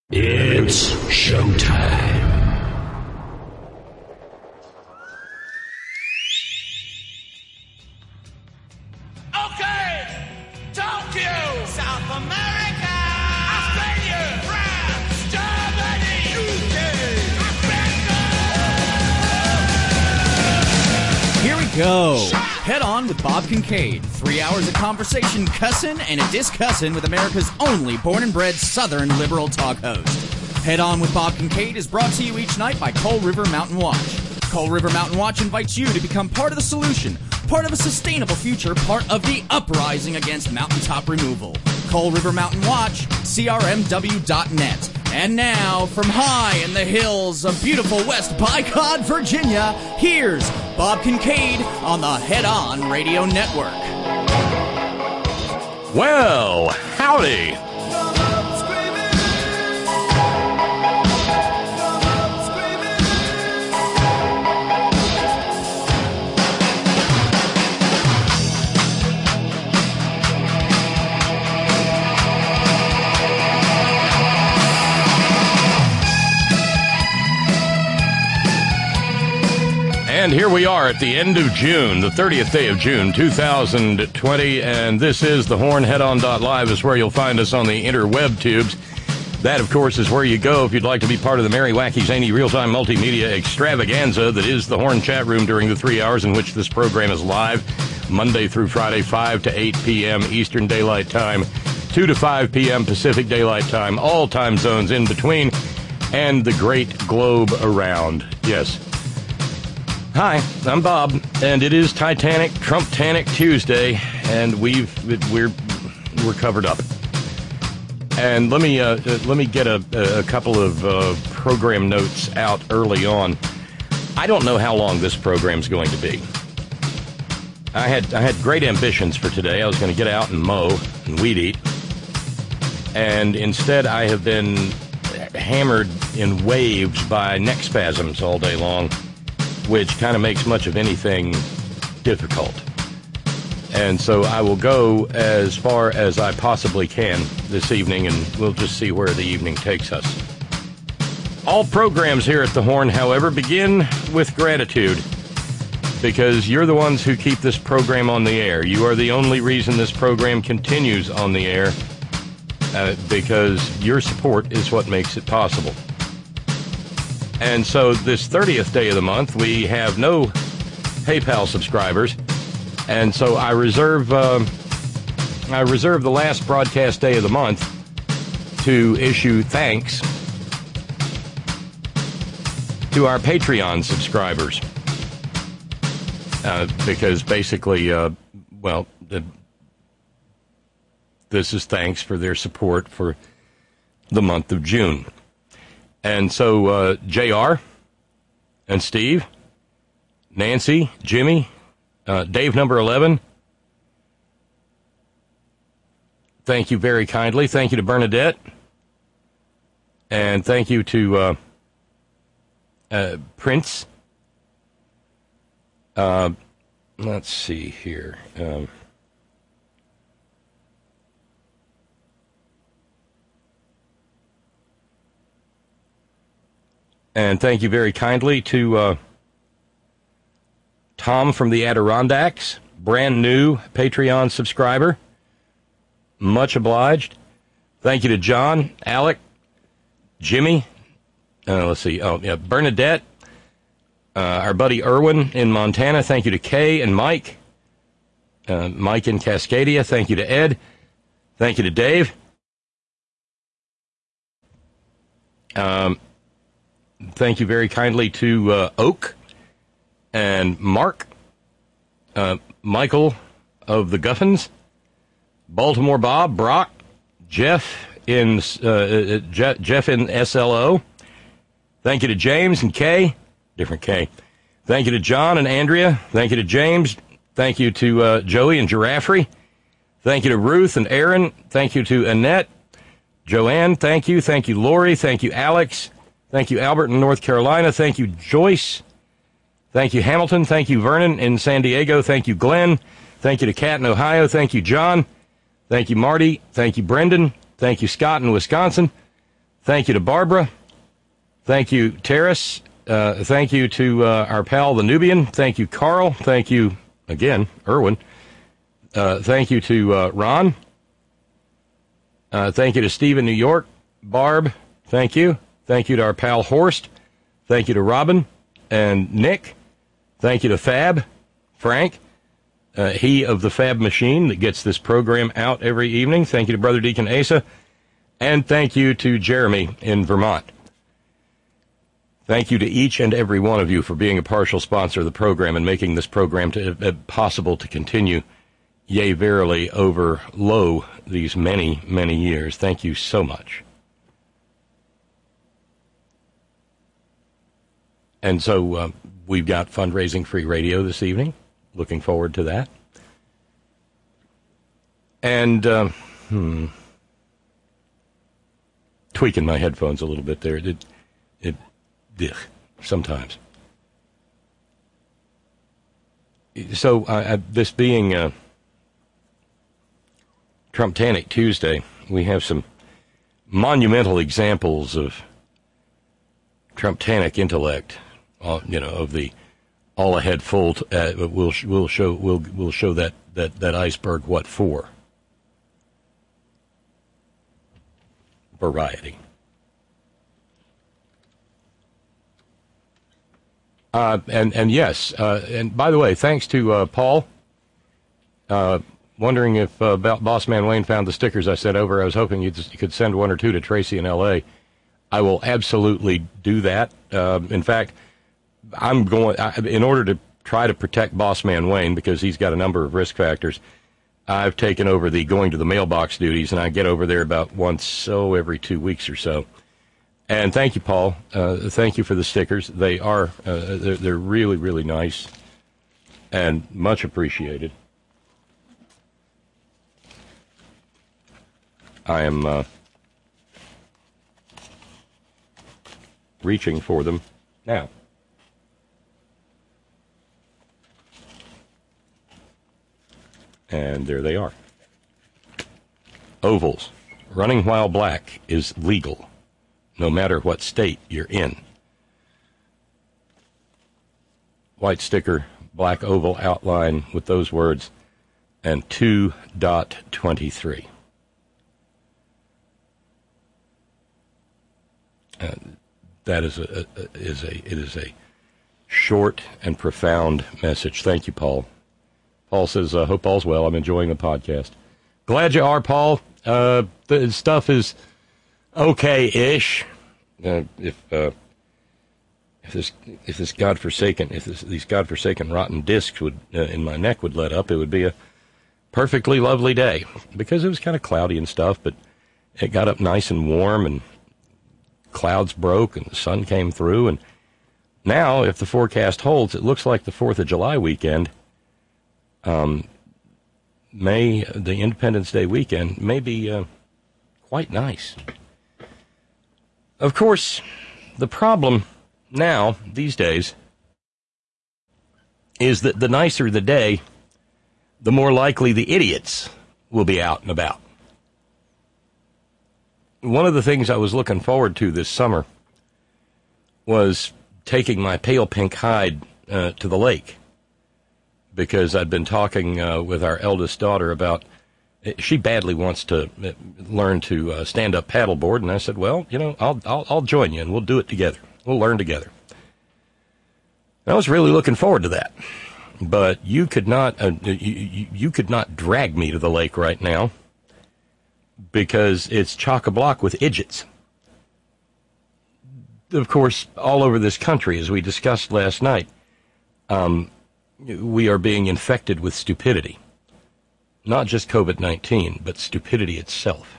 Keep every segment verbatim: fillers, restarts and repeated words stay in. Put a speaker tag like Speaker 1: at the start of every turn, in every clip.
Speaker 1: It's showtime.
Speaker 2: Okay, Tokyo, South America, Australia, France, Germany, U K, America.
Speaker 3: Here we go. Head On with Bob Kincaid. Three hours of conversation, cussin' and a discussin' with America's only born and bred Southern liberal talk host. Head On with Bob Kincaid is brought to you each night by Coal River Mountain Watch. Coal River Mountain Watch invites you to become part of the solution, part of a sustainable future, part of the uprising against mountaintop removal. Coal River Mountain Watch, C R M W dot net. And now, from high in the hills of beautiful West Bicod, Virginia, here's Bob Kincaid on the Head On Radio Network.
Speaker 4: Well, howdy. And here we are at the end of June, the thirtieth day of June, two thousand twenty, and this is the Horn. Head On dot live is where you'll find us on the interweb tubes. That, of course, is where you go if you'd like to be part of the merry, wacky, zany, real-time multimedia extravaganza that is the Horn chat room during the three hours in which this program is live, Monday through Friday, five to eight p.m. Eastern Daylight Time, two to five p.m. Pacific Daylight Time, all time zones in between, and the great globe around. Yes. Hi, I'm Bob, and it is Titanic, Trump-tanic Tuesday, and we've we're we're covered up. And let me uh, let me get a, a couple of uh, program notes out early on. I don't know how long this program's going to be. I had I had great ambitions for today. I was going to get out and mow and weed eat, and instead I have been hammered in waves by neck spasms all day long, which kind of makes much of anything difficult. And so I will go as far as I possibly can this evening, and we'll just see where the evening takes us. All programs here at the Horn, however, begin with gratitude, because you're the ones who keep this program on the air. You are the only reason this program continues on the air, uh, because your support is what makes it possible. And so this thirtieth day of the month, we have no PayPal subscribers. And so I reserve uh, I reserve the last broadcast day of the month to issue thanks to our Patreon subscribers. Uh, because basically, uh, well, the, this is thanks for their support for the month of June. And so uh, J R and Steve, Nancy, Jimmy, uh, Dave number eleven, thank you very kindly. Thank you to Bernadette. And thank you to uh, uh, Prince. Uh, let's see here. Um, And thank you very kindly to uh, Tom from the Adirondacks, brand new Patreon subscriber. Much obliged. Thank you to John, Alec, Jimmy. Uh, let's see. Oh, yeah, Bernadette. Uh, our buddy Irwin in Montana. Thank you to Kay and Mike. Uh, Mike in Cascadia. Thank you to Ed. Thank you to Dave. Um. Thank you very kindly to uh, Oak and Mark, uh, Michael of the Guffins, Baltimore Bob, Brock, Jeff in uh, Je- Jeff in S L O. Thank you to James and Kay, different Kay. Thank you to John and Andrea. Thank you to James. Thank you to uh, Joey and Giraffrey. Thank you to Ruth and Aaron. Thank you to Annette, Joanne. Thank you. Thank you, Lori. Thank you, Alex. Thank you, Albert in North Carolina. Thank you, Joyce. Thank you, Hamilton. Thank you, Vernon in San Diego. Thank you, Glenn. Thank you to Kat in Ohio. Thank you, John. Thank you, Marty. Thank you, Brendan. Thank you, Scott in Wisconsin. Thank you to Barbara. Thank you, Terrace. Uh, thank you to uh, our pal, the Nubian. Thank you, Carl. Thank you, again, Irwin. Uh, thank you to uh, Ron. Uh, thank you to Steve in New York. Barb, thank you. Thank you to our pal, Horst. Thank you to Robin and Nick. Thank you to Fab, Frank. Uh, he of the Fab Machine that gets this program out every evening. Thank you to Brother Deacon Asa. And thank you to Jeremy in Vermont. Thank you to each and every one of you for being a partial sponsor of the program and making this program to, uh, possible to continue, yea, verily, over lo these many, many years. Thank you so much. And so uh, we've got Fundraising Free Radio this evening. Looking forward to that. And, uh, hmm, tweaking my headphones a little bit there. It, it, ugh, sometimes. So, uh, this being uh, Trumptanic Tuesday, we have some monumental examples of Trumptanic intellect, uh, you know, of the all ahead full. T- uh, we'll we'll show we'll we'll show that, that, that iceberg what for. Variety. Uh, and and yes, uh, and by the way, thanks to uh, Paul. Uh, wondering if uh, Boss Man Wayne found the stickers I sent over. I was hoping you could send one or two to Tracy in L A. I will absolutely do that. Uh, in fact, I'm going, I, in order to try to protect Boss Man Wayne, because he's got a number of risk factors, I've taken over the going to the mailbox duties, and I get over there about once, so every two weeks or so. And thank you, Paul. Uh, thank you for the stickers. They are, uh, they're, they're really, really nice and much appreciated. I am uh, reaching for them now. And there they are. Ovals. Running while black is legal, no matter what state you're in. White sticker, black oval outline with those words, and two dot twenty-three. And that is a, a is a it is a short and profound message. Thank you, Paul. Paul says, uh, hope all's well. I'm enjoying the podcast. Glad you are, Paul. Uh, the stuff is okay-ish. Uh, if uh, if this if this godforsaken if this, these godforsaken rotten discs would uh, in my neck would let up, it would be a perfectly lovely day, because it was kind of cloudy and stuff, but it got up nice and warm, and clouds broke and the sun came through. And now, if the forecast holds, it looks like the fourth of July weekend. Um, May, the Independence Day weekend, may be uh, quite nice. Of course, the problem now, these days, is that the nicer the day, the more likely the idiots will be out and about. One of the things I was looking forward to this summer was taking my pale pink hide uh, to the lake, because I'd been talking uh, with our eldest daughter about, she badly wants to learn to uh, stand up paddleboard, and I said, well, you know, I'll, I'll I'll join you and we'll do it together. We'll learn together. And I was really looking forward to that, but you could not uh, you, you could not drag me to the lake right now, because it's chock-a-block with idiots. Of course, all over this country, as we discussed last night, um, we are being infected with stupidity. Not just COVID nineteen, but stupidity itself.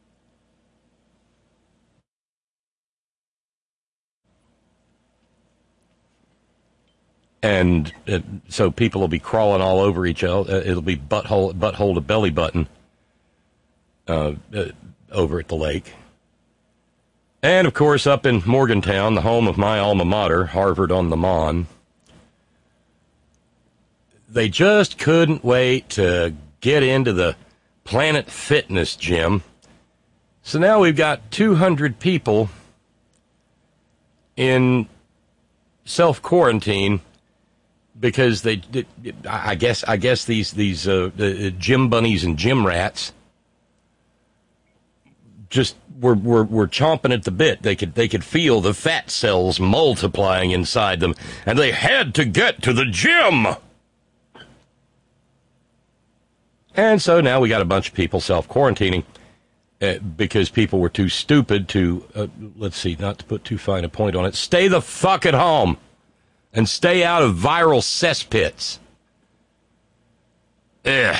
Speaker 4: And uh, so people will be crawling all over each other. It'll be butthole, butthole to belly button uh, uh, over at the lake. And, of course, up in Morgantown, the home of my alma mater, Harvard on the Mon, they just couldn't wait to get into the Planet Fitness gym So now we've got two hundred people in self-quarantine because they, I guess, I guess these these uh, uh, gym bunnies and gym rats just were, were were chomping at the bit. They could they could feel the fat cells multiplying inside them, and they had to get to the gym. And so now we got a bunch of people self-quarantining uh, because people were too stupid to, uh, let's see, not to put too fine a point on it, stay the fuck at home and stay out of viral cesspits. Ugh.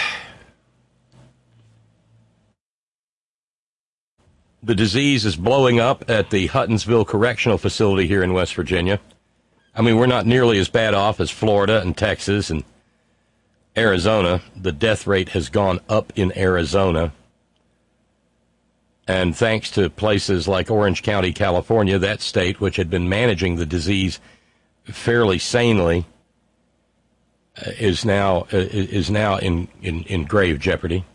Speaker 4: The disease is blowing up at the Huttonsville Correctional Facility here in West Virginia. I mean, we're not nearly as bad off as Florida and Texas and Arizona. The death rate has gone up in Arizona. And thanks to places like Orange County, California, that state, which had been managing the disease fairly sanely, uh, is now uh, is now in, in, in grave jeopardy.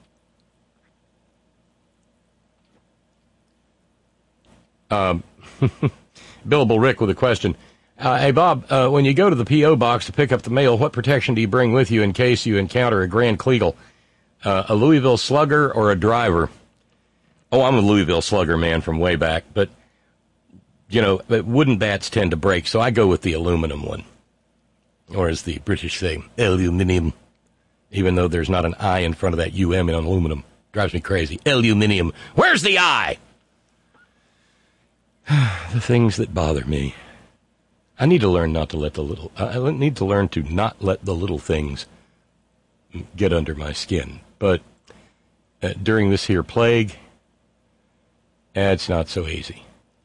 Speaker 4: Um, Billable Rick with a question. Uh, hey, Bob, uh, when you go to the P O box to pick up the mail, what protection do you bring with you in case you encounter a Grand Kleagle, uh, a Louisville Slugger, or a driver? Oh, I'm a Louisville Slugger man from way back, but, you know, wooden bats tend to break, so I go with the aluminum one. Or as the British say, aluminium, even though there's not an I in front of that U M in aluminum. Drives me crazy. Aluminium. Where's the I? The things that bother me. I need to learn not to let the little, I need to learn to not let the little things get under my skin. But uh, during this here plague, eh, it's not so easy.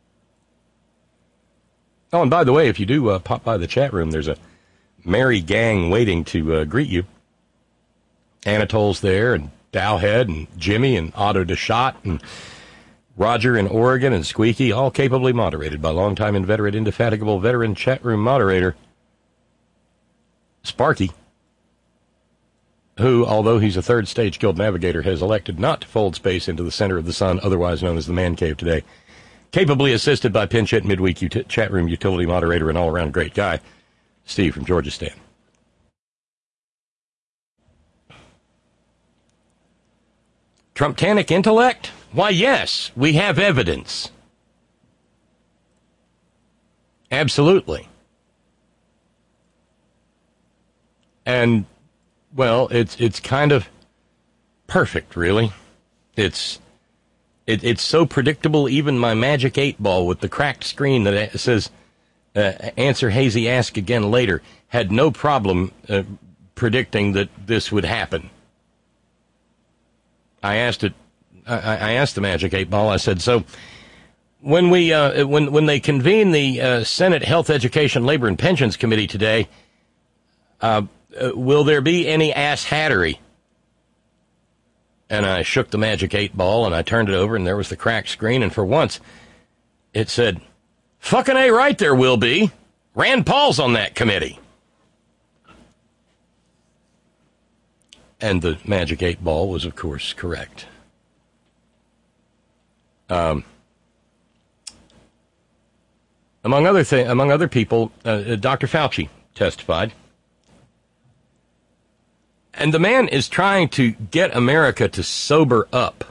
Speaker 4: Oh, and by the way, if you do uh, pop by the chat room, there's a merry gang waiting to uh, greet you. Anatol's there, and Dowhead, and Jimmy, and Otto DeShot, and Roger in Oregon, and Squeaky, all capably moderated by longtime inveterate, indefatigable veteran chat room moderator Sparky, who, although he's a third stage guild navigator, has elected not to fold space into the center of the sun, otherwise known as the man cave today. Capably assisted by pinch hit midweek ut- chat room utility moderator and all-around great guy, Steve from Georgistan. Trumptanic intellect? Why, yes, we have evidence. Absolutely. And, well, it's it's kind of perfect, really. It's it, it's so predictable, even my Magic eight Ball with the cracked screen that says, uh, answer Hazy, ask again later, had no problem uh, predicting that this would happen. I asked it, I, I asked the Magic eight Ball, I said, so when we uh, when when they convene the uh, Senate Health, Education, Labor, and Pensions Committee today, uh, uh, will there be any ass hattery? And I shook the Magic eight Ball, and I turned it over, and there was the cracked screen, and for once, it said, fucking A right there will be. Rand Paul's on that committee. And the Magic eight Ball was, of course, correct. Um, among other thi- among other people, uh, Doctor Fauci testified. And the man is trying to get America to sober up.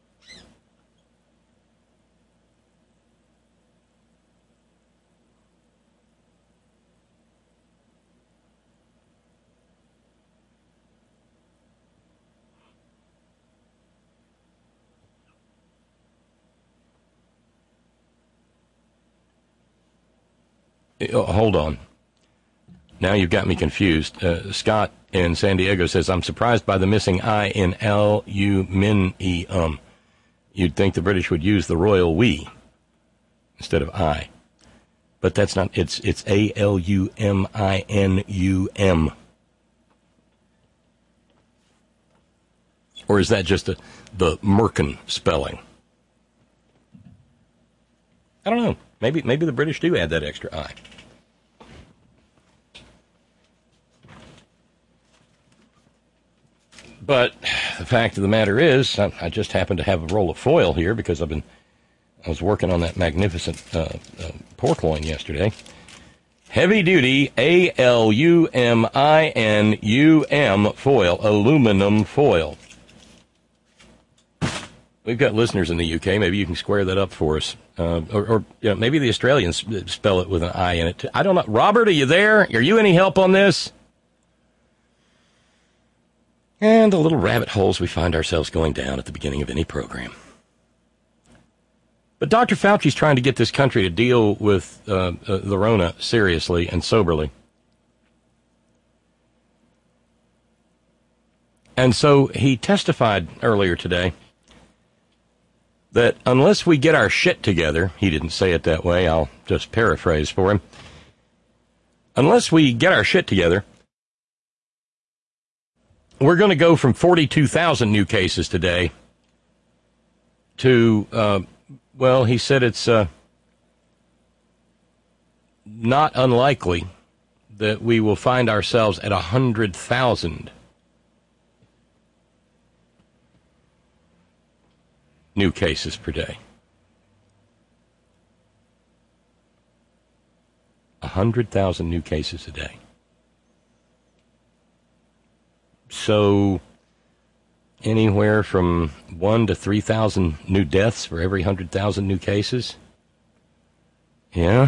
Speaker 4: Hold on. Now you've got me confused. Uh, Scott in San Diego says, I'm surprised by the missing I in L-U-min-e-um. You'd think the British would use the royal we instead of I. But that's not, it's it's A L U M I N U M. Or is that just a, the Merkin spelling? I don't know. Maybe maybe the British do add that extra I. But the fact of the matter is, I, I just happen to have a roll of foil here because I've been, I was working on that magnificent uh, uh, pork loin yesterday. Heavy duty A L U M I N U M foil, aluminum foil. We've got listeners in the U K. Maybe you can square that up for us. Uh, or or you know, maybe the Australians spell it with an I in it, too. I don't know. Robert, are you there? Are you any help on this? And the little rabbit holes we find ourselves going down at the beginning of any program. But Doctor Fauci's trying to get this country to deal with uh, uh, the Rona seriously and soberly. And so he testified earlier today that unless we get our shit together, he didn't say it that way, I'll just paraphrase for him, unless we get our shit together, we're going to go from forty-two thousand new cases today to, uh, well, he said it's uh, not unlikely that we will find ourselves at one hundred thousand new cases per day. one hundred thousand new cases a day. So anywhere from one to three thousand new deaths for every one hundred thousand new cases? Yeah?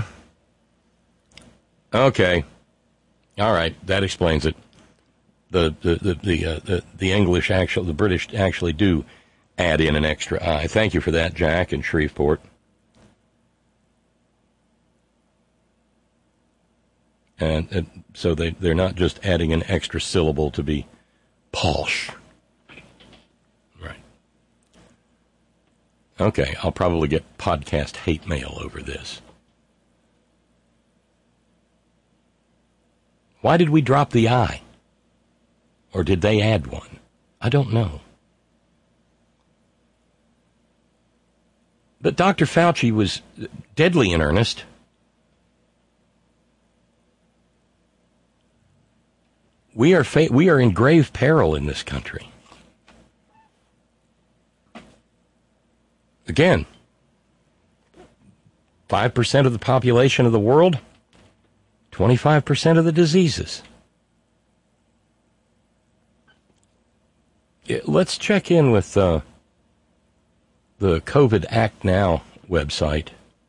Speaker 4: Okay. All right, that explains it. The the the the, uh, the, the English actually, the British actually do add in an extra I. Thank you for that, Jack in Shreveport. And, and so they, they're not just adding an extra syllable to be posh. Right. Okay, I'll probably get podcast hate mail over this. Why did we drop the I? Or did they add one? I don't know. But Doctor Fauci was deadly in earnest. We are fa- we are in grave peril in this country. Again, five percent of the population of the world, twenty-five percent of the diseases. It, let's check in with uh, the COVID Act Now website.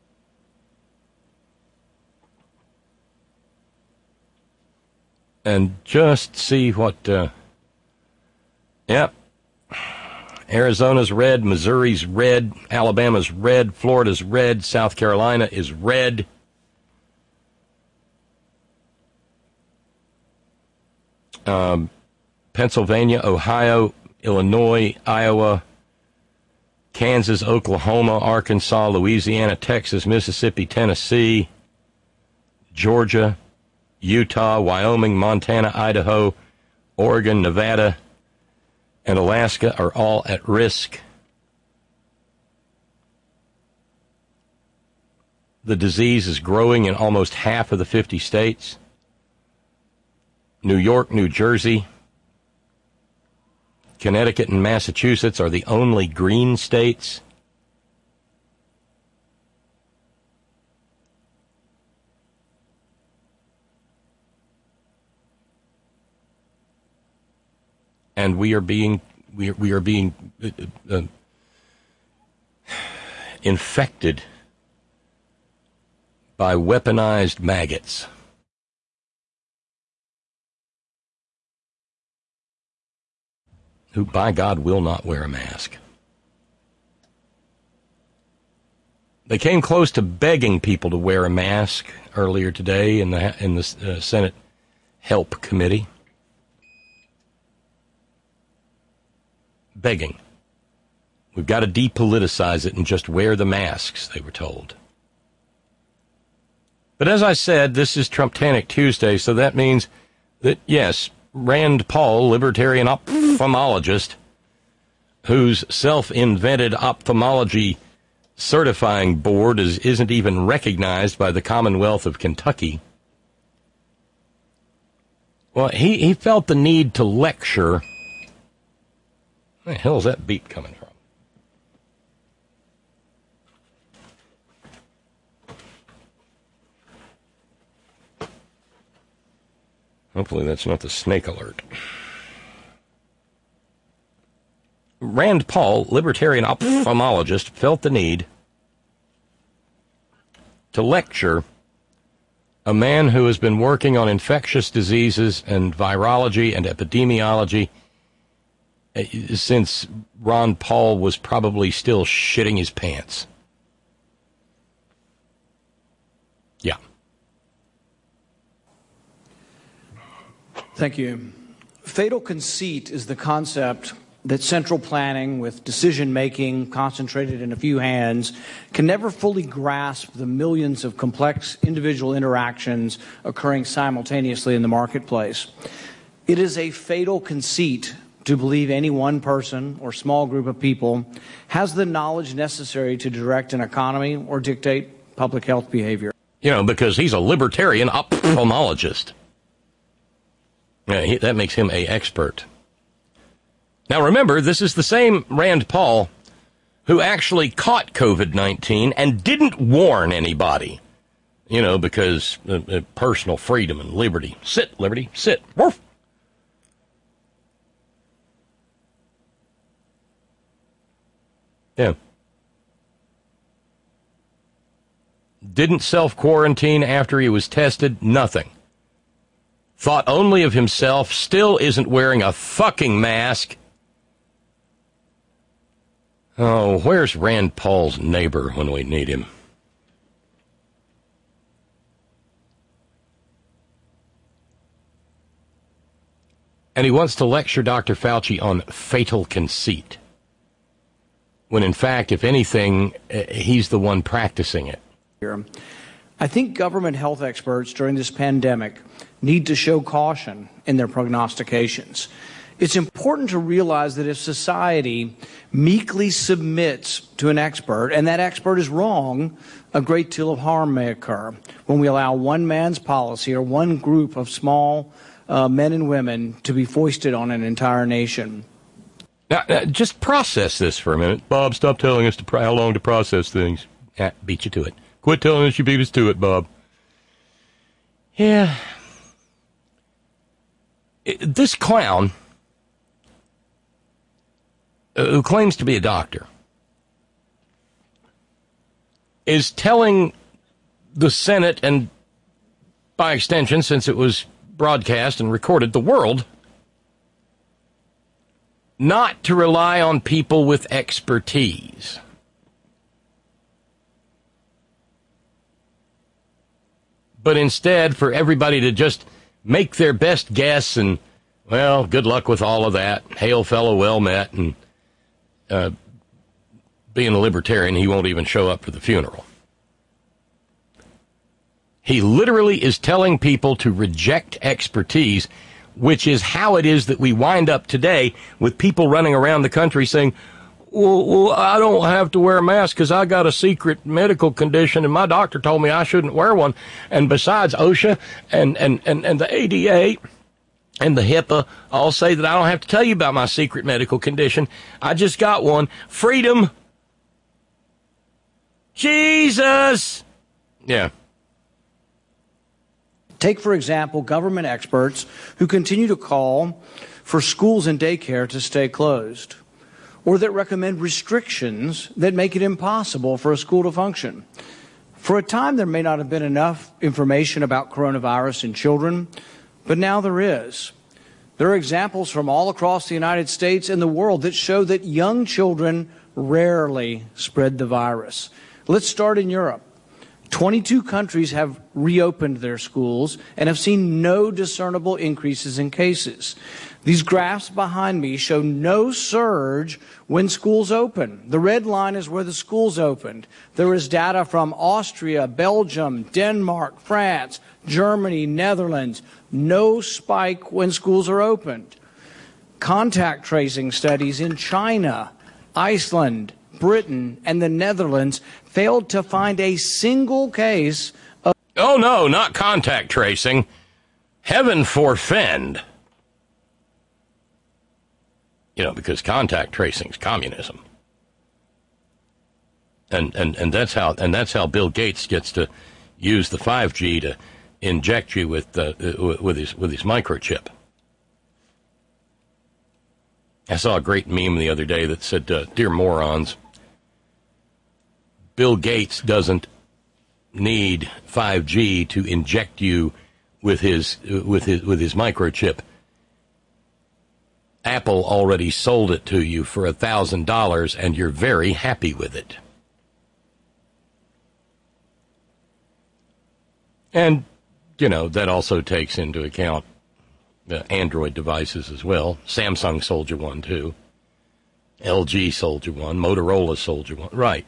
Speaker 4: And just see what, uh, yep, Arizona's red, Missouri's red, Alabama's red, Florida's red, South Carolina is red. Um, Pennsylvania, Ohio, Illinois, Iowa, Kansas, Oklahoma, Arkansas, Louisiana, Texas, Mississippi, Tennessee, Georgia, Utah, Wyoming, Montana, Idaho, Oregon, Nevada, and Alaska are all at risk. The disease is growing in almost half of the fifty states. New York, New Jersey, Connecticut, and Massachusetts are the only green states. And we are being we are, we are being uh, uh, infected by weaponized maggots. Who, by God, will not wear a mask. They came close to begging people to wear a mask earlier today in the in the uh, Senate Help Committee. Begging. We've got to depoliticize it and just wear the masks, they were told. But as I said, this is Trumptanic Tuesday, so that means that, yes, Rand Paul, libertarian ophthalmologist, whose self-invented ophthalmology certifying board is, isn't even recognized by the Commonwealth of Kentucky, well, he, he felt the need to lecture Where the hell is that beep coming from? Hopefully that's not the snake alert. Rand Paul, libertarian ophthalmologist, felt the need to lecture a man who has been working on infectious diseases and virology and epidemiology since Ron Paul was probably still shitting his pants. Yeah.
Speaker 5: Thank you. Fatal conceit is the concept that central planning with decision-making concentrated in a few hands can never fully grasp the millions of complex individual interactions occurring simultaneously in the marketplace. It is a fatal conceit to believe any one person or small group of people has the knowledge necessary to direct an economy or dictate public health behavior.
Speaker 4: You know, because he's a libertarian ophthalmologist. Yeah, he, that makes him a expert. Now remember, this is the same Rand Paul who actually caught COVID nineteen and didn't warn anybody. You know, because uh, uh, personal freedom and liberty. Sit, liberty, sit. Woof. Yeah. Didn't self-quarantine after he was tested. Nothing. Thought only of himself. Still isn't wearing a fucking mask. Oh, where's Rand Paul's neighbor when we need him? And he wants to lecture Doctor Fauci on fatal conceit, when in fact, if anything, he's the one practicing it.
Speaker 5: I think government health experts during this pandemic need to show caution in their prognostications. It's important to realize that if society meekly submits to an expert, and that expert is wrong, a great deal of harm may occur when we allow one man's policy or one group of small uh, men and women to be foisted on an entire nation.
Speaker 4: Now, uh, just process this for a minute. Bob, stop telling us to pr- how long to process things. Ah, beat you to it. Quit telling us you beat us to it, Bob. Yeah. It, this clown, uh, who claims to be a doctor, is telling the Senate, and by extension, since it was broadcast and recorded, the world, not to rely on people with expertise. But instead for everybody to just make their best guess and, well, good luck with all of that. Hail fellow, well met. And uh, being a libertarian, he won't even show up for the funeral. He literally is telling people to reject expertise, which is how it is that we wind up today with people running around the country saying, well, well I don't have to wear a mask because I got a secret medical condition and my doctor told me I shouldn't wear one. And besides, OSHA and, and, and, and the A D A and the HIPAA all say that I don't have to tell you about my secret medical condition. I just got one. Freedom. Jesus. Yeah.
Speaker 5: Take, for example, government experts who continue to call for schools and daycare to stay closed, or that recommend restrictions that make it impossible for a school to function. For a time, there may not have been enough information about coronavirus in children, but now there is. There are examples from all across the United States and the world that show that young children rarely spread the virus. Let's start in Europe. twenty-two countries have reopened their schools and have seen no discernible increases in cases. These graphs behind me show no surge when schools open. The red line is where the schools opened. There is data from Austria, Belgium, Denmark, France, Germany, Netherlands. No spike when schools are opened. Contact tracing studies in China, Iceland, Britain, and the Netherlands failed to find a single case of...
Speaker 4: Oh, no, not contact tracing. Heaven forfend. You know, because contact tracing is communism. And, and, and that's how and that's how Bill Gates gets to use the five G to inject you with uh, with his with his microchip. I saw a great meme the other day that said, uh, "Dear morons, Bill Gates doesn't need five G to inject you with his with his with his microchip. Apple already sold it to you for a thousand dollars, and you're very happy with it." And, you know, that also takes into account the Android devices as well. Samsung sold you one, too. L G sold you one. Motorola sold you one. Right.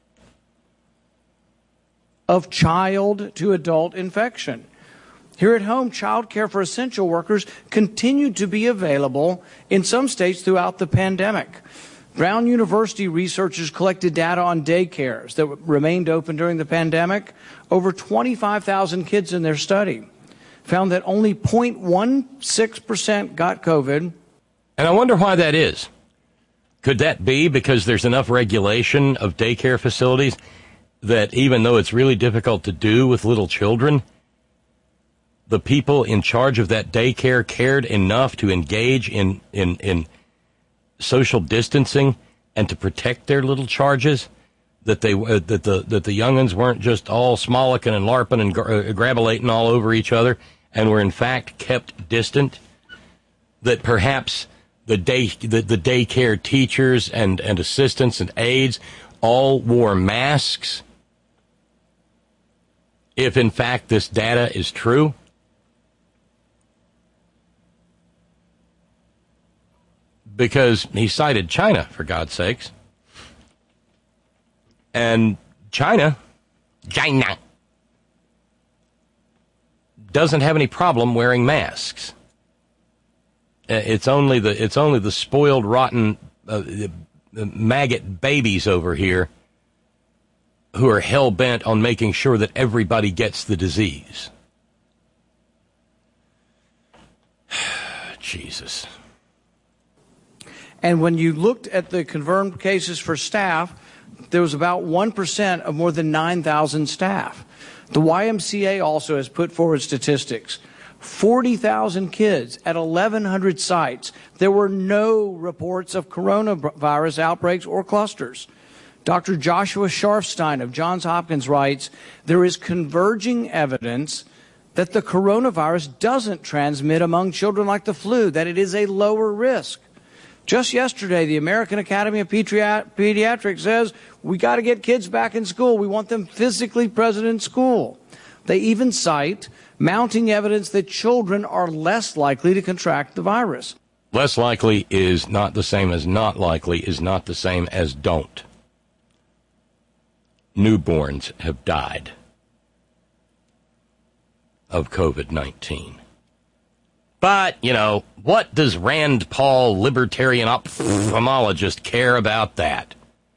Speaker 5: Of child to adult infection. Here at home, child care for essential workers continued to be available in some states throughout the pandemic. Brown University researchers collected data on daycares that remained open during the pandemic. Over twenty-five thousand kids in their study found that only zero point one six percent got COVID.
Speaker 4: And I wonder why that is. Could that be because there's enough regulation of daycare facilities that even though it's really difficult to do with little children, the people in charge of that daycare cared enough to engage in, in, in social distancing and to protect their little charges, that they uh, that the that the young'uns weren't just all smolicking and larping and gra- uh, grabulating all over each other, and were in fact kept distant. That perhaps the day the, the daycare teachers and, and assistants and aides all wore masks. If in fact this data is true. Because he cited China, for God's sakes. And China, China, doesn't have any problem wearing masks. It's only the it's only the spoiled, rotten uh, maggot babies over here who are hell-bent on making sure that everybody gets the disease. Jesus.
Speaker 5: And when you looked at the confirmed cases for staff, there was about one percent of more than nine thousand staff. The Y M C A also has put forward statistics. forty thousand kids at eleven hundred sites. There were no reports of coronavirus outbreaks or clusters. Doctor Joshua Sharfstein of Johns Hopkins writes, there is converging evidence that the coronavirus doesn't transmit among children like the flu, that it is a lower risk. Just yesterday, the American Academy of Pediat- Pediatrics says we got to get kids back in school. We want them physically present in school. They even cite mounting evidence that children are less likely to contract the virus.
Speaker 4: Less likely is not the same as not likely is not the same as don't. Newborns have died of COVID nineteen. But, you know, what does Rand Paul, libertarian ophthalmologist, care about that?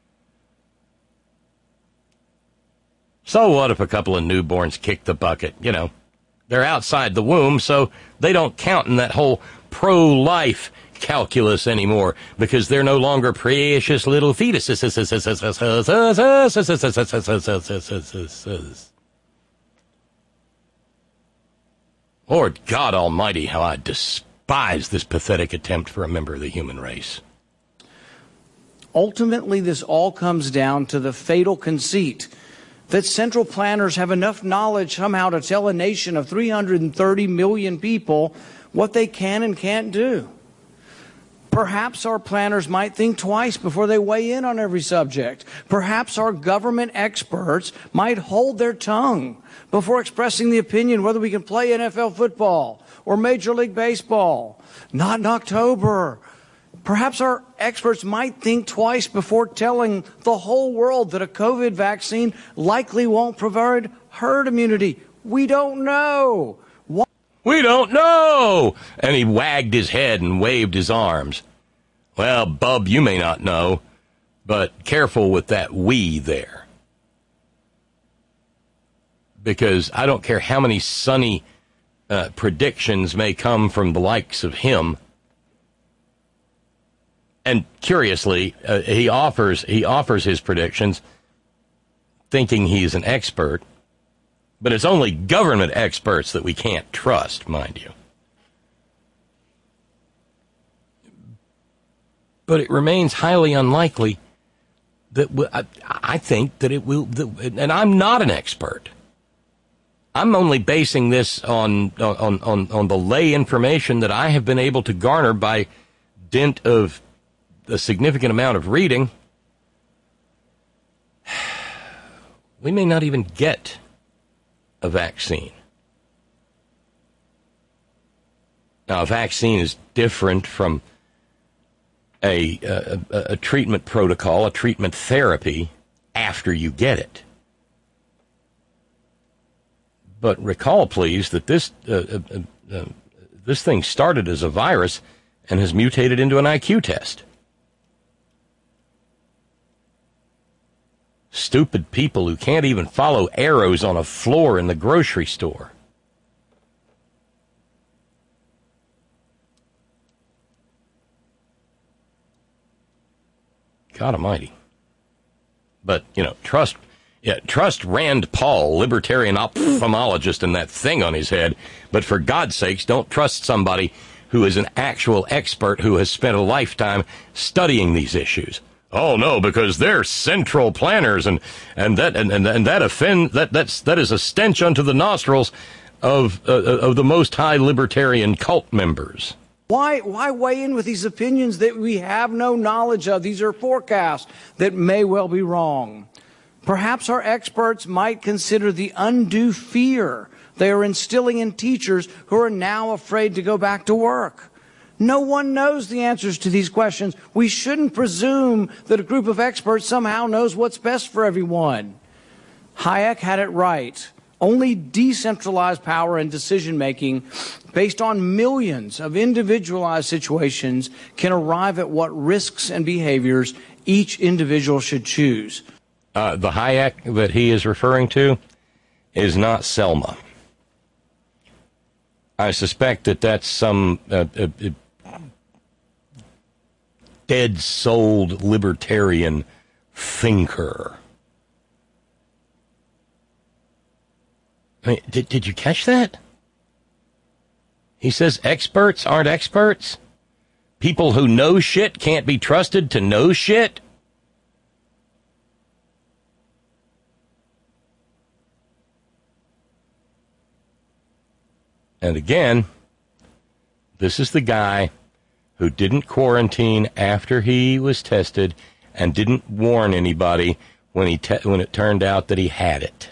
Speaker 4: So what if a couple of newborns kick the bucket? You know, they're outside the womb, so they don't count in that whole pro-life calculus anymore because they're no longer precious little fetuses. Lord God Almighty, how I despise this pathetic attempt for a member of the human race.
Speaker 5: Ultimately, this all comes down to the fatal conceit that central planners have enough knowledge somehow to tell a nation of three hundred thirty million people what they can and can't do. Perhaps our planners might think twice before they weigh in on every subject. Perhaps our government experts might hold their tongue before expressing the opinion whether we can play N F L football or Major League Baseball. Not in October. Perhaps our experts might think twice before telling the whole world that a COVID vaccine likely won't provide herd immunity. We don't know. Why?
Speaker 4: We don't know! And he wagged his head and waved his arms. Well, bub, you may not know, but careful with that we there. Because I don't care how many sunny uh, predictions may come from the likes of him, And curiously, uh, he offers he offers his predictions thinking he's an expert, but it's only government experts that we can't trust, mind you. But it remains highly unlikely that w- I, I think that it will, that, and I'm not an expert. I'm only basing this on, on, on, on the lay information that I have been able to garner by dint of a significant amount of reading. We may not even get a vaccine. Now, a vaccine is different from a, a, a treatment protocol, a treatment therapy after you get it. But recall, please, that this uh, uh, uh, this thing started as a virus and has mutated into an I Q test. Stupid people who can't even follow arrows on a floor in the grocery store. God almighty. But, you know, trust yeah, trust Rand Paul, libertarian ophthalmologist, and that thing on his head. But for God's sakes, don't trust somebody who is an actual expert who has spent a lifetime studying these issues. Oh no, because they're central planners, and and that and, and, and that offend that that's that is a stench unto the nostrils of uh, of the most high libertarian cult members.
Speaker 5: Why why weigh in with these opinions that we have no knowledge of? These are forecasts that may well be wrong. Perhaps our experts might consider the undue fear they are instilling in teachers who are now afraid to go back to work. No one knows the answers to these questions. We shouldn't presume that a group of experts somehow knows what's best for everyone. Hayek had it right. Only decentralized power and decision-making based on millions of individualized situations can arrive at what risks and behaviors each individual should choose.
Speaker 4: Uh, the Hayek that he is referring to is not Selma. I suspect that that's some uh, uh, dead-souled libertarian thinker. I mean, did, did you catch that? He says experts aren't experts. People who know shit can't be trusted to know shit. And again, this is the guy who didn't quarantine after he was tested and didn't warn anybody when he te- when it turned out that he had it.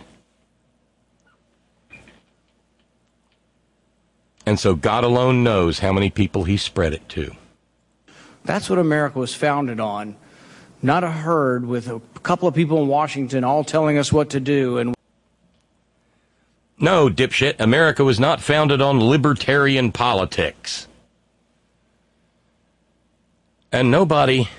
Speaker 4: And so God alone knows how many people he spread it to.
Speaker 5: That's what America was founded on. Not a herd with a couple of people in Washington all telling us what to do. And
Speaker 4: no, dipshit, America was not founded on libertarian politics. And nobody,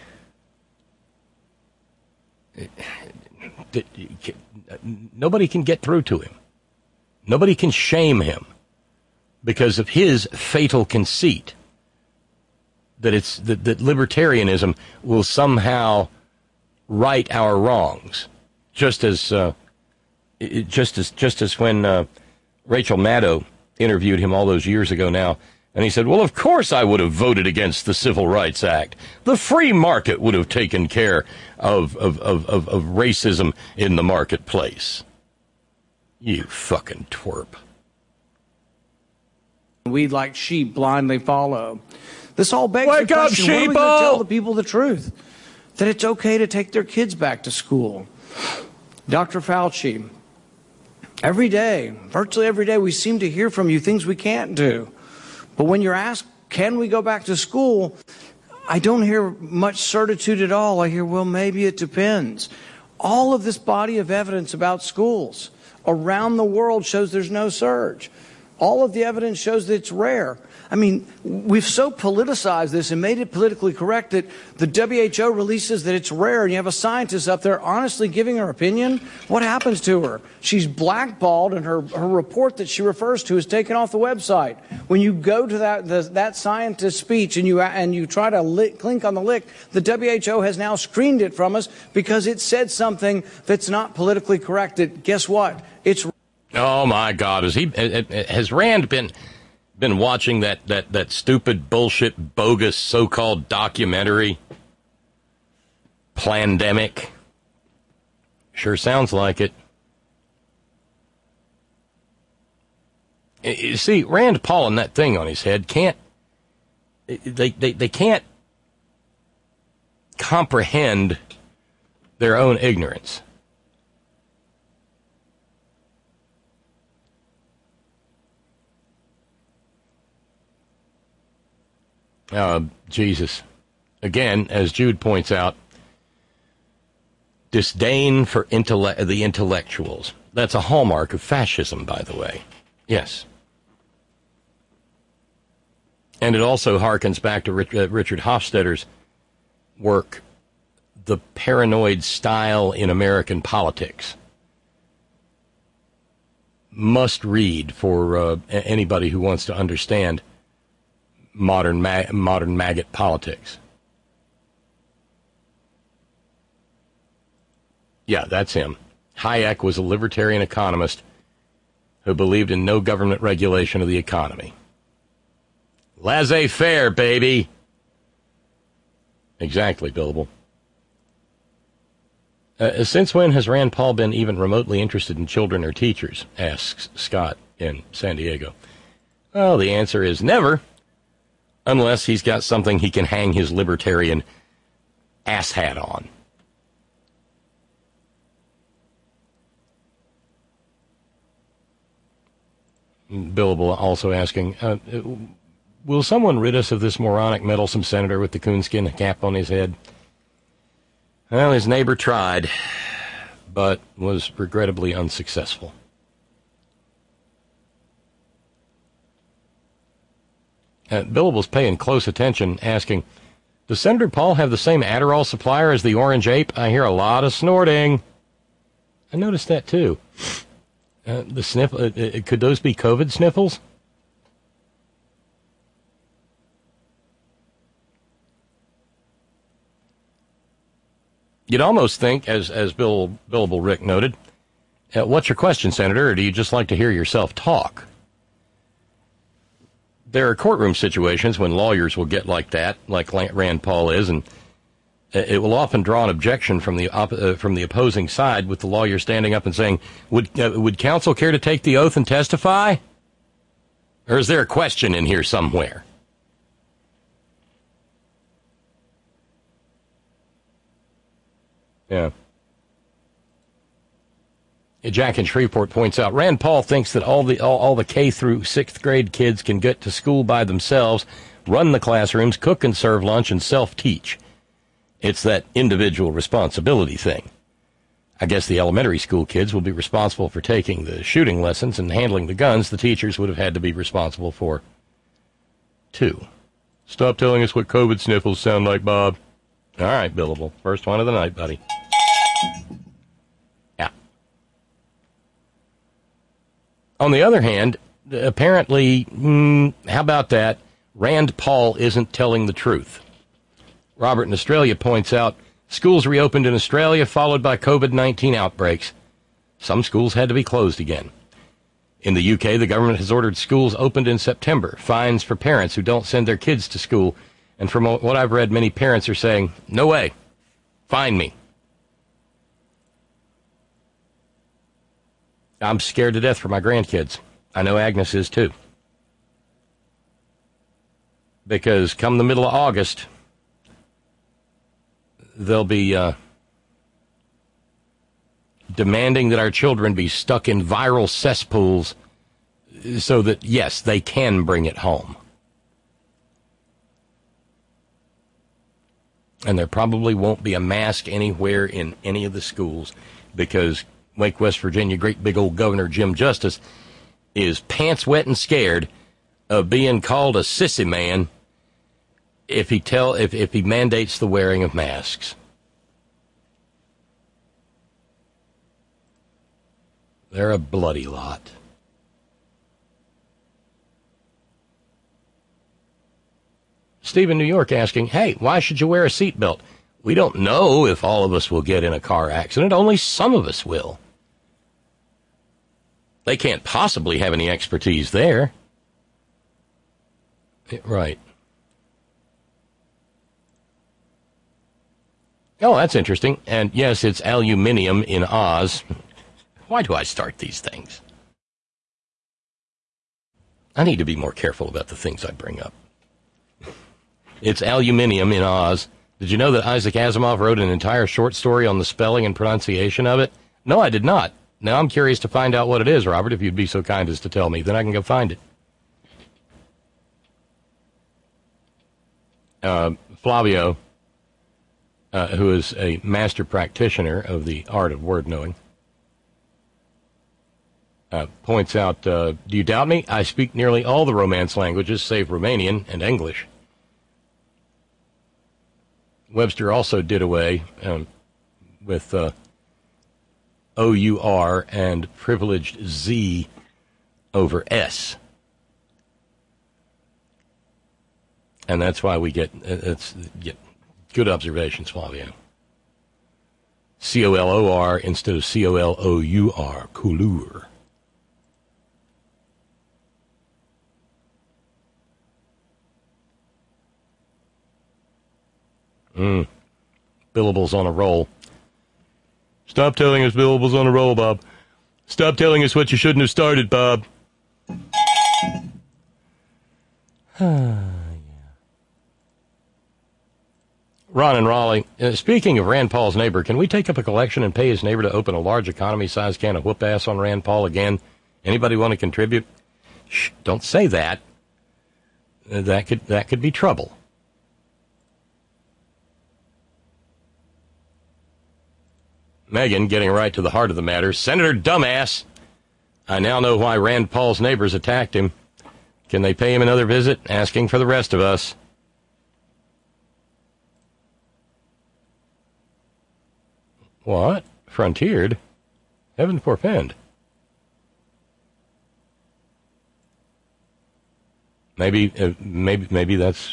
Speaker 4: nobody can get through to him. Nobody can shame him because of his fatal conceit that it's that, that libertarianism will somehow right our wrongs, just as uh, it, just as just as when uh, Rachel Maddow interviewed him all those years ago now. And he said, well, of course I would have voted against the Civil Rights Act. The free market would have taken care of, of, of, of, of racism in the marketplace. You fucking twerp.
Speaker 5: We, like sheep, blindly follow. This all begs
Speaker 4: Wake
Speaker 5: the
Speaker 4: up,
Speaker 5: question, when are we
Speaker 4: sheeple!
Speaker 5: going to tell the people the truth? That it's okay to take their kids back to school. Doctor Fauci, every day, virtually every day, we seem to hear from you things we can't do. But when you're asked, can we go back to school, I don't hear much certitude at all. I hear, well, maybe it depends. All of this body of evidence about schools around the world shows there's no surge. All of the evidence shows that it's rare. I mean, we've so politicized this and made it politically correct that the W H O releases that it's rare, and you have a scientist up there honestly giving her opinion. What happens to her? She's blackballed, and her, her report that she refers to is taken off the website. When you go to that the, that scientist's speech and you and you try to lick, clink on the lick, the W H O has now screened it from us because it said something that's not politically correct. That, guess what? It's
Speaker 4: Oh my God! Has he? Has Rand been been watching that that that stupid bullshit, bogus, so-called documentary, Plandemic? Sure sounds like it. You see, Rand Paul and that thing on his head can't. They they they can't comprehend their own ignorance. Uh, Jesus. Again, as Jude points out, disdain for intelle- the intellectuals. That's a hallmark of fascism, by the way. Yes. And it also harkens back to Rich- uh, Richard Hofstadter's work, The Paranoid Style in American Politics. Must read for uh, anybody who wants to understand modern ma- modern maggot politics. Yeah, that's him. Hayek was a libertarian economist who believed in no government regulation of the economy. Laissez-faire, baby. Exactly, Billable. Uh, since when has Rand Paul been even remotely interested in children or teachers? Asks Scott in San Diego. Well, the answer is never. Unless he's got something he can hang his libertarian asshat on. Billable also asking, uh, will someone rid us of this moronic, meddlesome senator with the coonskin cap on his head? Well, his neighbor tried, but was regrettably unsuccessful. Uh, Billable's paying close attention, asking, does Senator Paul have the same Adderall supplier as the Orange Ape? I hear a lot of snorting. I noticed that, too. Uh, the sniff, uh, uh, could those be COVID sniffles? You'd almost think, as as Bill Billable Rick noted, uh, what's your question, Senator, or do you just like to hear yourself talk? There are courtroom situations when lawyers will get like that, like Rand Paul is, and it will often draw an objection from the op- uh, from the opposing side, with the lawyer standing up and saying, would uh, would counsel care to take the oath and testify? Or is there a question in here somewhere? Yeah. Jack in Shreveport points out, Rand Paul thinks that all the all, all the K through sixth grade kids can get to school by themselves, run the classrooms, cook and serve lunch, and self-teach. It's that individual responsibility thing. I guess the elementary school kids will be responsible for taking the shooting lessons and handling the guns. The teachers would have had to be responsible for, too. Stop telling us what COVID sniffles sound like, Bob. All right, Billable. First one of the night, buddy. Yeah. On the other hand, apparently, mm, how about that? Rand Paul isn't telling the truth. Robert in Australia points out, schools reopened in Australia, followed by COVID nineteen outbreaks. Some schools had to be closed again. In the U K, the government has ordered schools opened in September, fines for parents who don't send their kids to school. And from what I've read, many parents are saying, no way, fine me. I'm scared to death for my grandkids. I know Agnes is too. Because come the middle of August, they'll be uh, demanding that our children be stuck in viral cesspools so that, yes, they can bring it home. And there probably won't be a mask anywhere in any of the schools because Wake, West Virginia, great big old Governor Jim Justice is pants wet and scared of being called a sissy man if he tell if, if he mandates the wearing of masks. They're a bloody lot. Steve in New York asking, hey, why should you wear a seatbelt? We don't know if all of us will get in a car accident. Only some of us will. They can't possibly have any expertise there. Right. Oh, that's interesting. And yes, it's aluminium in Oz. Why do I start these things? I need to be more careful about the things I bring up. It's aluminium in Oz. Did you know that Isaac Asimov wrote an entire short story on the spelling and pronunciation of it? No, I did not. Now I'm curious to find out what it is, Robert, if you'd be so kind as to tell me. Then I can go find it. Uh, Flavio, uh, who is a master practitioner of the art of word knowing, uh, points out, uh, do you doubt me? I speak nearly all the Romance languages, save Romanian and English. Webster also did away um, with uh, O U R and privileged Z over S. And that's why we get, it's, get good observations, Flavio. C O L O R instead of C O L O U R, couleur. Mm. Billables on a roll. Stop telling us Billables on a roll, Bob. Stop telling us what you shouldn't have started, Bob. yeah. Ron and Raleigh, uh, speaking of Rand Paul's neighbor, can we take up a collection and pay his neighbor to open a large economy-sized can of whoop-ass on Rand Paul again? Anybody want to contribute? Shh, don't say that. Uh, that could that could be trouble. Megan, getting right to the heart of the matter. Senator Dumbass, I now know why Rand Paul's neighbors attacked him. Can they pay him another visit? Asking for the rest of us. What? Frontiered? Heaven forfend. Maybe, uh, maybe, maybe that's,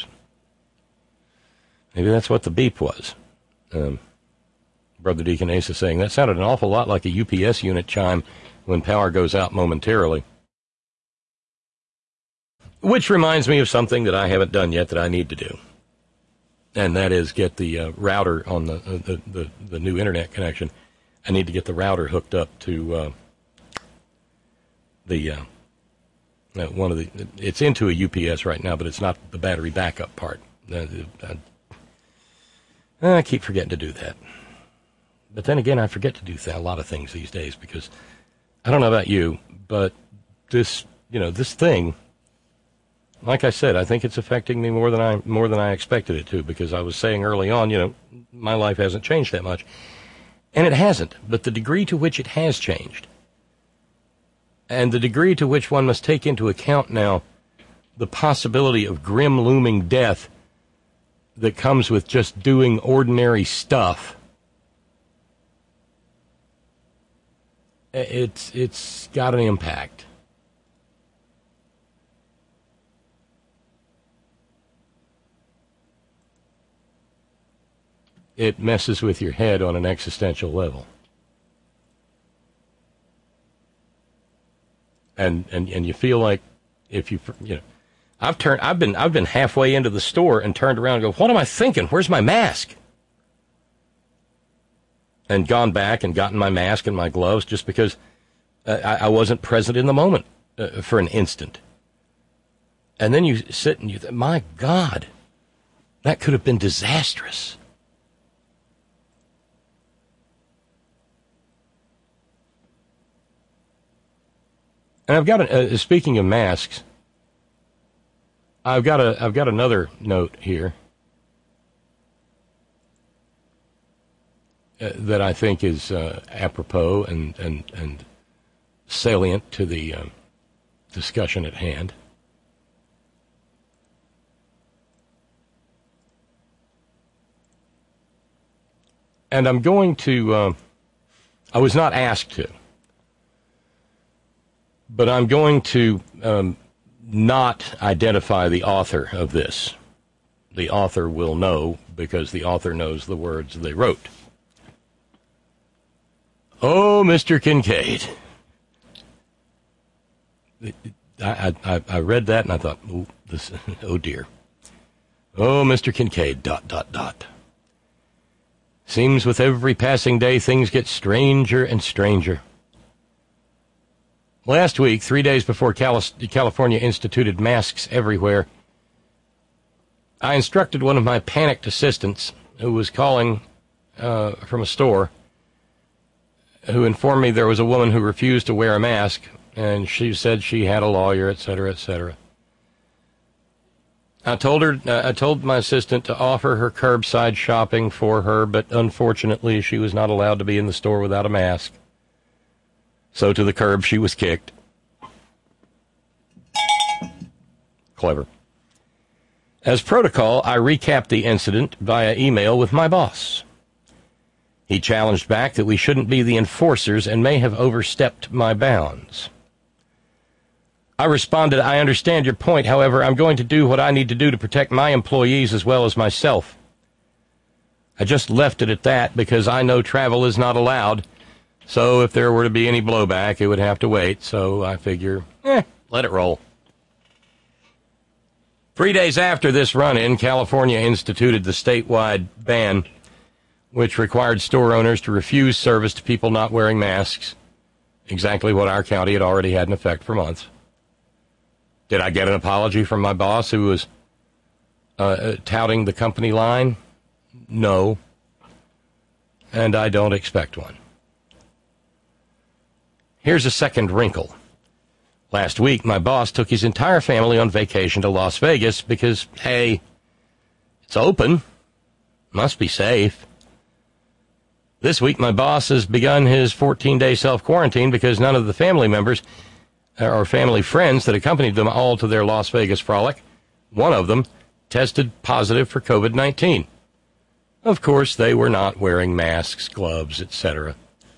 Speaker 4: maybe that's what the beep was. Um, Brother Deacon Asa saying, that sounded an awful lot like a U P S unit chime when power goes out momentarily. Which reminds me of something that I haven't done yet that I need to do. And that is get the uh, router on the, uh, the, the, the new internet connection. I need to get the router hooked up to uh, the, uh, uh, one of the, it's into a U P S right now, but it's not the battery backup part. Uh, I, I keep forgetting to do that. But then again, I forget to do th- a lot of things these days because I don't know about you, but this, you know, this thing, like I said, I think it's affecting me more than I more than I expected it to, because I was saying early on, you know, my life hasn't changed that much. And it hasn't, but the degree to which it has changed, and the degree to which one must take into account now the possibility of grim looming death that comes with just doing ordinary stuff, It's it's got an impact. It messes with your head on an existential level. And and and you feel like if you you know, I've turned I've been I've been halfway into the store and turned around and go, what am I thinking? Where's my mask? And gone back and gotten my mask and my gloves just because uh, I, I wasn't present in the moment uh, for an instant. And then you sit and you think, my God, that could have been disastrous. And I've got a, uh, speaking of masks, I've got a I've got another note here. Uh, that I think is uh, apropos and, and, and salient to the uh, discussion at hand. And I'm going to, uh, I was not asked to, but I'm going to um, not identify the author of this. The author will know because the author knows the words they wrote. Oh, Mister Kincaid. I, I, I read that and I thought, oh, this, oh dear. Oh, Mister Kincaid, dot, dot, dot. Seems with every passing day things get stranger and stranger. Last week, three days before Cali- California instituted masks everywhere, I instructed one of my panicked assistants, who was calling uh, from a store, who informed me there was a woman who refused to wear a mask, and she said she had a lawyer, et cetera, et cetera. I told her, uh, I told my assistant to offer her curbside shopping for her, but unfortunately she was not allowed to be in the store without a mask. So to the curb she was kicked. Clever. As protocol, I recapped the incident via email with my boss. He challenged back that we shouldn't be the enforcers and may have overstepped my bounds. I responded, I understand your point. However, I'm going to do what I need to do to protect my employees as well as myself. I just left it at that because I know travel is not allowed. So if there were to be any blowback, it would have to wait. So I figure, eh, let it roll. Three days after this run-in, California instituted the statewide ban, which required store owners to refuse service to people not wearing masks. Exactly what our county had already had in effect for months. Did I get an apology from my boss who was uh, touting the company line? No. And I don't expect one. Here's a second wrinkle. Last week, my boss took his entire family on vacation to Las Vegas because, hey, it's open. Must be safe. This week, my boss has begun his fourteen-day self-quarantine because none of the family members or family friends that accompanied them all to their Las Vegas frolic, one of them tested positive for covid nineteen. Of course, they were not wearing masks, gloves, et cetera.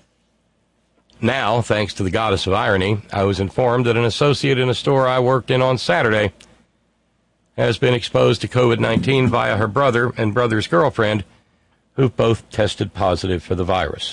Speaker 4: Now, thanks to the goddess of irony, I was informed that an associate in a store I worked in on Saturday has been exposed to covid nineteen via her brother and brother's girlfriend, who've both tested positive for the virus.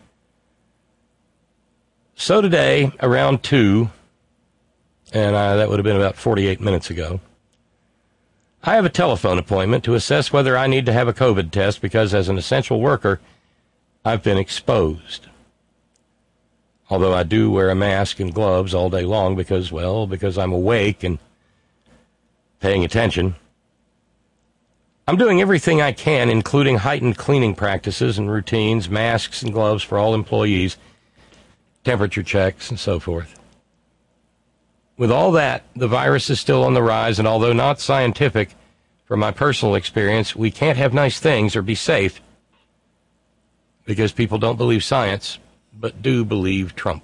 Speaker 4: So today, around two, and uh, that would have been about forty-eight minutes ago, I have a telephone appointment to assess whether I need to have a COVID test because as an essential worker, I've been exposed. Although I do wear a mask and gloves all day long because, well, because I'm awake and paying attention. I'm doing everything I can, including heightened cleaning practices and routines, masks and gloves for all employees, temperature checks, and so forth. With all that, the virus is still on the rise, and although not scientific, from my personal experience, we can't have nice things or be safe because people don't believe science, but do believe Trump.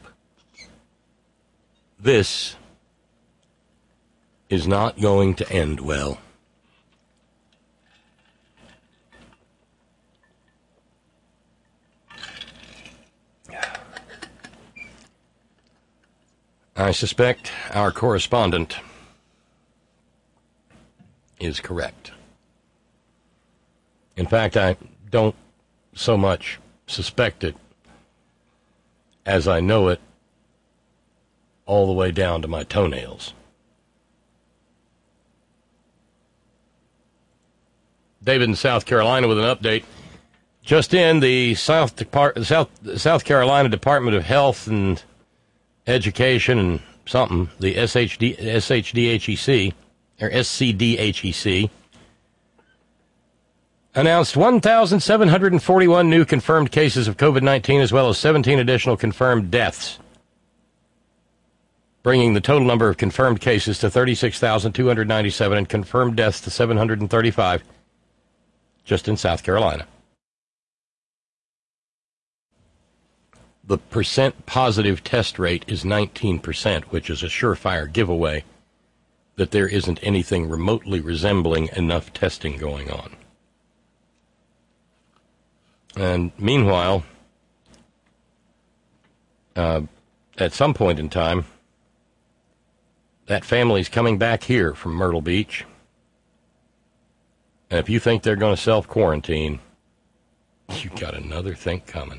Speaker 4: This is not going to end well. I suspect our correspondent is correct. In fact, I don't so much suspect it as I know it all the way down to my toenails. David in South Carolina with an update. Just in, the South, Depart- South, South Carolina Department of Health and Education and something, the S H D, S H D H E C, or S C D H E C, announced one thousand seven hundred forty-one new confirmed cases of covid nineteen as well as seventeen additional confirmed deaths, bringing the total number of confirmed cases to thirty-six thousand two hundred ninety-seven and confirmed deaths to seven hundred thirty-five just in South Carolina. the percent positive test rate is nineteen percent, which is a surefire giveaway that there isn't anything remotely resembling enough testing going on. And meanwhile, uh, at some point in time, that family's coming back here from Myrtle Beach. And if you think they're going to self-quarantine, you got another think coming.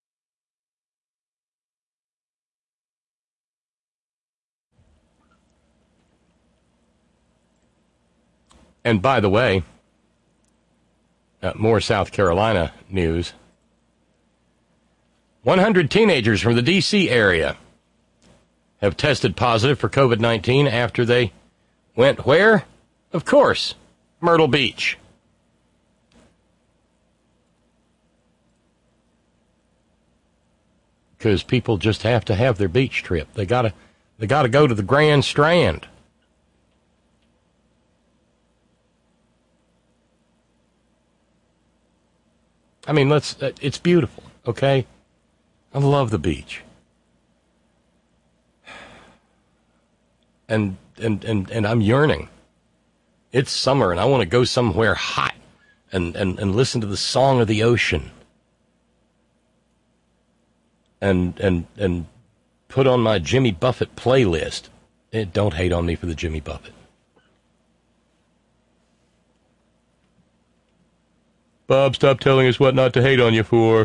Speaker 4: And by the way, uh, more South Carolina news. one hundred teenagers from the D C area have tested positive for COVID nineteen after they went where? Of course, Myrtle Beach. Because people just have to have their beach trip. They gotta, they gotta go to the Grand Strand. I mean, let's, uh, it's beautiful, okay? I love the beach. And, and, and, and I'm yearning. It's summer and I want to go somewhere hot and, and, and listen to the song of the ocean. And, and, and put on my Jimmy Buffett playlist. Eh, don't hate on me for the Jimmy Buffett. Bob, stop telling us what not to hate on you for.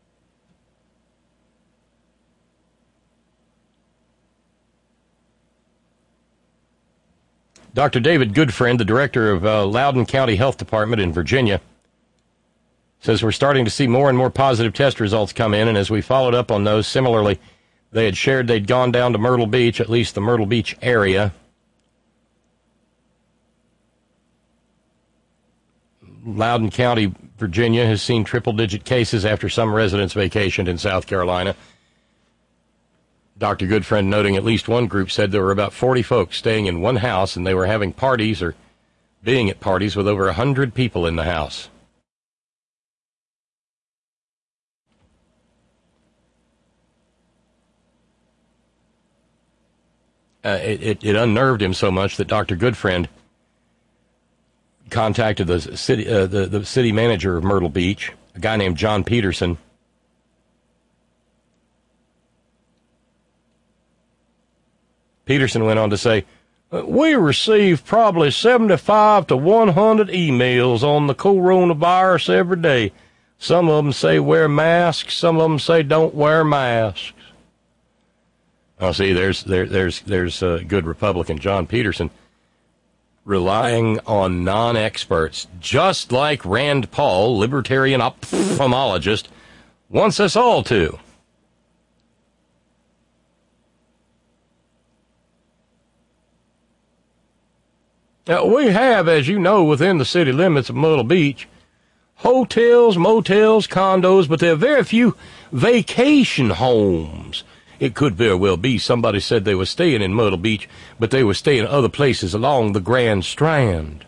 Speaker 4: Doctor David Goodfriend, the director of uh, Loudoun County Health Department in Virginia, says we're starting to see more and more positive test results come in, and as we followed up on those, similarly, they had shared they'd gone down to Myrtle Beach, at least the Myrtle Beach area. Loudoun County, Virginia, has seen triple-digit cases after some residents vacationed in South Carolina. Doctor Goodfriend noting at least one group said there were about forty folks staying in one house, and they were having parties or being at parties with over one hundred people in the house. Uh, it, it, it unnerved him so much that Doctor Goodfriend contacted the city, uh, the, the city manager of Myrtle Beach, a guy named John Peterson. Peterson went on to say, we receive probably seventy-five to one hundred emails on the coronavirus every day. Some of them say wear masks, some of them say don't wear masks. Oh, see, there's there, there's there's a good Republican, John Peterson, relying on non-experts, just like Rand Paul, libertarian ophthalmologist, wants us all to. Now, we have, as you know, within the city limits of Myrtle Beach, hotels, motels, condos, but there are very few vacation homes. It could very well be somebody said they were staying in Myrtle Beach, but they were staying other places along the Grand Strand.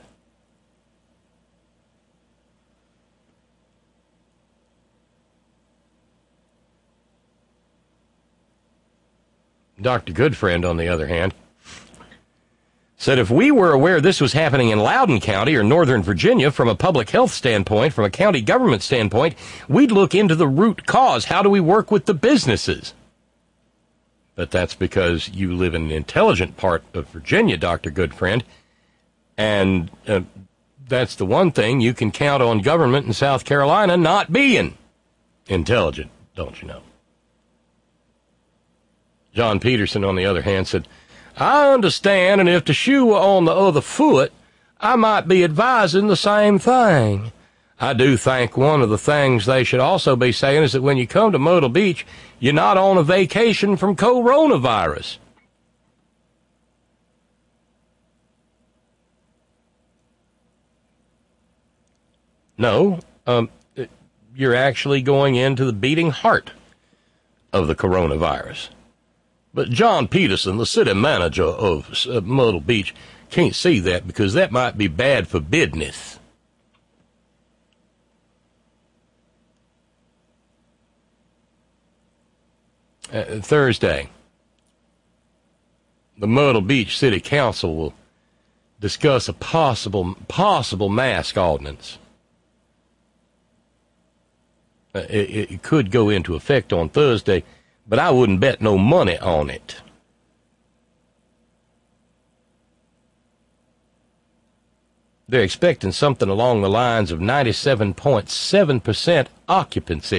Speaker 4: Doctor Goodfriend, on the other hand, said if we were aware this was happening in Loudoun County or Northern Virginia from a public health standpoint, from a county government standpoint, we'd look into the root cause. How do we work with the businesses? But that's because you live in an intelligent part of Virginia, Doctor Goodfriend, and uh, that's the one thing you can count on government in South Carolina not being intelligent, don't you know? John Peterson, on the other hand, said, I understand, and if the shoe were on the other foot, I might be advising the same thing. I do think one of the things they should also be saying is that when you come to Myrtle Beach, you're not on a vacation from coronavirus. No, um, you're actually going into the beating heart of the coronavirus. But John Peterson, the city manager of uh, Myrtle Beach, can't see that because that might be bad for business. Uh, Thursday, the Myrtle Beach City Council will discuss a possible possible mask ordinance. Uh, it, it could go into effect on Thursday, but I wouldn't bet no money on it. They're expecting something along the lines of ninety-seven point seven percent occupancy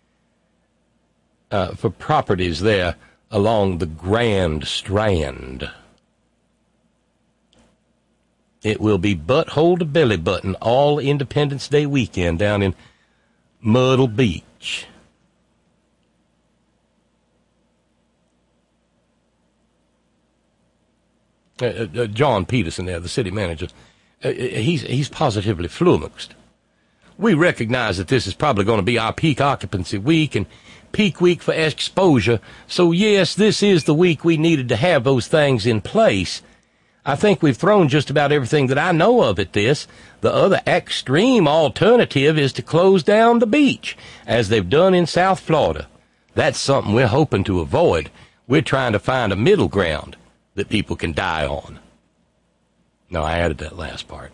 Speaker 4: uh, for properties there along the Grand Strand. It will be butthole to belly button all Independence Day weekend down in Myrtle Beach. Uh, uh, John Peterson there, the city manager, uh, he's, he's positively flummoxed. We recognize that this is probably going to be our peak occupancy week and peak week for exposure, so yes, this is the week we needed to have those things in place. I think we've thrown just about everything that I know of at this. The other extreme alternative is to close down the beach, as they've done in South Florida. That's something we're hoping to avoid. We're trying to find a middle ground that people can die on. No, I added that last part.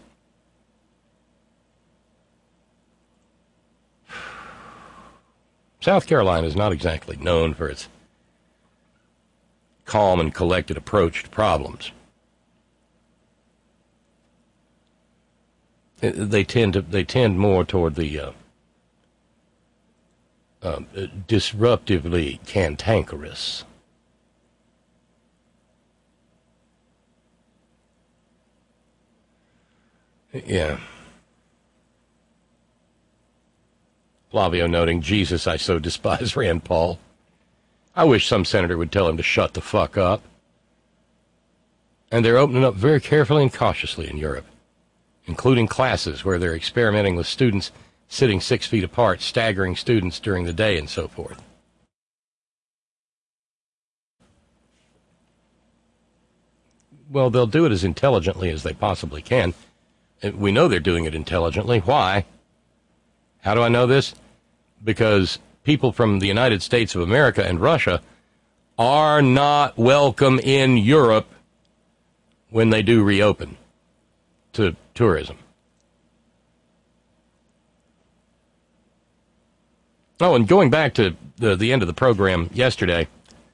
Speaker 4: South Carolina is not exactly known for its calm and collected approach to problems. They tend to they tend more toward the uh, uh, disruptively cantankerous. Yeah. Flavio noting, Jesus, I so despise Rand Paul. I wish some senator would tell him to shut the fuck up. And they're opening up very carefully and cautiously in Europe, including classes where they're experimenting with students sitting six feet apart, staggering students during the day and so forth. Well, they'll do it as intelligently as they possibly can. We know they're doing it intelligently. Why? How do I know this? Because people from the United States of America and Russia are not welcome in Europe when they do reopen to tourism. Oh, and going back to the, the end of the program yesterday,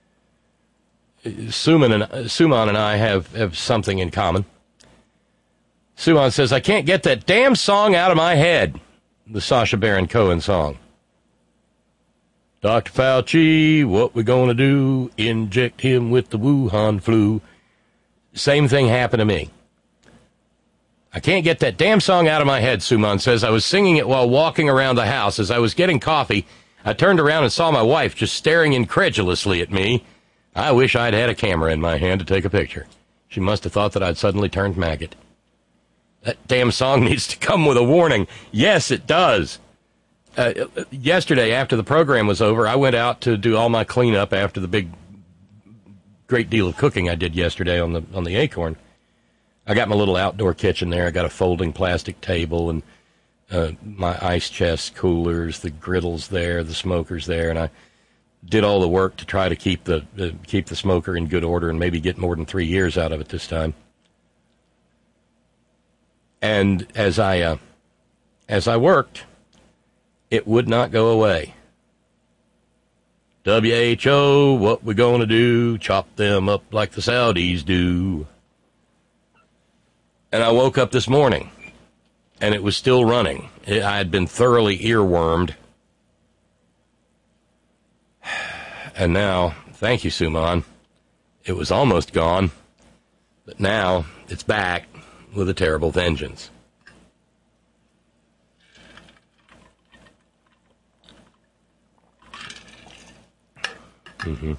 Speaker 4: Suman and, Suman and I have, have something in common. Suman says, I can't get that damn song out of my head. The Sacha Baron Cohen song. Doctor Fauci, what we gonna do? Inject him with the Wuhan flu. Same thing happened to me. I can't get that damn song out of my head, Suman says. I was singing it while walking around the house. As I was getting coffee, I turned around and saw my wife just staring incredulously at me. I wish I'd had a camera in my hand to take a picture. She must have thought that I'd suddenly turned maggot. That damn song needs to come with a warning. Yes, it does. Uh, yesterday, after the program was over, I went out to do all my cleanup after the big, great deal of cooking I did yesterday on the on the Acorn. I got my little outdoor kitchen there. I got a folding plastic table and uh, my ice chest, coolers, the griddles there, the smokers there, and I did all the work to try to keep the uh, keep the smoker in good order and maybe get more than three years out of it this time. And as I uh, as I worked, it would not go away. W H O, what we gonna do? Chop them up like the Saudis do. And I woke up this morning, and it was still running. It, I had been thoroughly earwormed. And now, thank you, Suman, it was almost gone, but now it's back with a terrible vengeance. Mm-hmm.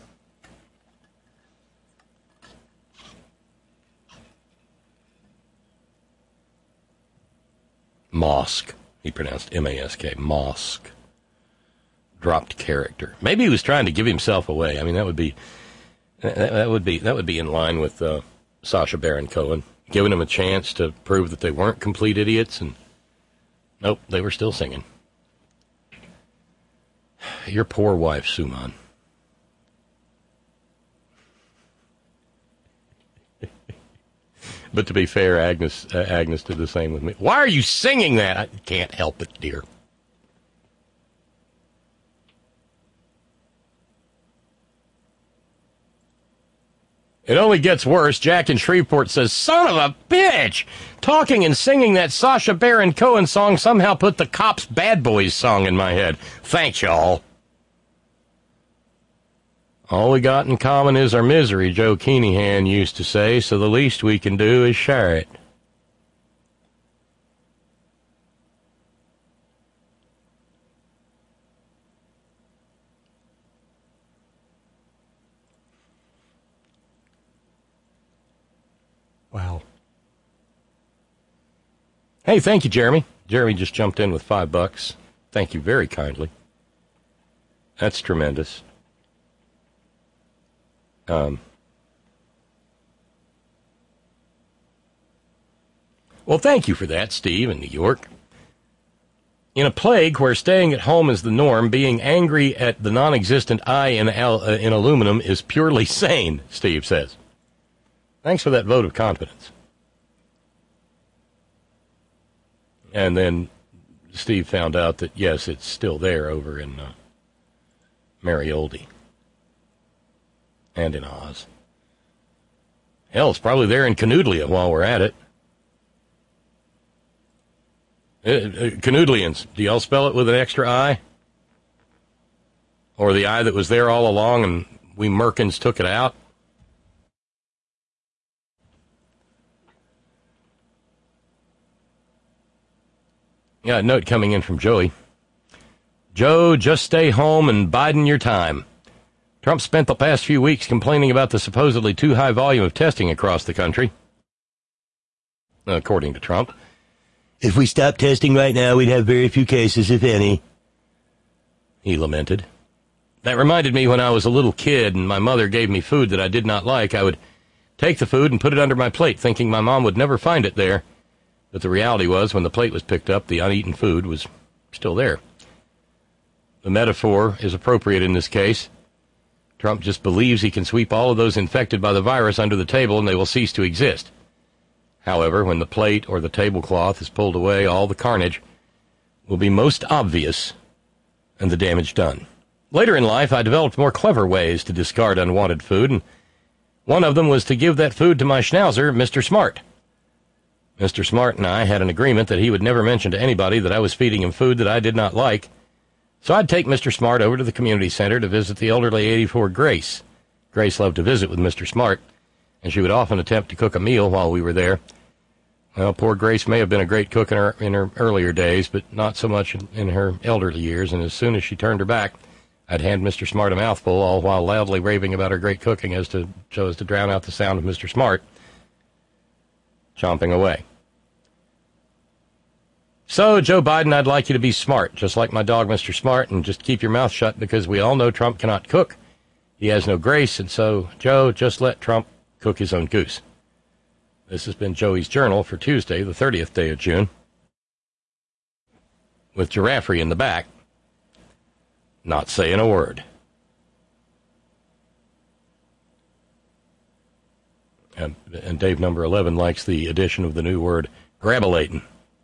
Speaker 4: Mosque. He pronounced M A S K. Mosque. Dropped character. Maybe he was trying to give himself away. I mean, that would be that, that would be that would be in line with uh, Sacha Baron Cohen, giving them a chance to prove that they weren't complete idiots, and nope, they were still singing. Your poor wife, Suman. But to be fair, Agnes uh, Agnes did the same with me. Why are you singing that? I can't help it, dear. It only gets worse. Jack in Shreveport says, son of a bitch! Talking and singing that Sacha Baron Cohen song somehow put the Cops Bad Boys song in my head. Thanks, y'all. All we got in common is our misery, Joe Keeneyhan used to say, so the least we can do is share it. Wow. Hey, thank you, Jeremy. Jeremy just jumped in with five bucks. Thank you very kindly. That's tremendous. Um. Well, thank you for that, Steve in New York. In a plague where staying at home is the norm, being angry at the non-existent eye in, al- uh, in aluminum is purely sane, Steve says. Thanks for that vote of confidence. And then Steve found out that, yes, it's still there over in uh, Marioldi and in Oz. Hell, it's probably there in Canoodlia while we're at it. Uh, uh, Canoodlians, do y'all spell it with an extra I? Or the I that was there all along and we Merkins took it out? Yeah, a note coming in from Joey. Joe, just stay home and biden your time. Trump spent the past few weeks complaining about the supposedly too high volume of testing across the country. According to Trump. If we stopped testing right now, we'd have very few cases, if any. He lamented. That reminded me when I was a little kid and my mother gave me food that I did not like, I would take the food and put it under my plate, thinking my mom would never find it there. But the reality was, when the plate was picked up, the uneaten food was still there. The metaphor is appropriate in this case. Trump just believes he can sweep all of those infected by the virus under the table and they will cease to exist. However, when the plate or the tablecloth is pulled away, all the carnage will be most obvious and the damage done. Later in life, I developed more clever ways to discard unwanted food, and one of them was to give that food to my schnauzer, Mister Smart. Mister Smart and I had an agreement that he would never mention to anybody that I was feeding him food that I did not like, so I'd take Mister Smart over to the community center to visit the elderly eighty-four Grace. Grace loved to visit with Mister Smart, and she would often attempt to cook a meal while we were there. Well, poor Grace may have been a great cook in her, in her earlier days, but not so much in, in her elderly years, and as soon as she turned her back, I'd hand Mister Smart a mouthful, all while loudly raving about her great cooking as to, so as to drown out the sound of Mister Smart chomping away. So, Joe Biden, I'd like you to be smart, just like my dog, Mister Smart, and just keep your mouth shut, because we all know Trump cannot cook. He has no grace, and so, Joe, just let Trump cook his own goose. This has been Joey's Journal for Tuesday, the thirtieth day of June, with Giraffe in the back, not saying a word. And, and Dave number eleven likes the addition of the new word, grabulating.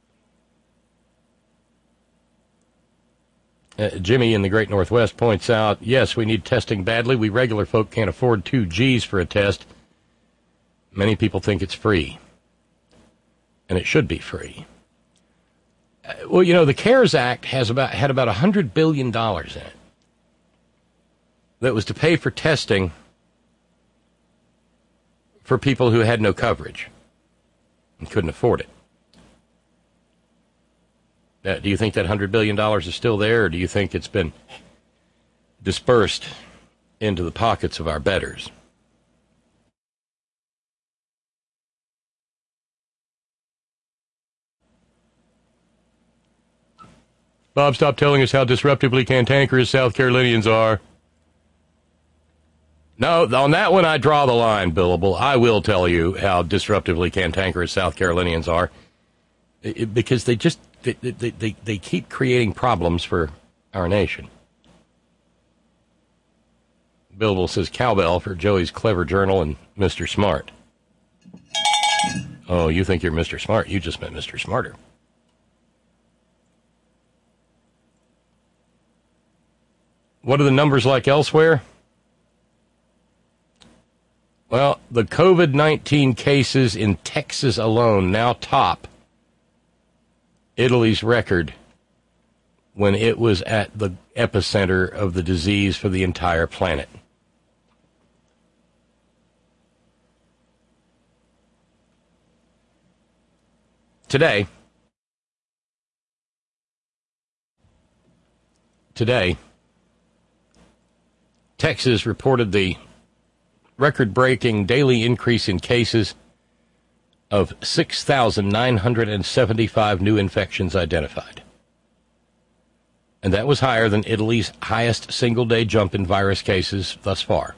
Speaker 4: Uh, Jimmy in the Great Northwest points out, yes, we need testing badly. We regular folk can't afford two G's for a test. Many people think it's free. And it should be free. Uh, well, you know, the CARES Act has about had about one hundred billion dollars in it. That was to pay for testing for people who had no coverage and couldn't afford it. Uh, do you think that one hundred billion dollars is still there, or do you think it's been dispersed into the pockets of our betters? Bob, stop telling us how disruptively cantankerous South Carolinians are. No, on that one I draw the line, Billable. I will tell you how disruptively cantankerous South Carolinians are, it, because they just they, they, they, they keep creating problems for our nation. Billable says cowbell for Joey's Clever Journal and Mister Smart. Oh, you think you're Mister Smart. You just met Mister Smarter. What are the numbers like elsewhere? Well, the COVID nineteen cases in Texas alone now top Italy's record when it was at the epicenter of the disease for the entire planet. Today, today, Texas reported the record-breaking daily increase in cases of six thousand nine hundred seventy-five new infections identified. And that was higher than Italy's highest single-day jump in virus cases thus far.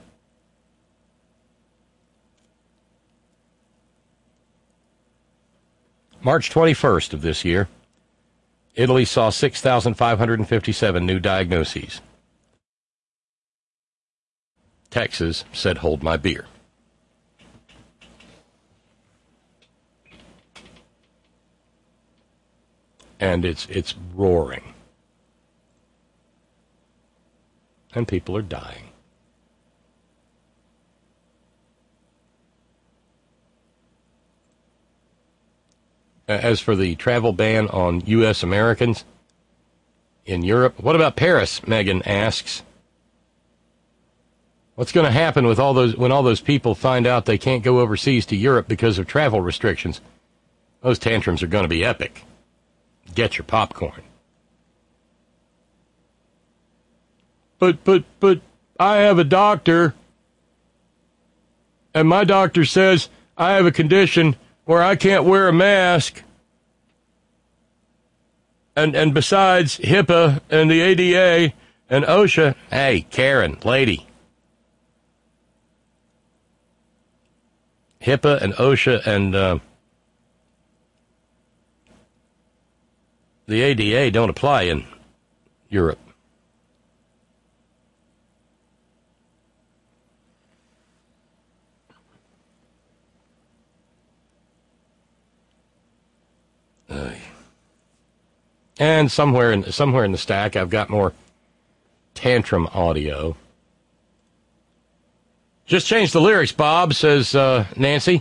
Speaker 4: March twenty-first of this year, Italy saw six thousand five hundred fifty-seven new diagnoses. Texas said, hold my beer. And it's it's roaring. And people are dying. As for the travel ban on U S Americans in Europe, what about Paris, Megan asks. What's going to happen with all those when all those people find out they can't go overseas to Europe because of travel restrictions? Those tantrums are going to be epic. Get your popcorn. But, but, but, I have a doctor, and my doctor says I have a condition where I can't wear a mask. And, and besides, HIPAA and the A D A and OSHA, hey, Karen, lady. HIPAA and OSHA and uh, the A D A don't apply in Europe. Uh, and somewhere in somewhere in the stack, I've got more tantrum audio. Just change the lyrics, Bob, says uh, Nancy.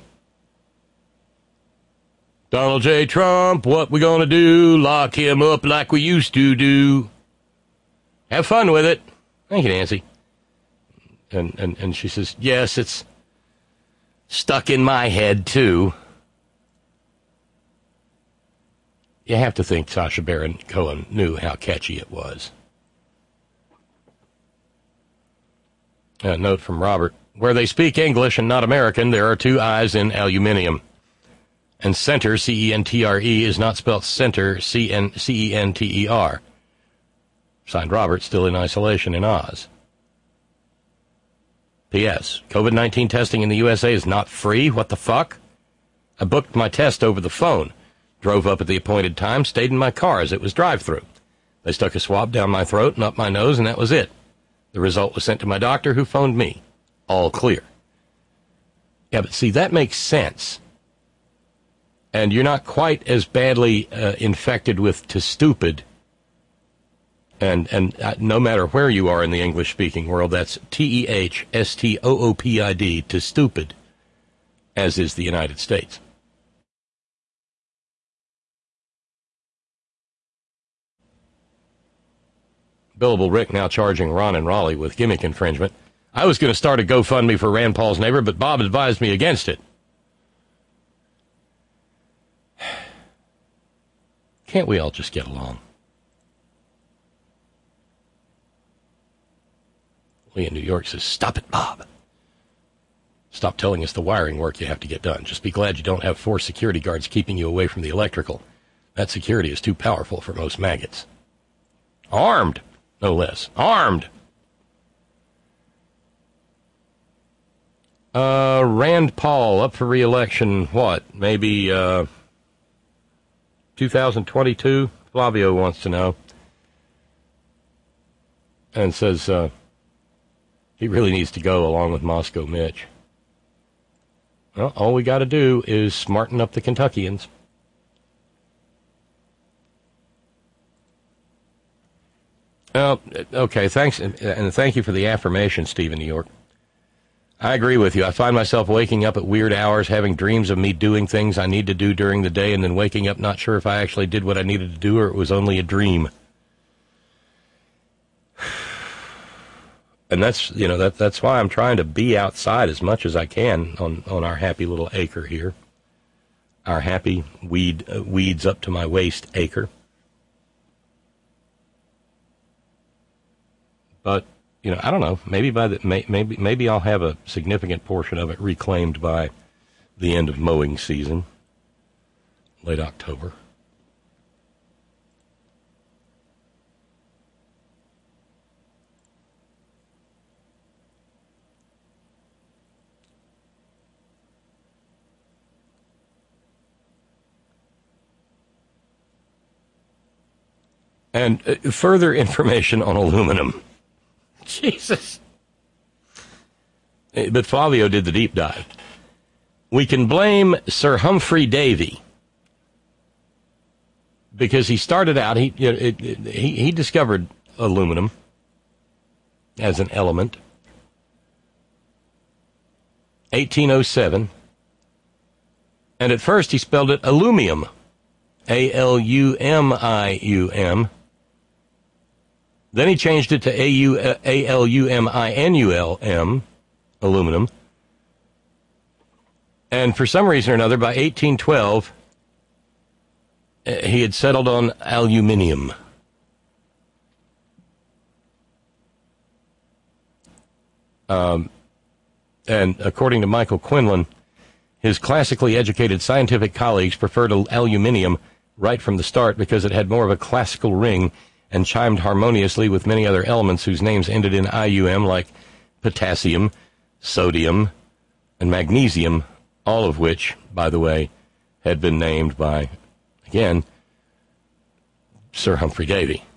Speaker 4: Donald J. Trump, what we gonna do? Lock him up like we used to do. Have fun with it. Thank you, Nancy. And, and, and she says, yes, it's stuck in my head, too. You have to think Sacha Baron Cohen knew how catchy it was. A note from Robert. Where they speak English and not American, there are two I's in aluminium. And center, C E N T R E, is not spelled center, C E N T E R. Signed Robert, still in isolation in Oz. P S. COVID nineteen testing in the U S A is not free? What the fuck? I booked my test over the phone. Drove up at the appointed time, stayed in my car as it was drive-through. They stuck a swab down my throat and up my nose, and that was it. The result was sent to my doctor, who phoned me. All clear. Yeah, but see, that makes sense. And you're not quite as badly uh, infected with to stupid. And and uh, no matter where you are in the English-speaking world, that's T E H S T O O P I D, to stupid, as is the United States. Billable Rick now charging Ron and Raleigh with gimmick infringement. I was going to start a GoFundMe for Rand Paul's neighbor, but Bob advised me against it. Can't we all just get along? Lee in New York says, stop it, Bob. Stop telling us the wiring work you have to get done. Just be glad you don't have four security guards keeping you away from the electrical. That security is too powerful for most maggots. Armed, no less. Armed. Uh, Rand Paul up for re-election, what, maybe uh, two thousand twenty-two? Flavio wants to know. And says uh, he really needs to go along with Moscow Mitch. Well, all we got to do is smarten up the Kentuckians. Oh, okay, thanks, and thank you for the affirmation, Steve in New York. I agree with you. I find myself waking up at weird hours, having dreams of me doing things I need to do during the day, and then waking up not sure if I actually did what I needed to do or it was only a dream. And that's, you know, that that's why I'm trying to be outside as much as I can on, on our happy little acre here. Our happy weed uh, weeds up to my waist acre. But, you know, I don't know. Maybe by the may, maybe maybe I'll have a significant portion of it reclaimed by the end of mowing season, late October. And uh, further information on aluminum. Jesus. But Flavio did the deep dive. We can blame Sir Humphrey Davy because he started out, he, you know, it, it, he, he discovered aluminum as an element. eighteen oh seven. And at first he spelled it alumium. A L U M I U M. Then he changed it to A L U M I N U L M, aluminum. And for some reason or another, by eighteen twelve, he had settled on aluminium. Um, and according to Michael Quinlan, his classically educated scientific colleagues preferred aluminium right from the start because it had more of a classical ring and chimed harmoniously with many other elements whose names ended in I U M, like potassium, sodium, and magnesium, all of which, by the way, had been named by, again, Sir Humphrey Davy.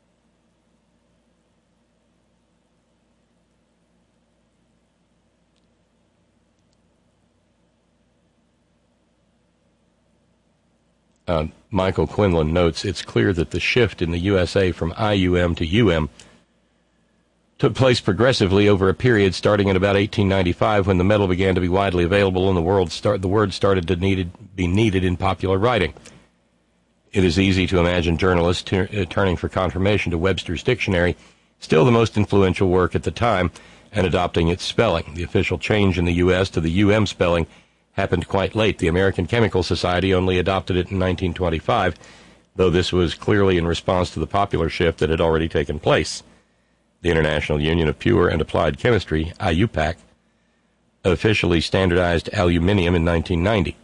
Speaker 4: Uh, Michael Quinlan notes, it's clear that the shift in the U S A from I U M to U M took place progressively over a period starting in about eighteen ninety-five when the metal began to be widely available and the, world start, the word started to needed, be needed in popular writing. It is easy to imagine journalists t- uh, turning for confirmation to Webster's Dictionary, still the most influential work at the time, and adopting its spelling. The official change in the U S to the U M spelling happened quite late. The American Chemical Society only adopted it in nineteen twenty-five, though this was clearly in response to the popular shift that had already taken place. The International Union of Pure and Applied Chemistry, I U P A C, officially standardized aluminium in nineteen ninety.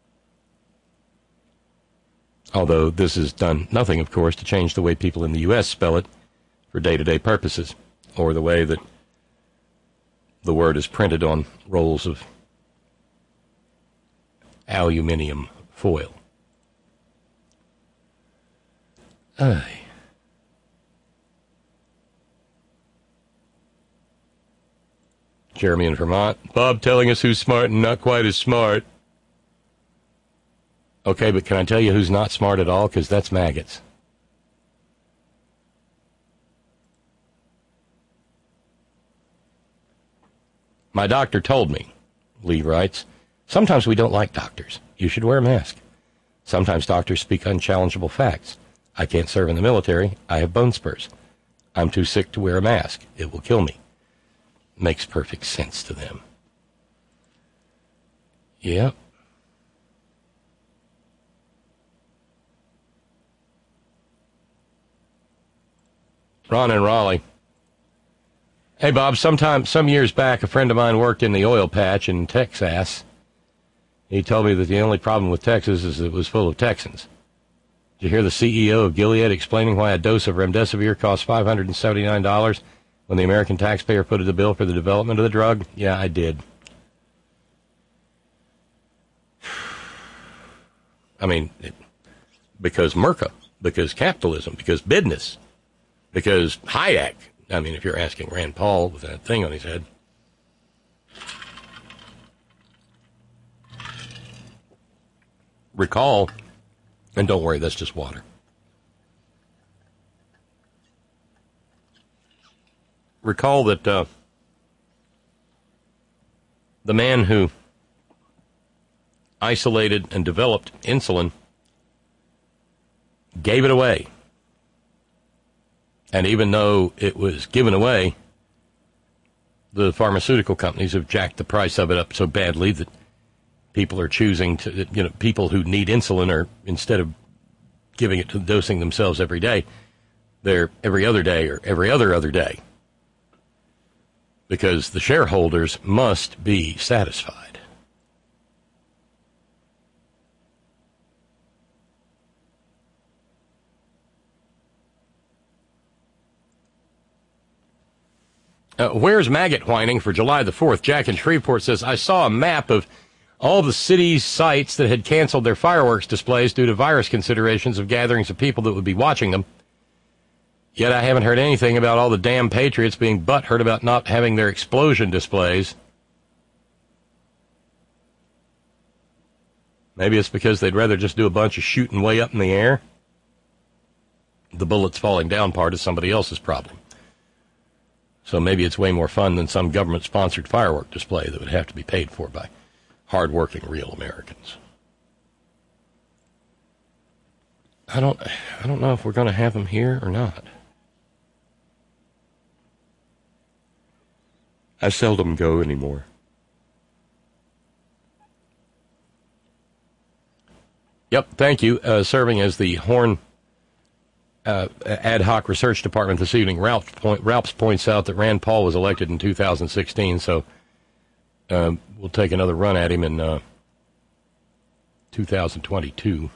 Speaker 4: Although this has done nothing, of course, to change the way people in the U S spell it for day-to-day purposes, or the way that the word is printed on rolls of aluminium foil. Aye. Jeremy in Vermont. Bob telling us who's smart and not quite as smart. Okay, but can I tell you who's not smart at all? Because that's maggots. My doctor told me, Lee writes, sometimes we don't like doctors. You should wear a mask. Sometimes doctors speak unchallengeable facts. I can't serve in the military. I have bone spurs. I'm too sick to wear a mask. It will kill me. Makes perfect sense to them. Yep. Ron in Raleigh. Hey, Bob, sometime, some years back, a friend of mine worked in the oil patch in Texas. He told me that the only problem with Texas is it was full of Texans. Did you hear the C E O of Gilead explaining why a dose of remdesivir costs five hundred seventy-nine dollars when the American taxpayer footed the bill for the development of the drug? Yeah, I did. I mean, it, because Merca, because capitalism, because business, because Hayek. I mean, if you're asking Rand Paul with that thing on his head. Recall, and don't worry, that's just water. Recall that uh, the man who isolated and developed insulin gave it away. And even though it was given away, the pharmaceutical companies have jacked the price of it up so badly that people are choosing to, you know, people who need insulin are, instead of giving it to dosing themselves every day, they're every other day or every other other day. Because the shareholders must be satisfied. Uh, where's maggot whining for July the fourth? Jack in Shreveport says, I saw a map of all the city's sites that had canceled their fireworks displays due to virus considerations of gatherings of people that would be watching them. Yet I haven't heard anything about all the damn patriots being butthurt about not having their explosion displays. Maybe it's because they'd rather just do a bunch of shooting way up in the air. The bullets falling down part is somebody else's problem. So maybe it's way more fun than some government-sponsored firework display that would have to be paid for by hard-working real Americans. I don't, I don't know if we're going to have them here or not. I seldom go anymore. Yep, thank you. Uh, serving as the Horn uh, Ad Hoc Research Department this evening, Ralph, point, Ralph points out that Rand Paul was elected in two thousand sixteen, so uh, we'll take another run at him in uh, two thousand twenty-two.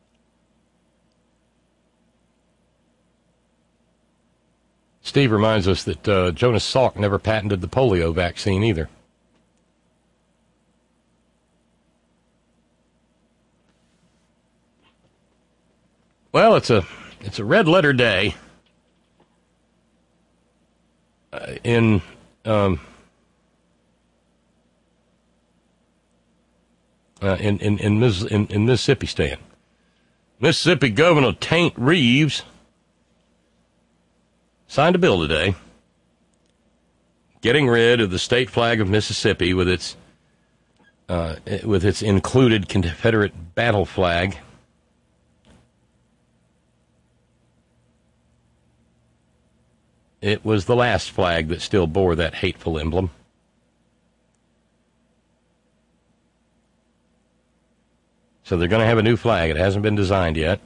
Speaker 4: Steve reminds us that uh, Jonas Salk never patented the polio vaccine either. Well, it's a it's a red letter day uh, in um, uh, in in in, Miss, in in Mississippi. Stan, Mississippi Governor Taint Reeves signed a bill today getting rid of the state flag of Mississippi with its uh, with its included Confederate battle flag. It was the last flag that still bore that hateful emblem. So they're going to have a new flag. It hasn't been designed yet.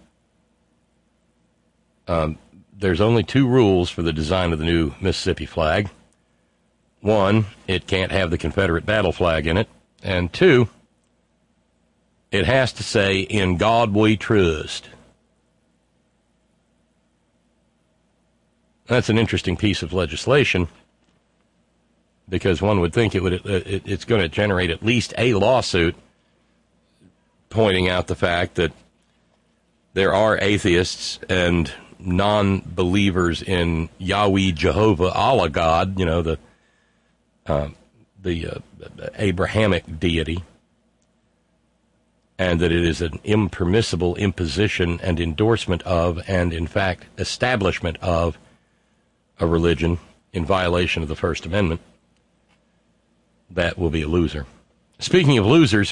Speaker 4: Um, there's only two rules for the design of the new Mississippi flag. One, it can't have the Confederate battle flag in it. And two, it has to say, "In God we trust." That's an interesting piece of legislation because one would think it would it, it's going to generate at least a lawsuit pointing out the fact that there are atheists and non-believers in Yahweh, Jehovah, Allah God, you know, the uh, the uh, Abrahamic deity, and that it is an impermissible imposition and endorsement of, and in fact establishment of, a religion in violation of the First Amendment. That will be a loser. Speaking of losers,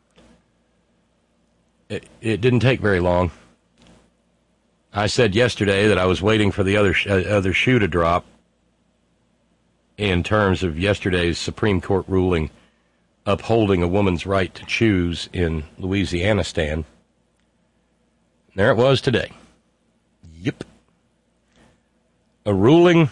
Speaker 4: it, it didn't take very long. I said yesterday that I was waiting for the other sh- uh, other shoe to drop in terms of yesterday's Supreme Court ruling upholding a woman's right to choose in Louisiana. Stan. There it was today. Yep. A ruling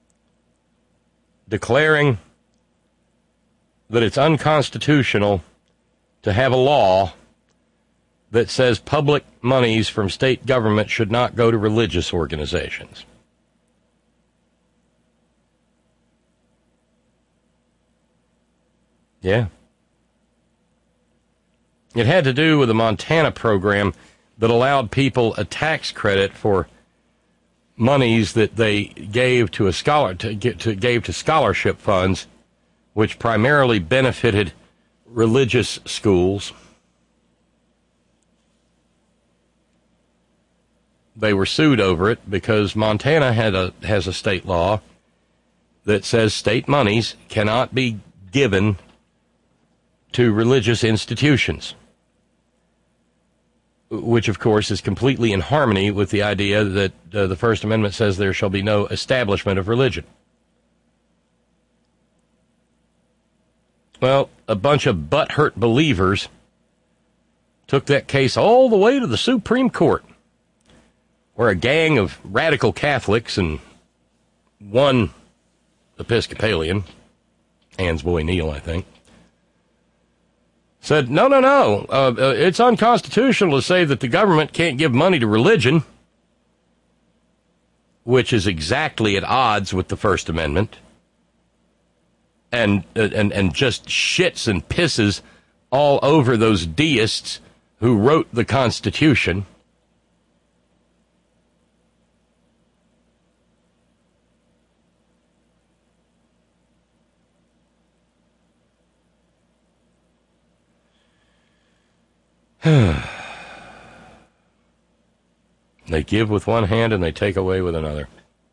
Speaker 4: declaring that it's unconstitutional to have a law that says public monies from state government should not go to religious organizations. Yeah. It had to do with a Montana program that allowed people a tax credit for monies that they gave to a scholar to get to gave to scholarship funds, which primarily benefited religious schools. They were sued over it because Montana had a has a state law that says state monies cannot be given to religious institutions, which, of course, is completely in harmony with the idea that uh, the First Amendment says there shall be no establishment of religion. Well, a bunch of butthurt believers took that case all the way to the Supreme Court, where a gang of radical Catholics and one Episcopalian, Ann's boy Neil, I think, said, no, no, no, uh, uh, it's unconstitutional to say that the government can't give money to religion, which is exactly at odds with the First Amendment, and uh, and and just shits and pisses all over those deists who wrote the Constitution. They give with one hand and they take away with another.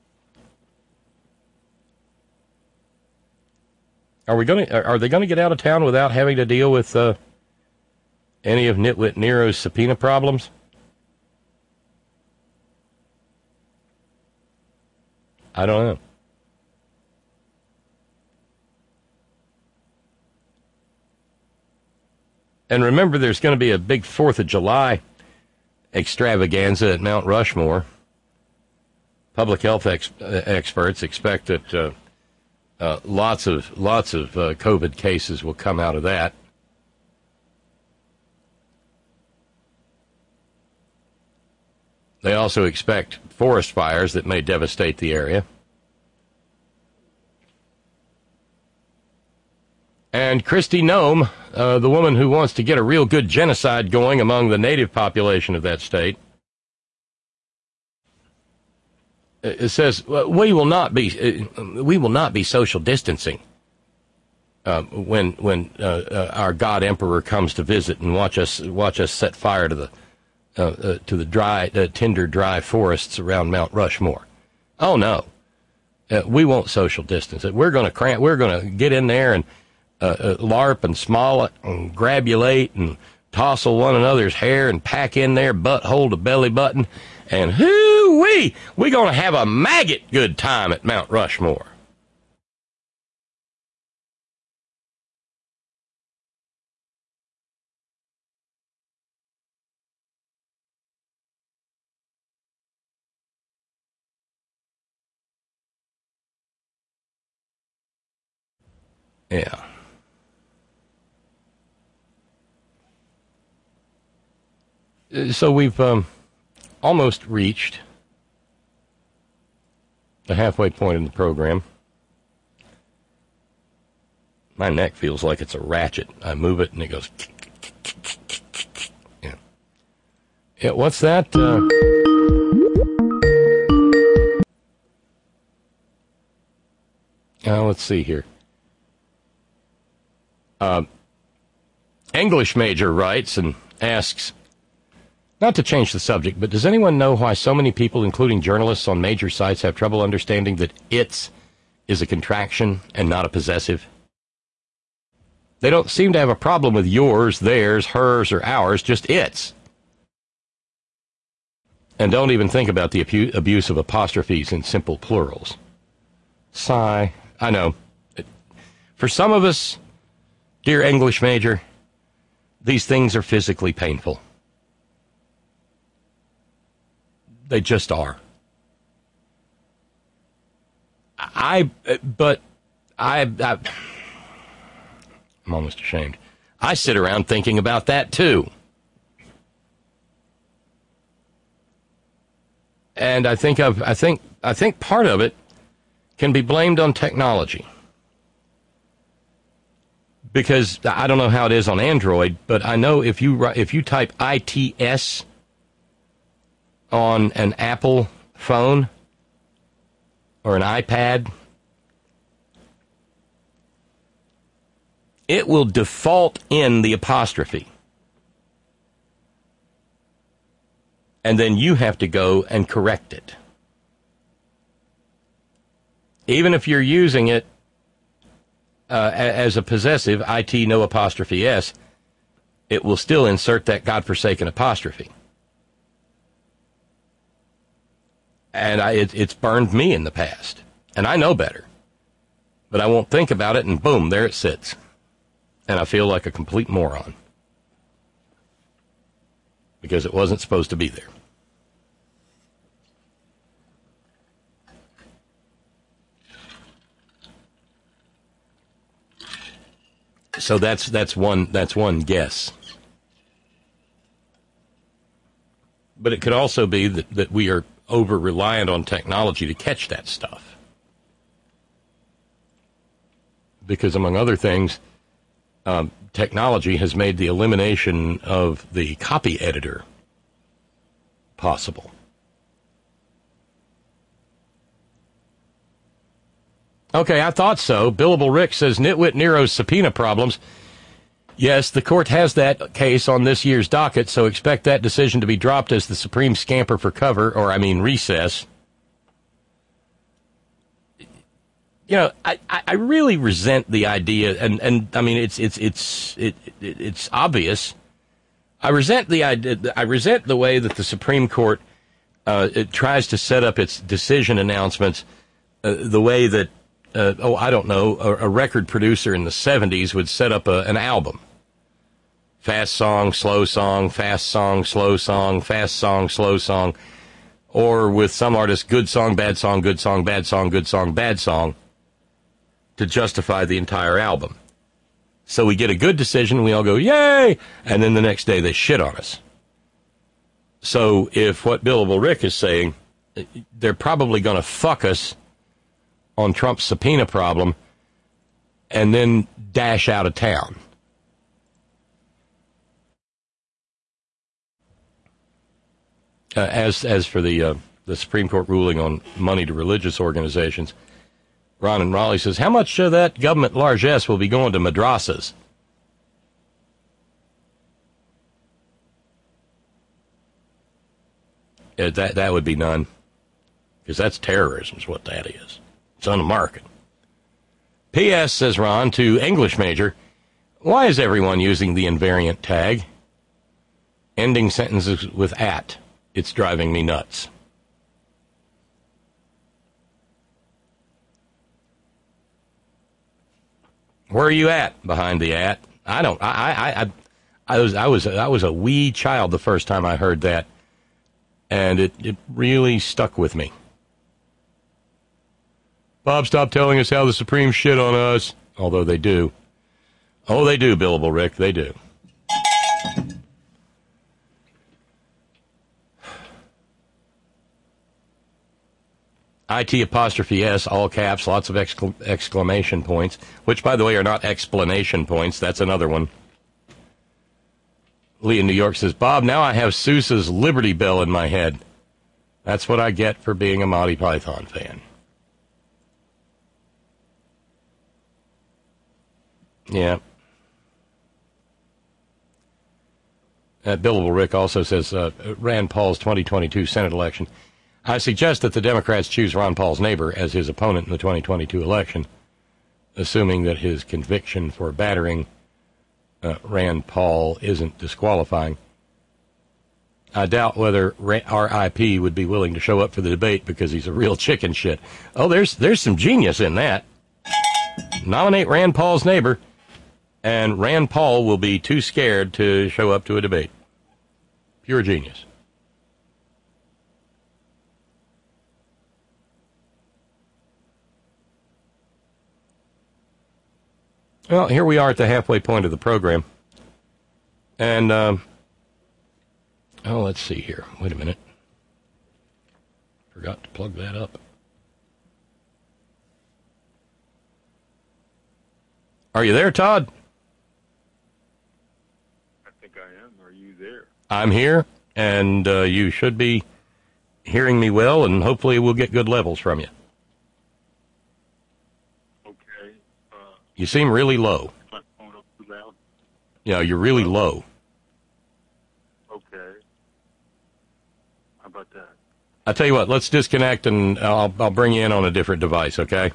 Speaker 4: Are we going to? Are they going to get out of town without having to deal with uh, any of Nitwit Nero's subpoena problems? I don't know. And remember, there's going to be a big Fourth of July extravaganza at Mount Rushmore. Public health ex- uh, experts expect that uh, uh, lots of lots of uh, COVID cases will come out of that. They also expect forest fires that may devastate the area. And Kristi Noem, uh, the woman who wants to get a real good genocide going among the native population of that state, it says we will not be uh, we will not be social distancing uh, when when uh, uh, our God Emperor comes to visit and watch us watch us set fire to the uh, uh, to the dry uh, tinder dry forests around Mount Rushmore. Oh no, uh, we won't social distance it. We're going to cramp. We're going to get in there and uh, uh, LARP and small it and grabulate and tousle one another's hair and pack in their butthole to belly button. And hoo-wee, we're going to have a maggot good time at Mount Rushmore. Yeah. So we've um, almost reached the halfway point in the program. My neck feels like it's a ratchet. I move it and it goes. Yeah. Yeah. What's that? Uh, uh, let's see here. Uh, English major writes and asks, not to change the subject, but does anyone know why so many people, including journalists on major sites, have trouble understanding that it's is a contraction and not a possessive? They don't seem to have a problem with yours, theirs, hers, or ours, just its. And don't even think about the abu- abuse of apostrophes in simple plurals. Sigh. I know. For some of us, dear English major, these things are physically painful. They just are. I, but I, I, I'm almost ashamed. I sit around thinking about that too. And I think I've, I think, I think part of it can be blamed on technology. Because I don't know how it is on Android, but I know if you if you type I T S on an Apple phone or an iPad, it will default in the apostrophe. and then you have to go and correct it. Even if you're using it uh, as a possessive, it no apostrophe s, it will still insert that godforsaken apostrophe. And I, it, it's burned me in the past. And I know better. But I won't think about it, and boom, there it sits. And I feel like a complete moron. Because it wasn't supposed to be there. So that's that's one that's one guess. But it could also be that, that we are over-reliant on technology to catch that stuff. Because, among other things, um, technology has made the elimination of the copy editor possible. Okay, I thought so. Billable Rick says Nitwit Nero's subpoena problems. Yes, the court has that case on this year's docket, so expect that decision to be dropped as the Supreme scamper for cover, or I mean recess. You know, I, I really resent the idea, and, and I mean it's it's it's it, it, it's obvious. I resent the idea. I resent the way that the Supreme Court uh, it tries to set up its decision announcements, uh, the way that uh, oh I don't know a, a record producer in the seventies would set up a, an album. Fast song, slow song, fast song, slow song, fast song, slow song, or with some artists, good song, bad song, good song, bad song, good song, bad song, to justify the entire album. So we get a good decision, we all go, yay! And then the next day they shit on us. So if what Billable Rick is saying, they're probably going to fuck us on Trump's subpoena problem and then dash out of town. Uh, as as for the uh, the Supreme Court ruling on money to religious organizations, Ron and Raleigh says, how much of that government largesse will be going to madrasas? Uh, that that would be none, because that's terrorism is what that is. It's un-American. P S, says Ron, to English major, why is everyone using the invariant tag? Ending sentences with at. It's driving me nuts. Where are you at behind the at? I don't. I. I. I. I was. I was. I was a wee child the first time I heard that, and it. It really stuck with me. Bob, stop telling us how the Supreme shit on us. Although they do. Oh, they do, Billable Rick. They do. I T apostrophe S, all caps, lots of excla- exclamation points, which, by the way, are not explanation points. That's another one. Lee in New York says, Bob, now I have Sousa's Liberty Bell in my head. That's what I get for being a Monty Python fan. Yeah. Uh, Billable Rick also says, uh, Rand Paul's twenty twenty-two Senate election. I suggest that the Democrats choose Ron Paul's neighbor as his opponent in the twenty twenty-two election, assuming that his conviction for battering uh, Rand Paul isn't disqualifying. I doubt whether R I P would be willing to show up for the debate because he's a real chicken shit. Oh, there's there's some genius in that. Nominate Rand Paul's neighbor, and Rand Paul will be too scared to show up to a debate. Pure genius. Well, here we are at the halfway point of the program. And, um, oh, let's see here. Wait a minute. Forgot to plug that up. Are you there, Todd?
Speaker 6: I think I am. Are you there?
Speaker 4: I'm here, and uh, you should be hearing me well, and hopefully we'll get good levels from you. You seem really low.
Speaker 6: My phone up too loud?
Speaker 4: Yeah, you're really low.
Speaker 6: Okay.
Speaker 4: I'll tell you what, let's disconnect and I'll, I'll bring you in on a different device, okay?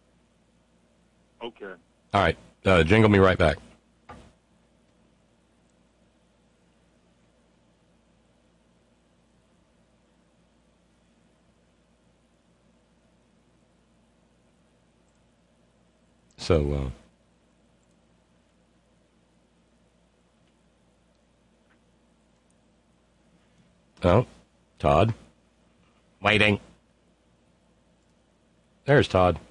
Speaker 6: Okay.
Speaker 4: All right. Uh, jingle me right back. So, uh, oh, Todd. Waiting. There's Todd.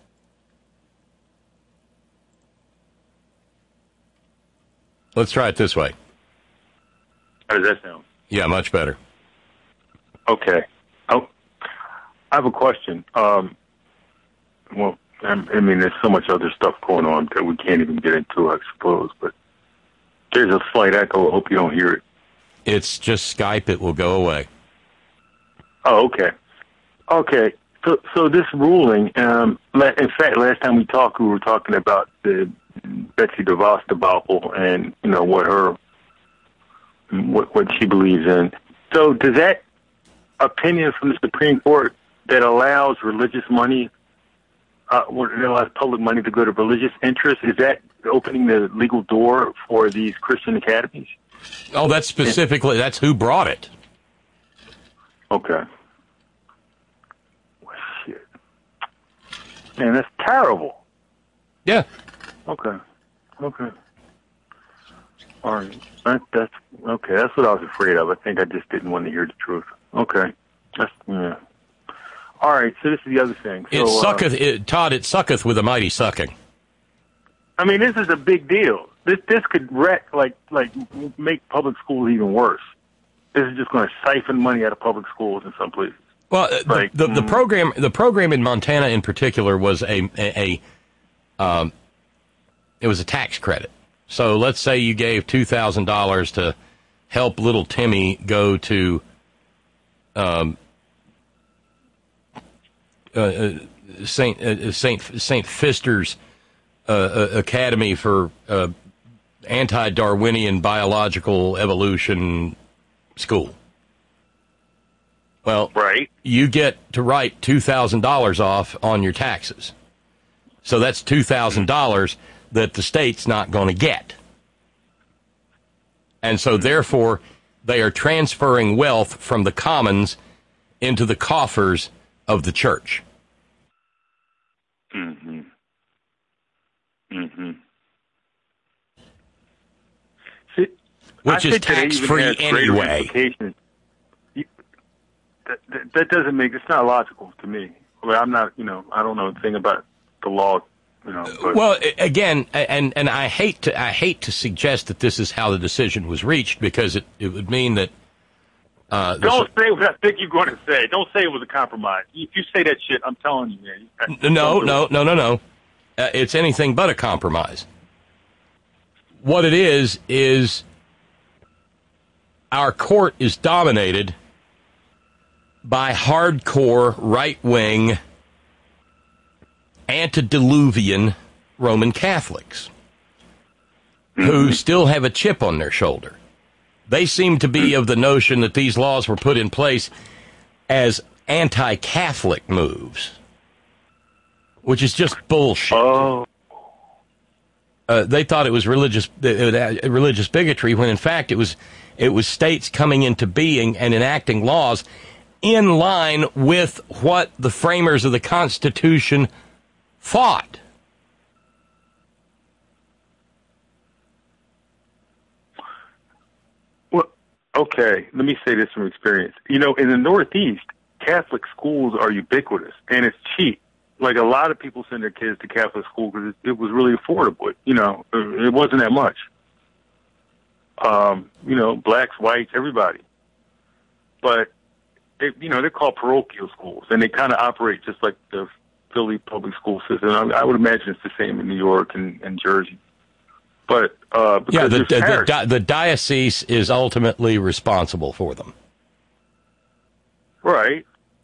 Speaker 4: Let's try it this way.
Speaker 6: How does that sound?
Speaker 4: Yeah, much better.
Speaker 6: Okay. Oh, I have a question. Um, well, I mean, there's so much other stuff going on that we can't even get into, I suppose. But there's a slight echo. I hope you don't hear it.
Speaker 4: It's just Skype. It will go away.
Speaker 6: Oh, okay. Okay. So, so this ruling, um, in fact, last time we talked, we were talking about the Betsy DeVos debacle and, you know, what her, what, what she believes in. So does that opinion from the Supreme Court that allows religious money, uh, that allows public money to go to religious interests, is that opening the legal door for these Christian academies?
Speaker 4: Oh, that's specifically, that's who brought it.
Speaker 6: Okay. Well, shit. Man, that's terrible.
Speaker 4: Yeah.
Speaker 6: Okay. Okay. All right. That, that's okay. That's what I was afraid of. I think I just didn't want to hear the truth. Okay. That's yeah. All right. So this is the other thing. So,
Speaker 4: It sucketh,
Speaker 6: uh,
Speaker 4: it, Todd. It sucketh with a mighty sucking.
Speaker 6: I mean, this is a big deal. This this could wreck, like like make public schools even worse. This is just going to siphon money out of public schools in some places.
Speaker 4: Well, uh,
Speaker 6: Like,
Speaker 4: the, the, the
Speaker 6: mm.
Speaker 4: program the program in Montana in particular was a, a, a um, it was a tax credit. So let's say you gave two thousand dollars to help little Timmy go to um, uh, uh, Saint uh, Saint Saint Fister's uh, uh, Academy for uh, anti-Darwinian biological evolution school. Well,
Speaker 6: Right.
Speaker 4: you get to write two thousand dollars off on your taxes. So that's two thousand dollars that the state's not going to get. And so, therefore, they are transferring wealth from the commons into the coffers of the church.
Speaker 6: Mm-hmm. Mm-hmm. See,
Speaker 4: Which
Speaker 6: I
Speaker 4: is
Speaker 6: think that even
Speaker 4: tax-free
Speaker 6: has greater
Speaker 4: anyway.
Speaker 6: implications. You- That, that, that doesn't make, it's not logical to me. Well, I'm not, you know, I don't know anything about the law, you know. But,
Speaker 4: Well, a- again, a- and and I hate to I hate to suggest that this is how the decision was reached, because it, it would mean that uh, the
Speaker 6: don't say what I think you're going to say. Don't say it was a compromise. If you say that shit, I'm telling you, man.
Speaker 4: No,
Speaker 6: Don't do
Speaker 4: no,
Speaker 6: it.
Speaker 4: no, no, no. Uh, it's anything but a compromise. What it is, is our court is dominated by hardcore, right-wing, antediluvian Roman Catholics who still have a chip on their shoulder. They seem to be of the notion that these laws were put in place as anti-Catholic moves, which is just bullshit.
Speaker 6: Oh,
Speaker 4: Uh, they thought it was religious uh, religious bigotry, when in fact it was it was states coming into being and enacting laws in line with what the framers of the Constitution thought.
Speaker 6: well, okay. Let me say this from experience. You know, in the Northeast, Catholic schools are ubiquitous, and it's cheap. Like, a lot of people send their kids to Catholic school because it, it was really affordable. You know, it, it wasn't that much. Um, you know, blacks, whites, everybody. But, they, you know, they're called parochial schools, and they kind of operate just like the Philly public school system. I, I would imagine it's the same in New York and, and Jersey. But, uh, because
Speaker 4: Yeah, the,
Speaker 6: there's
Speaker 4: the, the,
Speaker 6: parish-
Speaker 4: di- the diocese is ultimately responsible for them.
Speaker 6: Right.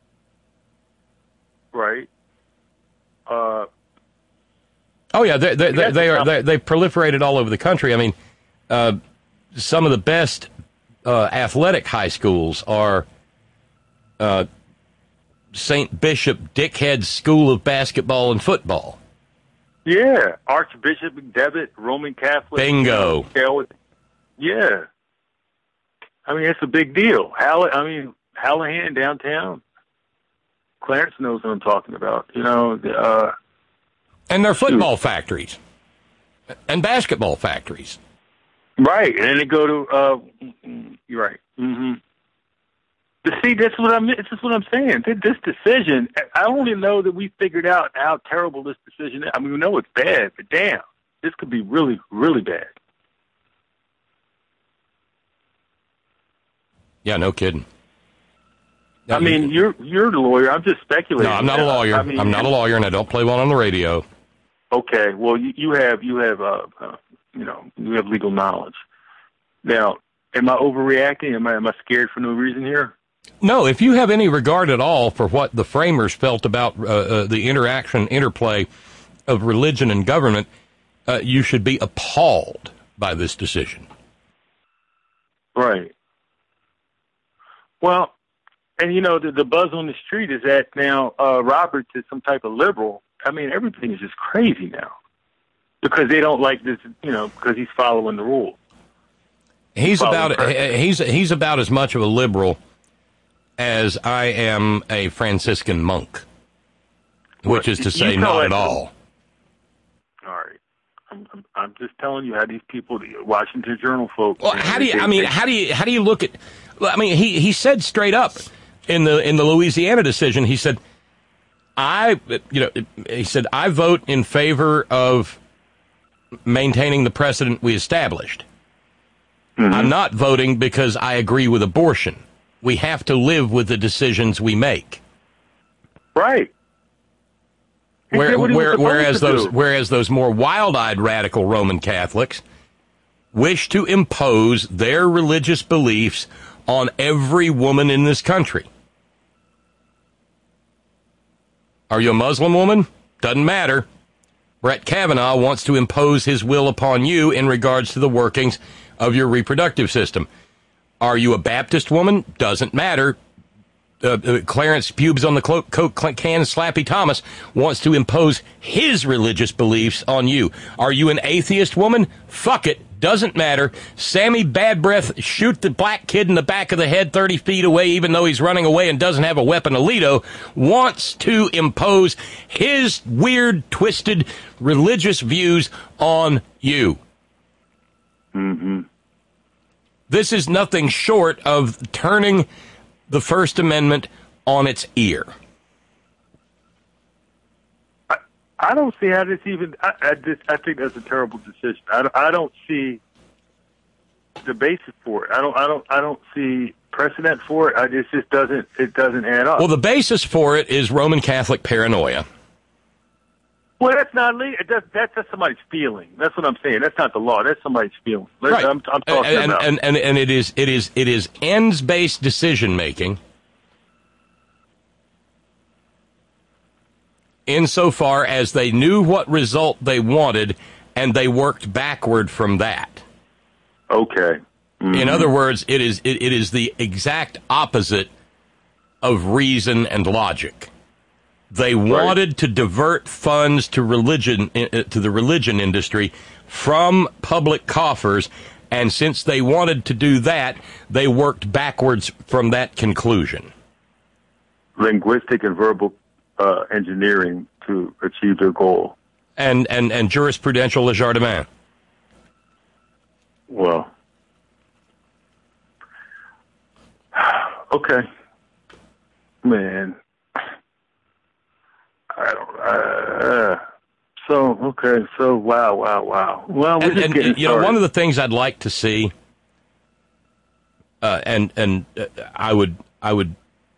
Speaker 6: Right. Uh,
Speaker 4: Oh yeah, they they, they,
Speaker 6: That's
Speaker 4: they
Speaker 6: the
Speaker 4: are they they proliferated all over the country. I mean, uh, some of the best uh, athletic high schools are uh, Saint Bishop Dickhead School of Basketball and Football.
Speaker 6: Yeah, Archbishop McDevitt, Roman Catholic.
Speaker 4: Bingo.
Speaker 6: You know, yeah. I mean, it's a big deal. Hall- I mean, Hallahan downtown. Clarence knows what I'm talking about. You know, uh,
Speaker 4: and they're football factories and basketball factories.
Speaker 6: Right, and then they go to. Uh, you're right. Mm-hmm. But see, that's what I'm. This is what I'm saying. This decision, I don't even know that we figured out how terrible this decision is. I mean, we know it's bad, but damn, this could be really, really bad.
Speaker 4: Yeah, no kidding.
Speaker 6: I mean, you're you're the lawyer. I'm just speculating.
Speaker 4: No, I'm not a lawyer.
Speaker 6: I mean,
Speaker 4: I'm not a lawyer, and I don't play one on the radio.
Speaker 6: Okay, well, you, you have you have uh, uh, you know you have legal knowledge. Now, am I overreacting? Am I am I scared for no reason here?
Speaker 4: No, if you have any regard at all for what the framers felt about uh, uh, the interaction, interplay of religion and government, uh, you should be appalled by this decision.
Speaker 6: Right. Well. And, you know, the, the buzz on the street is that now uh, Roberts is some type of liberal. I mean, everything is just crazy now because they don't like this, you know, because he's following the rules.
Speaker 4: He's about he's he's about as much of a liberal as I am a Franciscan monk, which is to say not at all.
Speaker 6: All right. I'm, I'm, I'm just telling you how these people, the Washington Journal folks.
Speaker 4: Well, how do you, I mean, how do you, how do you look at, I mean, he, he said straight up, In the in the Louisiana decision, he said, I, you know, he said, I vote in favor of maintaining the precedent we established. Mm-hmm. I'm not voting because I agree with abortion. We have to live with the decisions we make.
Speaker 6: Right.
Speaker 4: Where, where, whereas those whereas those more wild-eyed radical Roman Catholics wish to impose their religious beliefs on every woman in this country. Are you a Muslim woman? Doesn't matter. Brett Kavanaugh wants to impose his will upon you in regards to the workings of your reproductive system. Are you a Baptist woman? Doesn't matter. Uh, uh, Clarence Pubes on the clo- Coke can, Slappy Thomas, wants to impose his religious beliefs on you. Are you an atheist woman? Fuck it. Doesn't matter. Sammy Bad Breath, shoot the black kid in the back of the head thirty feet away, even though he's running away and doesn't have a weapon. Alito wants to impose his weird, twisted religious views on you.
Speaker 6: Mm-hmm.
Speaker 4: This is nothing short of turning the First Amendment on its ear.
Speaker 6: I, I don't see how this even. I, I, just, I think that's a terrible decision. I, I don't see the basis for it. I don't. I don't. I don't see precedent for it. I just just doesn't. It doesn't add up.
Speaker 4: Well, the basis for it is Roman Catholic paranoia.
Speaker 6: Well, that's not legal. That's, that's that's somebody's feeling. That's what I'm saying. That's not the law. That's somebody's feeling.
Speaker 4: Right.
Speaker 6: I'm, I'm talking
Speaker 4: and,
Speaker 6: about.
Speaker 4: And, and, and it is it is it is ends-based decision making. Insofar as they knew what result they wanted, and they worked backward from that.
Speaker 6: Okay. Mm-hmm.
Speaker 4: In other words, it is it, it is the exact opposite of reason and logic. They wanted right. to divert funds to religion to the religion industry from public coffers, and since they wanted to do that, they worked backwards from that conclusion.
Speaker 6: Linguistic and verbal uh, engineering to achieve their goal.
Speaker 4: And and and jurisprudential Legardemain.
Speaker 6: Well, okay, man. I don't. Uh, so okay. So wow, wow, wow. Well, we're
Speaker 4: and,
Speaker 6: just
Speaker 4: and
Speaker 6: getting
Speaker 4: you
Speaker 6: started.
Speaker 4: know, one of the things I'd like to see, uh, and and uh, I would I would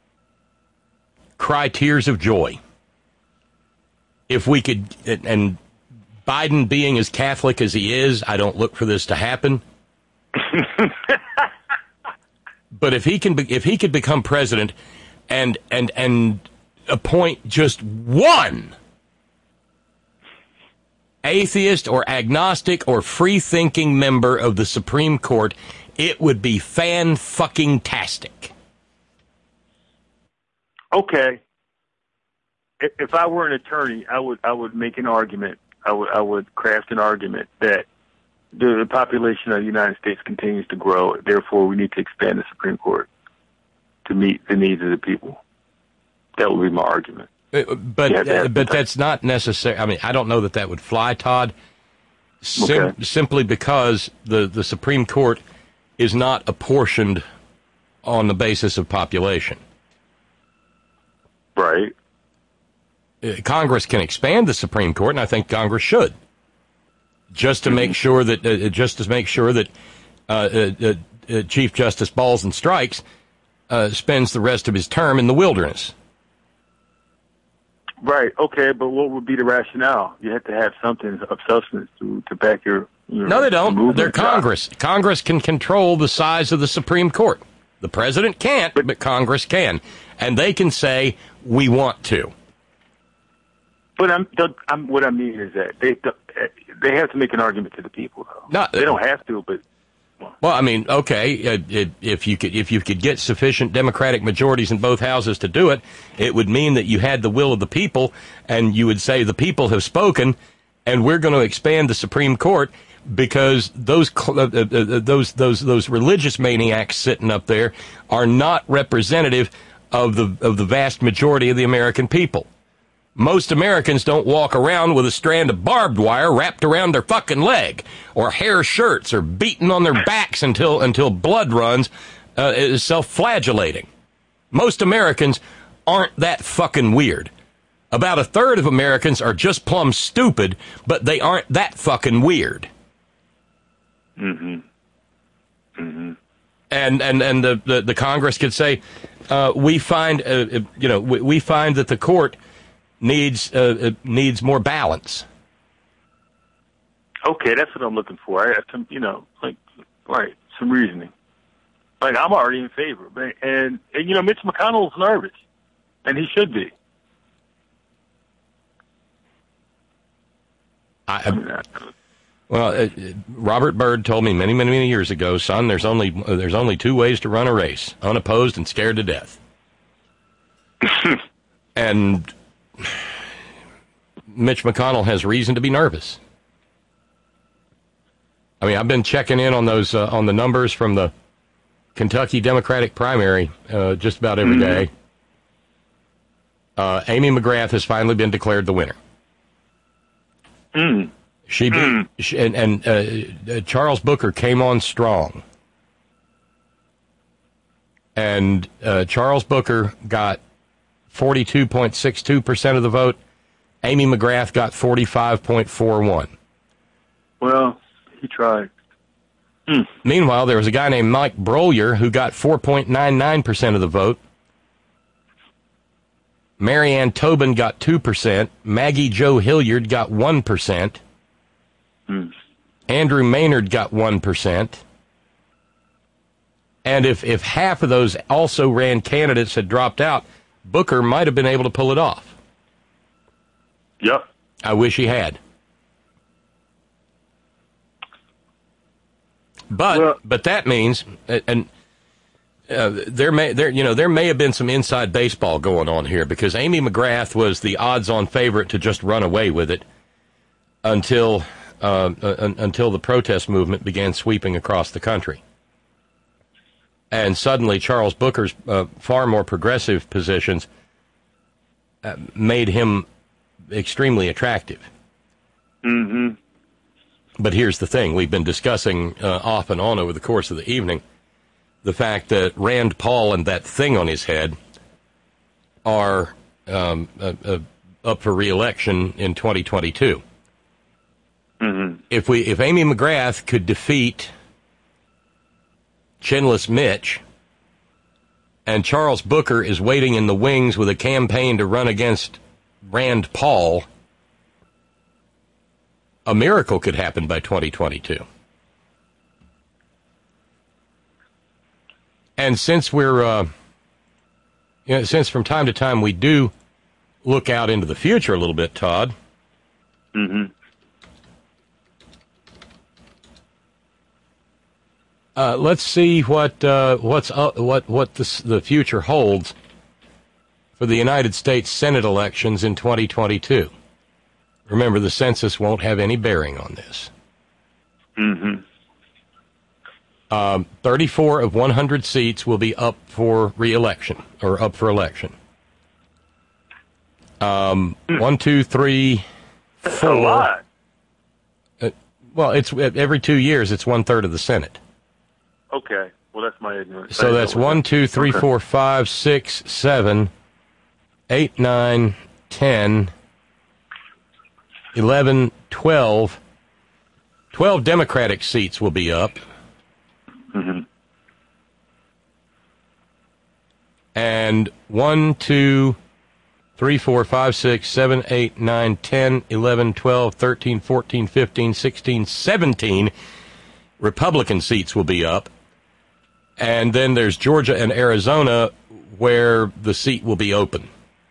Speaker 4: cry tears of joy if we could. And Biden being as Catholic as he is, I don't look for this to happen. But if he can, be, if he could become president, and and and. appoint just one atheist or agnostic or free-thinking member of the Supreme Court, it would be fan-fucking-tastic.
Speaker 6: Okay. if, if I were an attorney, I would I would make an argument. I would I would craft an argument that the, the population of the United States continues to grow. Therefore, we need to expand the Supreme Court to meet the needs of the people. That would be my argument.
Speaker 4: But uh, but that's not necessary. I mean, I don't know that that would fly, Todd. Sim- okay. Simply because the, the Supreme Court is not apportioned on the basis of population.
Speaker 6: Right.
Speaker 4: Uh, Congress can expand the Supreme Court, and I think Congress should, just to mm-hmm. make sure that uh, just to make sure that uh, uh, uh, Chief Justice Balls and Strikes uh, spends the rest of his term in the wilderness.
Speaker 6: Right. Okay, but what would be the rationale? You have to have something of substance to to back your. You know,
Speaker 4: no, they don't. They're Congress. Job. Congress can control the size of the Supreme Court. The president can't, but, but Congress can, and they can say we want to.
Speaker 6: But I'm, I'm what I mean is that they they have to make an argument to the people, though.
Speaker 4: No,
Speaker 6: they don't have to, but.
Speaker 4: Well, I mean, okay, if you could if you could get sufficient Democratic majorities in both houses to do it, it would mean that you had the will of the people, and you would say the people have spoken, and we're going to expand the Supreme Court because those uh, uh, those those those religious maniacs sitting up there are not representative of the of the vast majority of the American people. Most Americans don't walk around with a strand of barbed wire wrapped around their fucking leg, or hair shirts, or beaten on their backs until until blood runs, uh, is self-flagellating. Most Americans aren't that fucking weird. About a third of Americans are just plumb stupid, but they aren't that fucking weird.
Speaker 6: Mm-hmm. Mm-hmm.
Speaker 4: And and and the the, the Congress could say, uh, we find uh, you know we, we find that the court needs uh, needs more balance.
Speaker 6: Okay, that's what I'm looking for. I have some, you know, like, right, some reasoning. Like, I'm already in favor, but, and, and you know, Mitch McConnell's nervous, and he should be.
Speaker 4: I, I mean, well, uh, Robert Byrd told me many, many, many years ago, son, there's only uh, there's only two ways to run a race: unopposed and scared to death. And Mitch McConnell has reason to be nervous. I mean, I've been checking in on those uh, on the numbers from the Kentucky Democratic primary uh, just about every mm-hmm. day. Uh, Amy McGrath has finally been declared the winner.
Speaker 6: Mm.
Speaker 4: She, be, mm. she and, and uh, uh, Charles Booker came on strong, and uh, Charles Booker got forty-two point six two percent of the vote. Amy McGrath got forty-five point four one.
Speaker 6: Well, he tried. Mm.
Speaker 4: Meanwhile, there was a guy named Mike Brolier who got four point nine nine percent of the vote. Marianne Tobin got two percent. Maggie Jo Hilliard got one percent.
Speaker 6: Mm.
Speaker 4: Andrew Maynard got one percent. And if, if half of those also ran candidates had dropped out, Booker might have been able to pull it off.
Speaker 6: Yep.
Speaker 4: I wish he had. But well, but that means, and uh, there may there you know there may have been some inside baseball going on here, because Amy McGrath was the odds-on favorite to just run away with it until uh, uh, until the protest movement began sweeping across the country, and suddenly Charles Booker's uh, far more progressive positions uh, made him extremely attractive.
Speaker 6: Mm-hmm.
Speaker 4: But here's the thing. We've been discussing uh, off and on over the course of the evening the fact that Rand Paul and that thing on his head are um, uh, uh, up for re-election in twenty twenty-two.
Speaker 6: Mm-hmm.
Speaker 4: If we, if Amy McGrath could defeat Chinless Mitch, and Charles Booker is waiting in the wings with a campaign to run against Rand Paul, a miracle could happen by twenty twenty-two. And since we're, uh, you know, since from time to time we do look out into the future a little bit, Todd.
Speaker 6: Mm-hmm.
Speaker 4: Uh, let's see what uh, what's uh, what what the the future holds for the United States Senate elections in twenty twenty-two. Remember, the census won't have any bearing on this.
Speaker 6: Mm-hmm.
Speaker 4: Um, thirty-four of one hundred seats will be up for re-election, or up for election. Um, one, two, three, four.
Speaker 6: That's a lot.
Speaker 4: Uh, well, it's every two years, it's one-third of the Senate.
Speaker 6: Okay. Well, that's my ignorance.
Speaker 4: So that's one, two, three,
Speaker 6: okay.
Speaker 4: four, five, six, seven, eight, nine, ten, eleven, twelve. Twelve Democratic seats will be up.
Speaker 6: Mm-hmm.
Speaker 4: And one, two, three, four, five, six, seven, eight, nine, ten, eleven, twelve, thirteen, fourteen, fifteen, sixteen, seventeen Republican seats will be up. And then there's Georgia and Arizona where the seat will be open.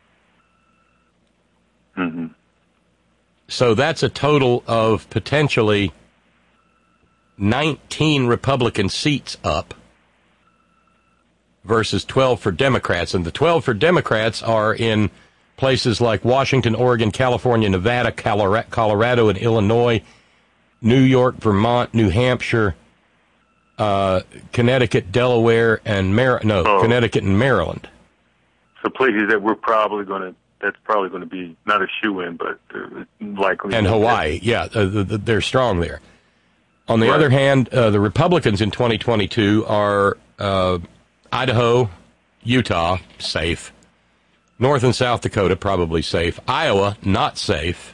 Speaker 6: Mm-hmm.
Speaker 4: So that's a total of potentially nineteen Republican seats up versus twelve for Democrats. And the twelve for Democrats are in places like Washington, Oregon, California, Nevada, Colorado, and Illinois, New York, Vermont, New Hampshire, uh, Connecticut, Delaware, and Mar- no,
Speaker 6: oh.
Speaker 4: Connecticut and Maryland.
Speaker 6: So places that we're probably going to, that's probably going to be not a shoe-in, but uh, likely.
Speaker 4: And Hawaii, yeah, uh, the, the, they're strong there. On the
Speaker 6: Right.
Speaker 4: other hand, uh, the Republicans in twenty twenty-two are uh, Idaho, Utah, safe. North and South Dakota, probably safe. Iowa, not safe.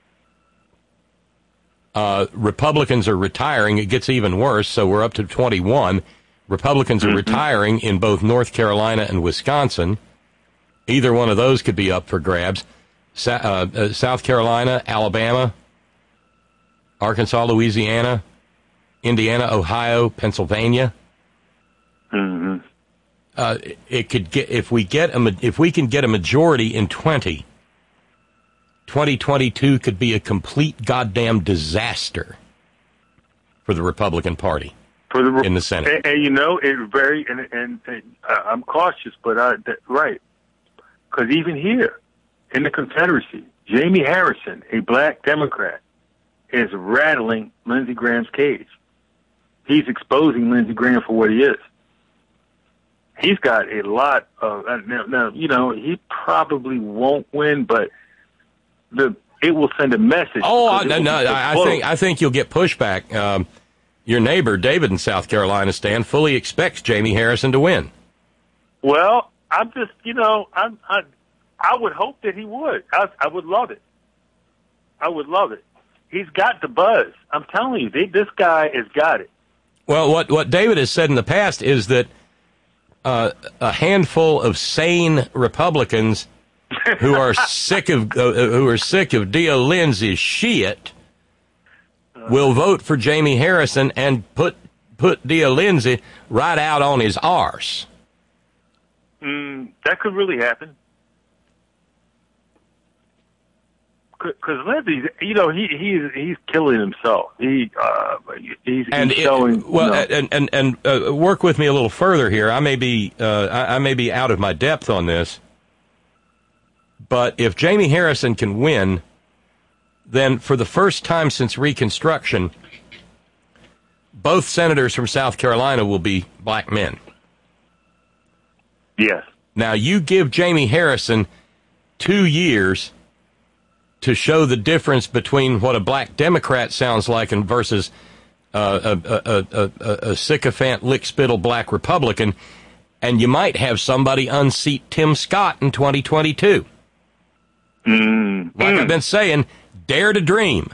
Speaker 4: Uh, Republicans are retiring. It gets even worse, so we're up to twenty-one. Republicans are mm-hmm. retiring in both North Carolina and Wisconsin. Either one of those could be up for grabs. Sa- uh, uh, South Carolina, Alabama, Arkansas, Louisiana, Indiana, Ohio, Pennsylvania.
Speaker 6: Mm-hmm.
Speaker 4: Uh, it could get if we get a if we can get a majority in twenty. twenty twenty-two could be a complete goddamn disaster for the Republican Party
Speaker 6: for the,
Speaker 4: in the Senate.
Speaker 6: And, and you know, it very and and, and uh, I'm cautious, but I that, right because even here in the Confederacy, Jamie Harrison, a black Democrat, is rattling Lindsey Graham's cage. He's exposing Lindsey Graham for what he is. He's got a lot of now, now. You know, he probably won't win, but the it will send a message.
Speaker 4: Oh, I, no, no, I, I think I think you'll get pushback. Um, your neighbor David in South Carolina, Stan, fully expects Jamie Harrison to win.
Speaker 6: Well, I'm just, you know, I'm, I I would hope that he would. I, I would love it. I would love it. He's got the buzz. I'm telling you, they, this guy has got it.
Speaker 4: Well, what what David has said in the past is that uh, a handful of sane Republicans who are sick of uh, who are sick of Dio Lindsay's shit will vote for Jamie Harrison and put put Dio Lindsay right out on his arse.
Speaker 6: Mm, that could really happen. Because Lindsay, you know, he he's he's killing himself. He uh, he's,
Speaker 4: and
Speaker 6: he's showing.
Speaker 4: It, well,
Speaker 6: you know,
Speaker 4: and and and uh, work with me a little further here. I may be uh, I, I may be out of my depth on this, but if Jamie Harrison can win, then for the first time since Reconstruction, both senators from South Carolina will be black men.
Speaker 6: Yes.
Speaker 4: Now you give Jamie Harrison two years to show the difference between what a black Democrat sounds like and versus uh, a, a, a, a, a sycophant, lick-spittle black Republican, and you might have somebody unseat Tim Scott in twenty twenty-two.
Speaker 6: Mm.
Speaker 4: Like
Speaker 6: mm.
Speaker 4: I've been saying, dare to dream.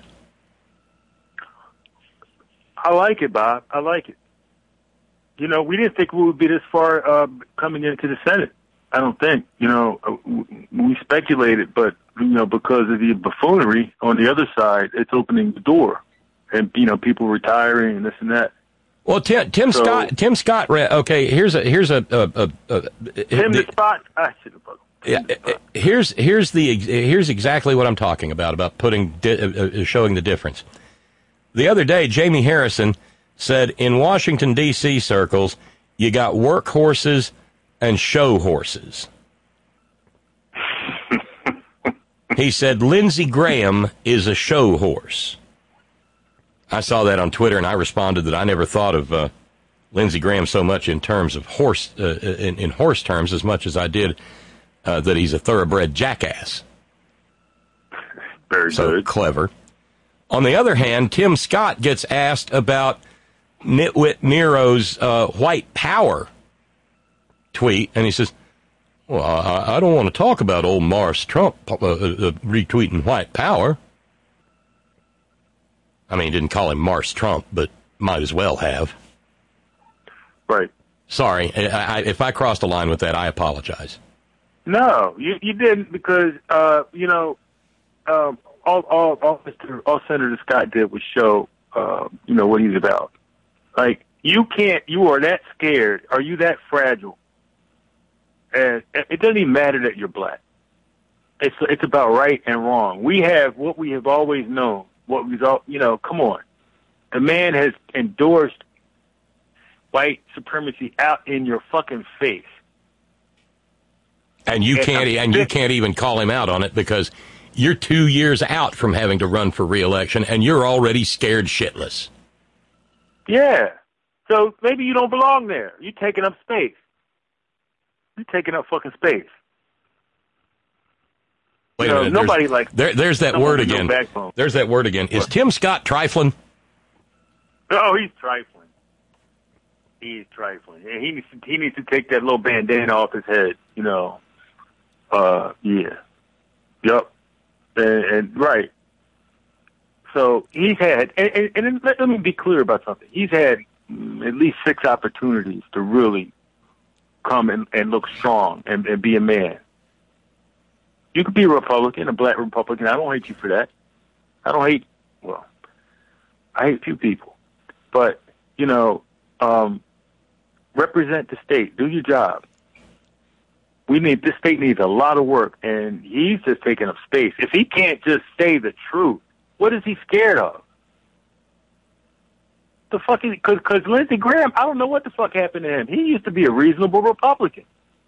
Speaker 6: I like it, Bob. I like it. You know, we didn't think we would be this far uh, coming into the Senate. I don't think. You know, we speculated, but, you know, because of the buffoonery on the other side, it's opening the door. And, you know, people retiring and this and that.
Speaker 4: Well, Tim, Tim
Speaker 6: so,
Speaker 4: Scott, Tim Scott, okay, here's a, here's a, a, a, a
Speaker 6: Tim
Speaker 4: the,
Speaker 6: the Spot, I should have
Speaker 4: Yeah, here's here's the here's exactly what I'm talking about about putting uh, showing the difference. The other day, Jamie Harrison said in Washington D C circles, you got workhorses and show horses. He said Lindsey Graham is a show horse. I saw that on Twitter, and I responded that I never thought of uh, Lindsey Graham so much in terms of horse, uh, in, in horse terms, as much as I did uh, that he's a thoroughbred jackass.
Speaker 6: Very
Speaker 4: so
Speaker 6: good.
Speaker 4: Clever. On the other hand, Tim Scott gets asked about Nitwit Nero's uh, white power tweet, and he says, well, I, I don't want to talk about old Morris Trump uh, uh, retweeting white power. I mean, he didn't call him Morris Trump, but might as well have.
Speaker 6: Right.
Speaker 4: Sorry, I, I, if I crossed a line with that, I apologize.
Speaker 6: No, you you didn't, because uh, you know, um, all all all, Mister all Senator Scott did was show uh, you know what he's about. Like, you can't, you are that scared, are you that fragile? And it doesn't even matter that you're black. It's it's about right and wrong. We have what we have always known. What we've all, you know, come on. The man has endorsed white supremacy out in your fucking face.
Speaker 4: And you can't and you can't even call him out on it, because you're two years out from having to run for re-election, and you're already scared shitless.
Speaker 6: Yeah. So maybe you don't belong there. You're taking up space. You're taking up fucking space.
Speaker 4: Wait
Speaker 6: you
Speaker 4: a
Speaker 6: know,
Speaker 4: minute.
Speaker 6: nobody
Speaker 4: there's,
Speaker 6: like
Speaker 4: there, there's that word again.
Speaker 6: No
Speaker 4: there's that word again. Is
Speaker 6: what?
Speaker 4: Tim Scott trifling?
Speaker 6: Oh, he's trifling. He's trifling. And he needs to, he needs to take that little bandana off his head. You know. Uh, yeah. Yep. And, and right. So he's had, and, and, and let, let me be clear about something. He's had mm, at least six opportunities to really come and, and look strong and, and be a man. You could be a Republican, a black Republican. I don't hate you for that. I don't hate, well, I hate few people. But, you know, um, represent the state. Do your job. We need, this state needs a lot of work, and he's just taking up space. If he can't just say the truth, what is he scared of? The fuck is, because because Lindsey Graham, I don't know what the fuck happened to him. He used to be a reasonable Republican.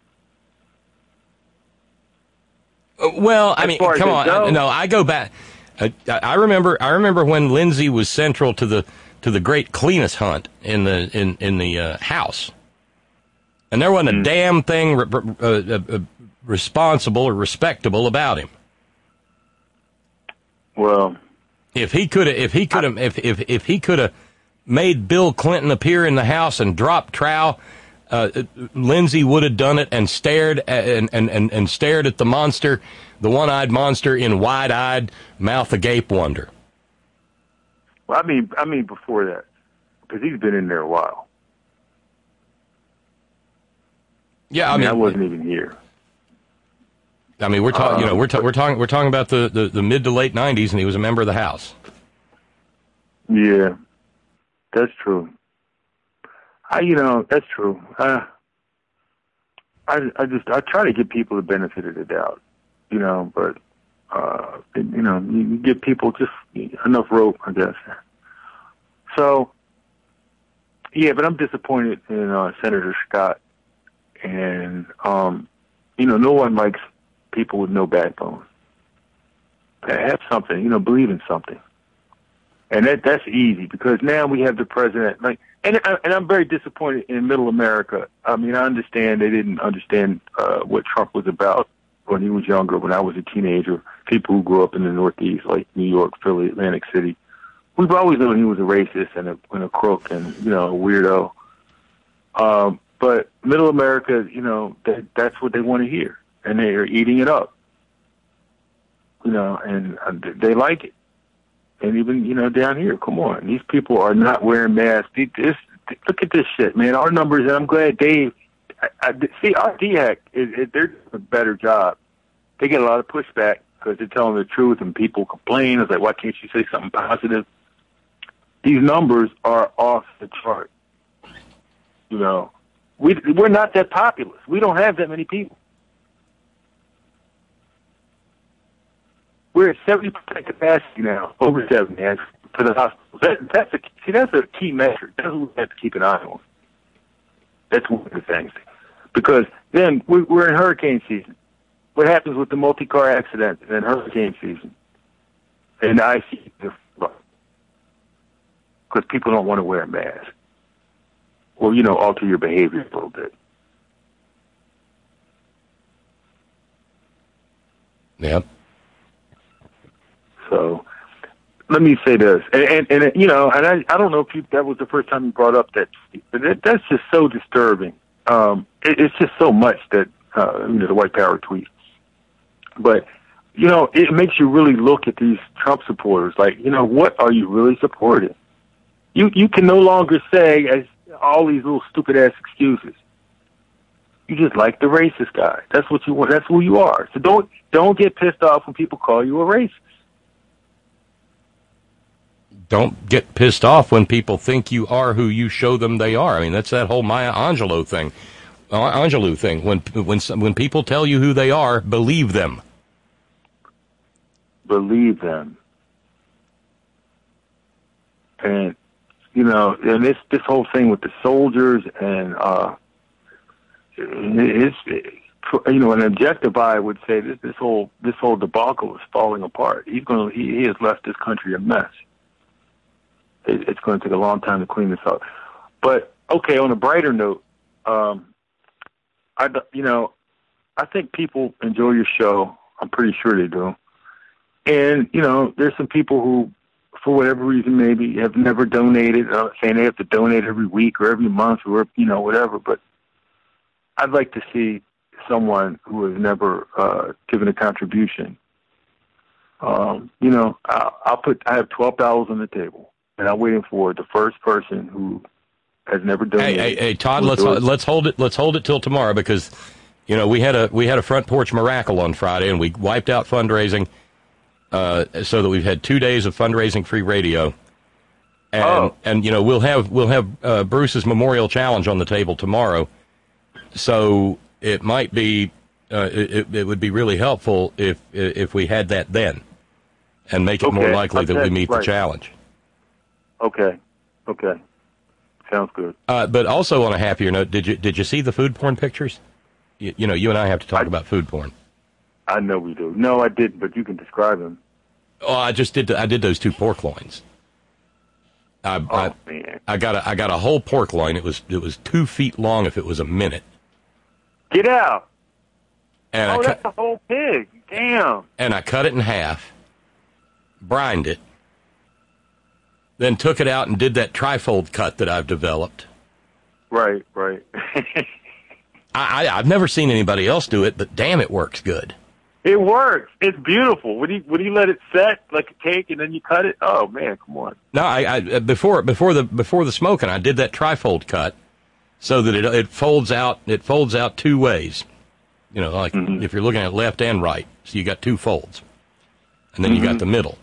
Speaker 4: Uh, well, I
Speaker 6: As
Speaker 4: mean,
Speaker 6: far as
Speaker 4: come
Speaker 6: it
Speaker 4: on.
Speaker 6: goes.
Speaker 4: No, I go back. I, I remember. I remember when Lindsey was central to the to the great cleanest hunt in the in in the uh, House, and there wasn't a
Speaker 6: Mm.
Speaker 4: damn thing re- re- uh, uh, responsible or respectable about him.
Speaker 6: Well,
Speaker 4: If he could have, if he could have, if if if he could have made Bill Clinton appear in the House and drop trowel, uh, Lindsey would have done it and stared at, and, and and and stared at the monster, the one-eyed monster, in wide-eyed, mouth agape wonder.
Speaker 6: well, I mean, I mean before that, because he's been in there a while.
Speaker 4: Yeah,
Speaker 6: I
Speaker 4: I
Speaker 6: mean,
Speaker 4: mean,
Speaker 6: I wasn't even here.
Speaker 4: I mean, we're talking, you know,
Speaker 6: Uh,
Speaker 4: we're ta- we're talking, we're talking about the, the, the mid to late nineties, and he was a member of the House.
Speaker 6: Yeah, that's true. I, you know, that's true. Uh, I, I just, I try to give people the benefit of the doubt, you know, but, uh, you know, you give people just enough rope, I guess. So, yeah, but I'm disappointed in uh, Senator Scott, and um, you know, no one likes people with no backbone. Have something, you know, believe in something. And that that's easy, because now we have the president, like, and and I'm very disappointed in Middle America. I mean, I understand they didn't understand uh, what Trump was about when he was younger, when I was a teenager. People who grew up in the Northeast, like New York, Philly, Atlantic City, we've always known he was a racist and a, and a crook and, you know, a weirdo. Um, but Middle America, you know, that, that's what they want to hear, and they are eating it up. You know, and uh, they like it. And even, you know, down here, come on. These people are not wearing masks. This, look at this shit, man. Our numbers, and I'm glad Dave, I, I, see, our D HEC, is, is, they're doing a better job. They get a lot of pushback because they're telling the truth, and people complain. It's like, why can't you say something positive? These numbers are off the chart. You know, we, we're not that populous. We don't have that many people. We're at seventy percent capacity now, over seventy, actually, for the hospitals. That, that's a, see, that's a key measure. That's what we have to keep an eye on. That's one of the things. Because then we're, we're in hurricane season. what happens with the multi-car accident in hurricane season and the ice season, because people don't want to wear a mask. Or, you know, alter your behavior a little bit.
Speaker 4: Yeah.
Speaker 6: So, let me say this, and, and, and you know, and I, I don't know if you, that was the first time you brought up that, but that, that's just so disturbing. Um, it, it's just so much that, uh, you know, the white power tweet. But, you know, it makes you really look at these Trump supporters, like, you know, what are you really supporting? You, you can no longer say, as all these little stupid ass excuses. You just like the racist guy. That's what you want. That's who you are. So don't don't get pissed off when people call you a racist.
Speaker 4: Don't get pissed off when people think you are who you show them they are. I mean, that's that whole Maya Angelou thing. Uh, Angelou thing. When when when people tell you who they are, believe them.
Speaker 6: Believe them. And you know, and this this whole thing with the soldiers and uh, it's you know, an objective eye would say this this whole this whole debacle is falling apart. He's going to, he, he has left this country a mess. It, it's going to take a long time to clean this up. But okay, on a brighter note, um, I you know, I think people enjoy your show. I'm pretty sure they do. And you know, there's some people who, for whatever reason, maybe have never donated. I'm not saying they have to donate every week or every month or, you know, whatever, but I'd like to see someone who has never uh, given a contribution. Um, you know, I'll, I'll put, I have twelve dollars on the table, and I'm waiting for the first person who has never donated.
Speaker 4: Hey, hey, hey Todd, let's let's hold it. Let's hold it till tomorrow because, you know, we had a we had a front porch miracle on Friday, and we wiped out fundraising. Uh, so that we've had two days of fundraising free radio, and
Speaker 6: oh.
Speaker 4: and you know we'll have we'll have uh, Bruce's memorial challenge on the table tomorrow. So it might be uh, it, it would be really helpful if if we had that then, and make it
Speaker 6: okay.
Speaker 4: more likely
Speaker 6: okay.
Speaker 4: that we meet
Speaker 6: right.
Speaker 4: the challenge.
Speaker 6: Okay, okay, sounds good.
Speaker 4: Uh, but also on a happier note, did you did you see the food porn pictures? You, you know, you and I have to talk I, about food porn.
Speaker 6: I know we do. No, I didn't, but you can describe them.
Speaker 4: Oh, I just did. I did those two pork loins. I,
Speaker 6: oh,
Speaker 4: I,
Speaker 6: man.
Speaker 4: I got a I got a whole pork loin. It was it was two feet long if it was a minute.
Speaker 6: Get out!
Speaker 4: And
Speaker 6: oh,
Speaker 4: I
Speaker 6: that's
Speaker 4: cut,
Speaker 6: a whole pig. Damn.
Speaker 4: And I cut it in half, brined it, then took it out and did that trifold cut that I've developed.
Speaker 6: Right, right.
Speaker 4: I, I I've never seen anybody else do it, but damn, it works good.
Speaker 6: It works. It's beautiful. When you when you let it set like a cake and then you cut it, oh man, come on.
Speaker 4: No, I, I before before the before the smoking, I did that trifold cut so that it it folds out it folds out two ways. You know, like mm-hmm. if you're looking at left and right, so you got two folds, and then mm-hmm. you got the middle.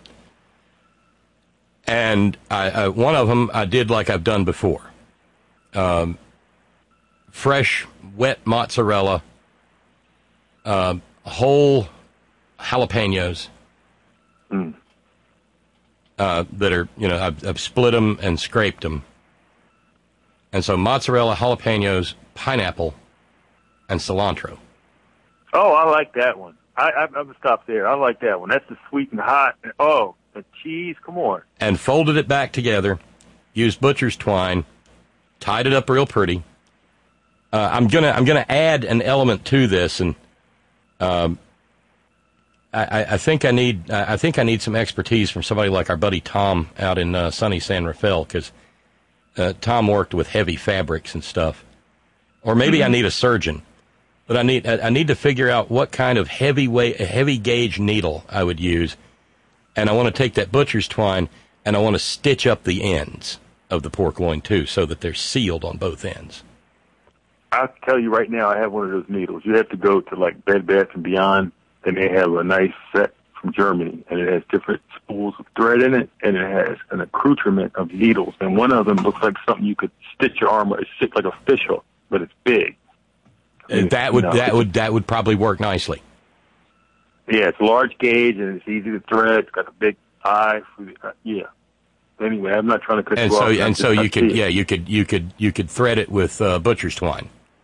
Speaker 4: And I, I one of them I did like I've done before. Um, fresh, wet mozzarella. Uh, whole jalapenos
Speaker 6: mm.
Speaker 4: uh, that are, you know, I've, I've split them and scraped them. And so mozzarella, jalapenos, pineapple, and cilantro.
Speaker 6: Oh, I like that one. I, I, I'm going to stop there. I like that one. That's the sweet and hot. Oh, the cheese, come on.
Speaker 4: And folded it back together, used butcher's twine, tied it up real pretty. Uh, I'm gonna I'm gonna add an element to this, and Um, I, I think I need I think I need some expertise from somebody like our buddy Tom out in uh, sunny San Rafael, because uh, Tom worked with heavy fabrics and stuff. Or maybe mm-hmm. I need a surgeon, but I need I, I need to figure out what kind of heavy weight, heavy gauge needle I would use, and I want to take that butcher's twine and I want to stitch up the ends of the pork loin too, so that they're sealed on both ends.
Speaker 6: I'll tell you right now, I have one of those needles. You have to go to, like, Bed Bath and Beyond, and they have a nice set from Germany, and it has different spools of thread in it, and it has an accoutrement of needles, and one of them looks like something you could stitch your arm with. It's shaped like a fish hook, but it's big.
Speaker 4: And that would, you know, that would, that would probably work nicely.
Speaker 6: Yeah, it's large gauge, and it's easy to thread. It's got a big eye. For the, uh, yeah. Anyway, I'm not trying to cut
Speaker 4: and
Speaker 6: you
Speaker 4: so,
Speaker 6: off.
Speaker 4: And so you could, yeah, you could, you could, you could thread it with uh, butcher's twine.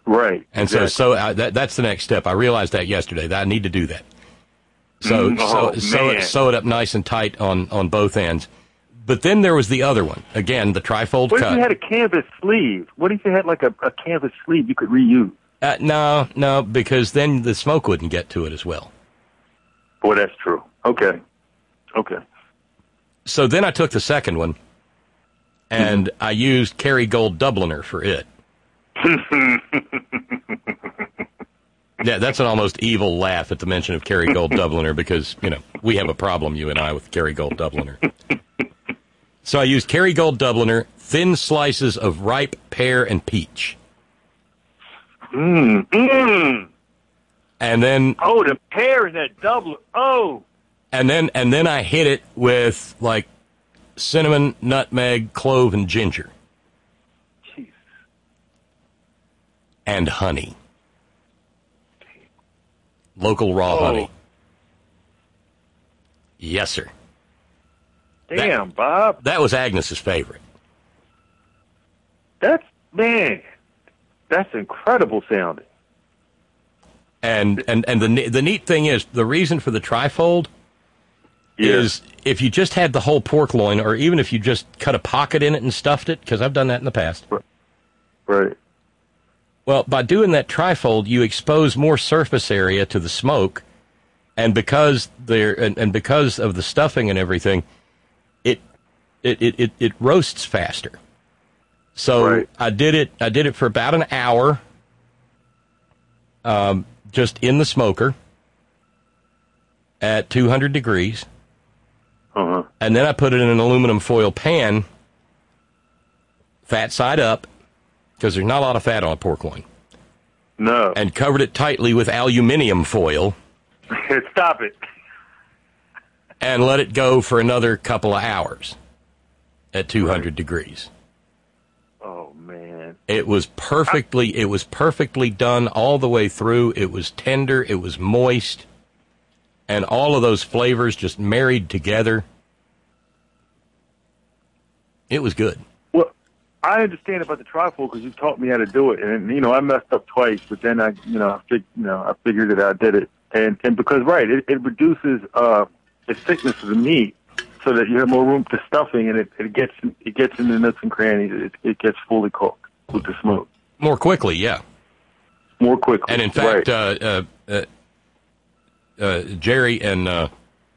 Speaker 6: Right.
Speaker 4: And
Speaker 6: exactly.
Speaker 4: so, so uh, that, that's the next step. I realized that yesterday, that I need to do that. So,
Speaker 6: Mm, oh,
Speaker 4: so sew, it, sew it up nice and tight on, on both ends. But then there was the other one. Again, the trifold
Speaker 6: What
Speaker 4: cut.
Speaker 6: if you had a canvas sleeve? What if you had like a, a canvas sleeve you could reuse?
Speaker 4: Uh, no, no, because then the smoke wouldn't get to it as well.
Speaker 6: Boy, that's true. Okay. Okay.
Speaker 4: So then I took the second one, and mm-hmm. I used Kerrygold Dubliner for it. Yeah, that's an almost evil laugh at the mention of Kerrygold Dubliner because, you know, we have a problem, you and I, with Kerrygold Dubliner. So I used Kerrygold Dubliner, thin slices of ripe pear and peach.
Speaker 6: Mmm, mmm.
Speaker 4: And then...
Speaker 6: Oh, the pear in that Dubliner. Oh!
Speaker 4: And then, and then I hit it with, like, cinnamon, nutmeg, clove, and ginger.
Speaker 6: Jeez.
Speaker 4: And honey. Local raw
Speaker 6: oh.
Speaker 4: honey. Yes, sir.
Speaker 6: Damn,
Speaker 4: that,
Speaker 6: Bob.
Speaker 4: That was Agnes's favorite.
Speaker 6: That's, man, that's incredible sounding.
Speaker 4: And and, and the the neat thing is, the reason for the trifold yeah. is if you just had the whole pork loin, or even if you just cut a pocket in it and stuffed it, because I've done that in the past.
Speaker 6: Right.
Speaker 4: Well, by doing that trifold, you expose more surface area to the smoke, and because there and, and because of the stuffing and everything, it it, it, it, it roasts faster. So
Speaker 6: right.
Speaker 4: I did it. I did it for about an hour, um, just in the smoker at two hundred degrees,
Speaker 6: uh-huh.
Speaker 4: and then I put it in an aluminum foil pan, fat side up, because there's not a lot of fat on a pork loin.
Speaker 6: No.
Speaker 4: And covered it tightly with aluminium foil.
Speaker 6: Stop it.
Speaker 4: And let it go for another couple of hours at two hundred right. degrees.
Speaker 6: Oh, man.
Speaker 4: It was perfectly, I, it was perfectly done all the way through. It was tender. It was moist. And all of those flavors just married together. It was good.
Speaker 6: Well, I understand about the trifold because you taught me how to do it. And, you know, I messed up twice, but then I, you know, I, fig, you know, I figured that I did it. And, and because, right, it, it reduces uh, the thickness of the meat so that you have more room for stuffing, and it, it gets it gets in the nooks and crannies. It, it gets fully cooked with the smoke.
Speaker 4: More quickly, yeah.
Speaker 6: More quickly.
Speaker 4: And, in fact,
Speaker 6: right.
Speaker 4: uh, uh, uh, uh, Jerry and uh,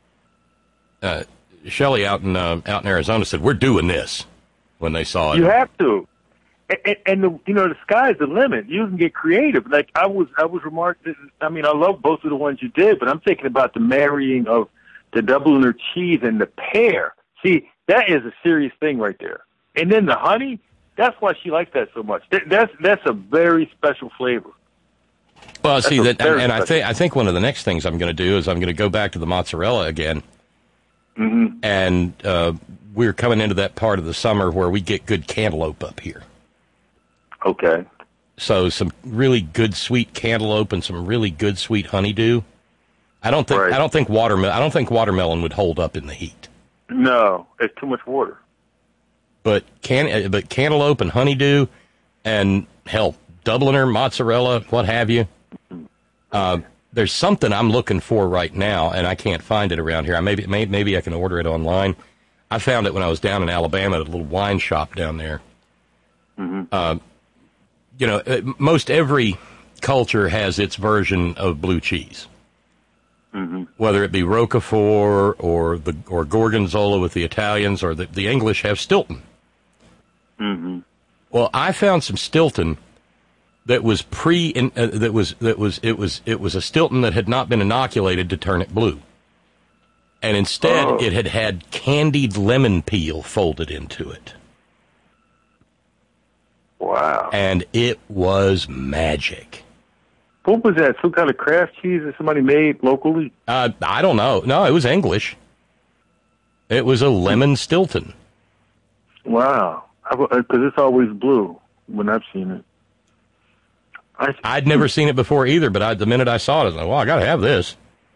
Speaker 4: uh, Shelley out in, uh, out in Arizona said, we're doing this when they saw it.
Speaker 6: You have to. And, and the, you know, the sky's the limit. You can get creative. Like I was, I was remarked. I mean, I love both of the ones you did, but I'm thinking about the marrying of the Dubliner cheese and the pear. See, that is a serious thing right there. And then the honey. That's why she likes that so much. That's that's a very special flavor.
Speaker 4: Well,
Speaker 6: that's
Speaker 4: see that, and, and I
Speaker 6: special.
Speaker 4: think I think one of the next things I'm going to do is I'm going to go back to the mozzarella again.
Speaker 6: Mm-hmm.
Speaker 4: And uh, we're coming into that part of the summer where we get good cantaloupe up here.
Speaker 6: Okay.
Speaker 4: So some really good sweet cantaloupe and some really good sweet honeydew. I don't think
Speaker 6: right.
Speaker 4: I don't think watermelon I don't think watermelon would hold up in the heat.
Speaker 6: No, it's too much water.
Speaker 4: But can but cantaloupe and honeydew, and hell, Dubliner, mozzarella, what have you. Uh, there's something I'm looking for right now, and I can't find it around here. I maybe maybe I can order it online. I found it when I was down in Alabama at a little wine shop down there.
Speaker 6: Mm-hmm.
Speaker 4: Uh, you know, most every culture has its version of blue cheese.
Speaker 6: Mm-hmm.
Speaker 4: Whether it be Roquefort or the or Gorgonzola with the Italians, or the, the English have Stilton.
Speaker 6: Mm-hmm.
Speaker 4: Well, I found some Stilton that was pre in, uh, that was that was it was it was a Stilton that had not been inoculated to turn it blue, and instead
Speaker 6: oh.
Speaker 4: it had had candied lemon peel folded into it.
Speaker 6: Wow!
Speaker 4: And it was magic.
Speaker 6: What was that? Some kind of craft cheese that somebody made locally?
Speaker 4: Uh, I don't know. No, it was English. It was a lemon Stilton.
Speaker 6: Wow. Because it's always blue when I've seen it. I,
Speaker 4: I'd never seen it before either, but I, the minute I saw it, I was like, well, I got to have this.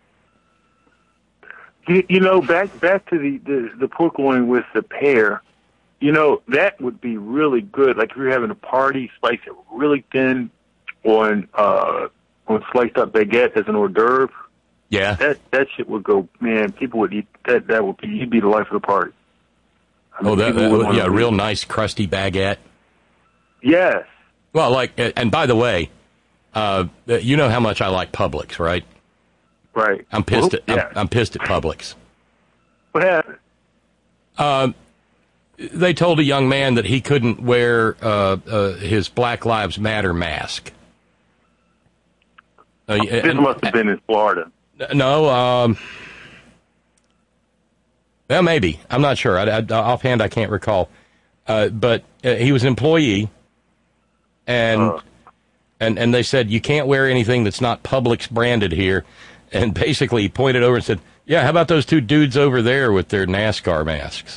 Speaker 6: You, you know, back back to the, the, the pork loin with the pear, you know, that would be really good. Like if you're having a party, slice it really thin, on uh, on sliced up baguette as an hors d'oeuvre.
Speaker 4: Yeah.
Speaker 6: That that shit would go, man. People would eat that. That would be you'd be the life of the party. I mean,
Speaker 4: oh, that,
Speaker 6: people
Speaker 4: that
Speaker 6: would
Speaker 4: yeah,
Speaker 6: wanna
Speaker 4: real
Speaker 6: eat.
Speaker 4: nice crusty baguette.
Speaker 6: Yes.
Speaker 4: Well, like, and by the way, uh, you know how much I like Publix, right?
Speaker 6: Right.
Speaker 4: I'm pissed
Speaker 6: Well,
Speaker 4: at
Speaker 6: yeah.
Speaker 4: I'm, I'm pissed at Publix.
Speaker 6: What happened?
Speaker 4: Um, they told a young man that he couldn't wear uh, uh, his Black Lives Matter mask. Uh,
Speaker 6: This
Speaker 4: and-
Speaker 6: must have been in Florida.
Speaker 4: No, um, well, maybe. I'm not sure. I, I, offhand, I can't recall. Uh, but uh, he was an employee, and
Speaker 6: Uh.
Speaker 4: and and they said you can't wear anything that's not Publix branded here. And basically, he pointed over and said, "Yeah, how about those two dudes over there with their NASCAR masks?"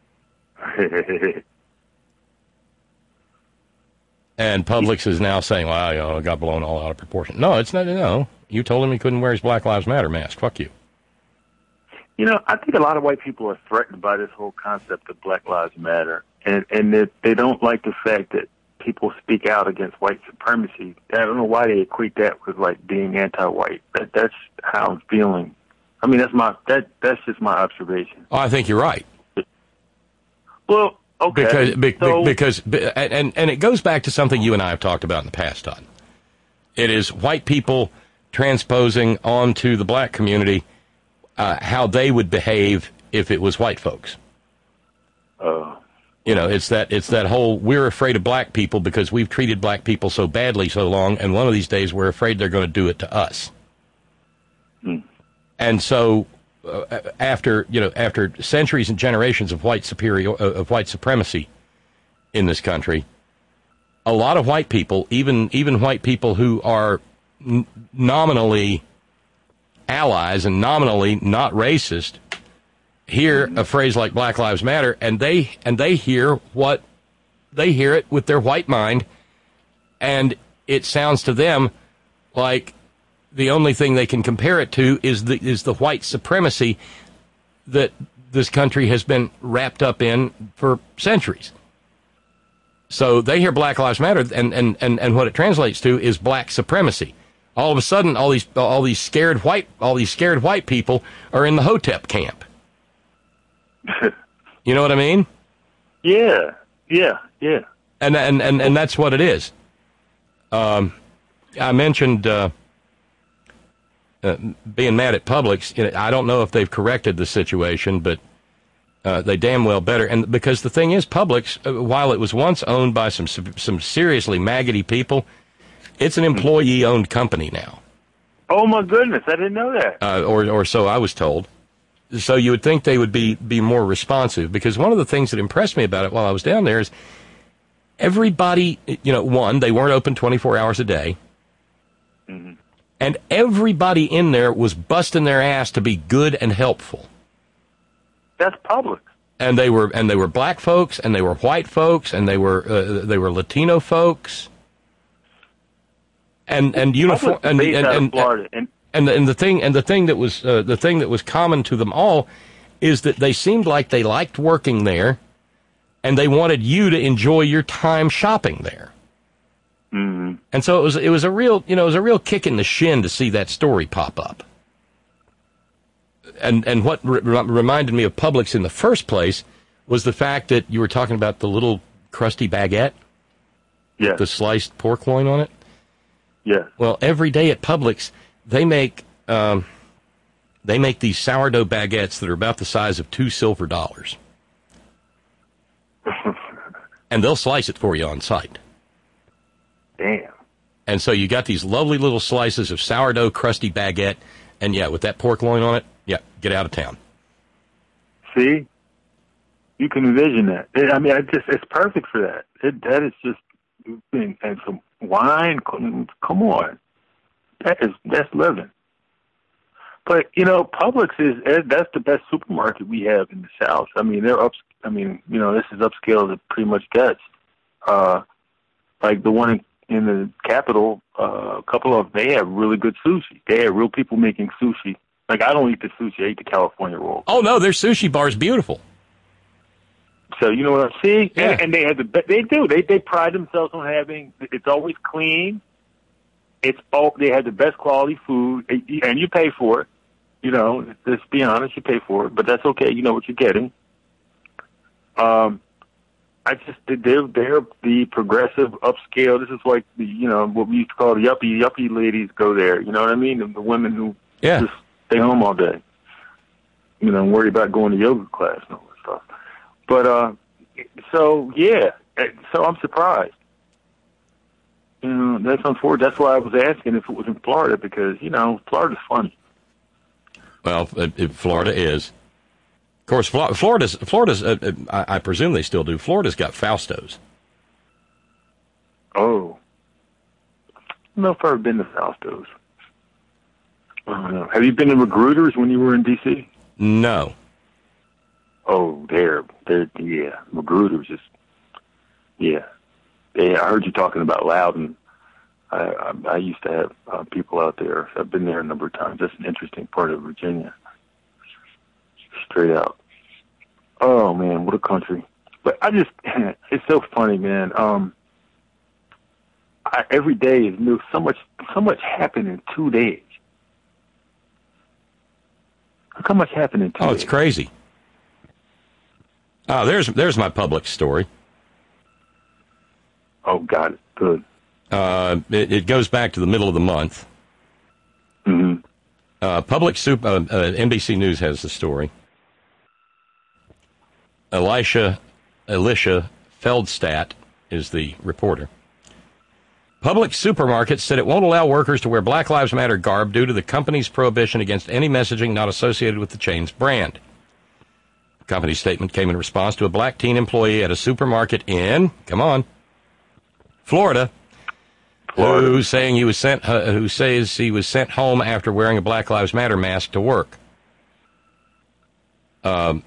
Speaker 4: And Publix is now saying, "Well, you know, it got blown all out of proportion." No, it's not. No, you told him he couldn't wear his Black Lives Matter mask. Fuck you.
Speaker 6: You know, I think a lot of white people are threatened by this whole concept of Black Lives Matter, and and that they don't like the fact that people speak out against white supremacy. I don't know why they equate that with like being anti-white. That that's how I'm feeling. I mean, that's my that that's just my observation.
Speaker 4: Oh, I think you're right.
Speaker 6: Well, okay,
Speaker 4: Because be,
Speaker 6: so,
Speaker 4: because and and it goes back to something you and I have talked about in the past, Todd. It is white people transposing onto the black community uh, how they would behave if it was white folks.
Speaker 6: uh,
Speaker 4: You know, it's that it's that whole we're afraid of black people because we've treated black people so badly so long, and one of these days we're afraid they're going to do it to us.
Speaker 6: Hmm.
Speaker 4: And so, uh, after you know, after centuries and generations of white superior uh, of white supremacy in this country, a lot of white people, even even white people who are n- nominally allies and nominally not racist, hear a phrase like Black Lives Matter, and they and they hear what they hear it with their white mind, and it sounds to them like the only thing they can compare it to is the is the white supremacy that this country has been wrapped up in for centuries. So they hear Black Lives Matter, and, and, and, and what it translates to is black supremacy. All of a sudden, all these all these scared white all these scared white people are in the Hotep camp. You know what I mean?
Speaker 6: yeah, yeah, yeah.
Speaker 4: And and and, and that's what it is. Um, I mentioned uh, uh, being mad at Publix. You know, I don't know if they've corrected the situation, but uh, they damn well better. And because the thing is, Publix, uh, while it was once owned by some some seriously maggoty people, it's an employee-owned company now.
Speaker 6: Oh my goodness, I didn't know that.
Speaker 4: Uh, or or so I was told. So you would think they would be, be more responsive, because one of the things that impressed me about it while I was down there is everybody, you know, one, they weren't open twenty-four hours a day,
Speaker 6: Mm-hmm.
Speaker 4: and everybody in there was busting their ass to be good and helpful.
Speaker 6: That's public.
Speaker 4: And they were and they were black folks, and they were white folks, and they were uh, they were Latino folks, and and uniform
Speaker 6: Publix is
Speaker 4: and
Speaker 6: based
Speaker 4: and,
Speaker 6: out of
Speaker 4: and,
Speaker 6: Florida, and
Speaker 4: And the, and the thing and the thing that was uh, the thing that was common to them all is that they seemed like they liked working there, and they wanted you to enjoy your time shopping there.
Speaker 6: mm-hmm.
Speaker 4: And so it was it was a real you know it was a real kick in the shin to see that story pop up. And and what re- reminded me of Publix in the first place was the fact that you were talking about the little crusty baguette,
Speaker 6: yeah,
Speaker 4: the sliced pork loin on it.
Speaker 6: yeah.
Speaker 4: Well, every day at Publix, they make um, they make these sourdough baguettes that are about the size of two silver dollars, and they'll slice it for you on site.
Speaker 6: Damn.
Speaker 4: And so you got these lovely little slices of sourdough crusty baguette, and yeah, with that pork loin on it, yeah, get out of town.
Speaker 6: See, you can envision that. It, I mean, I just it's perfect for that. It, that is just and, and some wine. Come, come on. That is that's living. But you know, Publix is that's the best supermarket we have in the South. I mean, they're up. I mean, you know, this is upscale as it pretty much gets. Uh, like the one in, in the capital, uh, a couple of they have really good sushi. They have real people making sushi. Like I don't eat the sushi; I eat the California roll.
Speaker 4: Oh no, their sushi bar is beautiful.
Speaker 6: So you know what I'm saying?
Speaker 4: Yeah.
Speaker 6: And, and they have the they do they they pride themselves on having it's always clean. it's all they have the best quality food, and you pay for it. You know, let's be honest, you pay for it, but that's okay. You know what you're getting. Um, I just they're they're the progressive upscale. This is like the you know what we used to call the yuppie yuppie ladies go there. You know what I mean? The, the women who
Speaker 4: yeah.
Speaker 6: just stay home all day. You know, and worry about going to yoga class and all that stuff. But uh, so yeah, so I'm surprised. You know, that's unfortunate. That's why I was asking if it was in Florida because you know Florida's funny.
Speaker 4: Well, if Florida is. Of course, Florida's, Florida's uh, I, I presume they still do. Florida's got Fausto's.
Speaker 6: Oh. I don't know if I've ever been to Fausto's. I don't know. Have you been to Magruder's when you were in D C?
Speaker 4: No.
Speaker 6: Oh, they're, they're, yeah. Magruder's is, yeah. They, I heard you talking about Loudon. I, I, I used to have uh, people out there. I've been there a number of times. That's an interesting part of Virginia. Straight out. Oh, man, what a country. But I just, it's so funny, man. Um, I, every day is new. So much, so much happened in two days. Look how much happened in two
Speaker 4: oh,
Speaker 6: days.
Speaker 4: Oh, it's crazy. Oh, there's, there's my public story.
Speaker 6: Oh, got it. Good.
Speaker 4: Uh, it, it goes back to the middle of the month.
Speaker 6: Mm-hmm.
Speaker 4: Uh, public super, uh, uh, N B C News has the story. Elisha, Elisha Feldstadt is the reporter. Public supermarkets said it won't allow workers to wear Black Lives Matter garb due to the company's prohibition against any messaging not associated with the chain's brand. The company's statement came in response to a black teen employee at a supermarket in, come on, Florida,
Speaker 6: Florida.
Speaker 4: who saying he was sent, uh, who says he was sent home after wearing a Black Lives Matter mask to work. Um.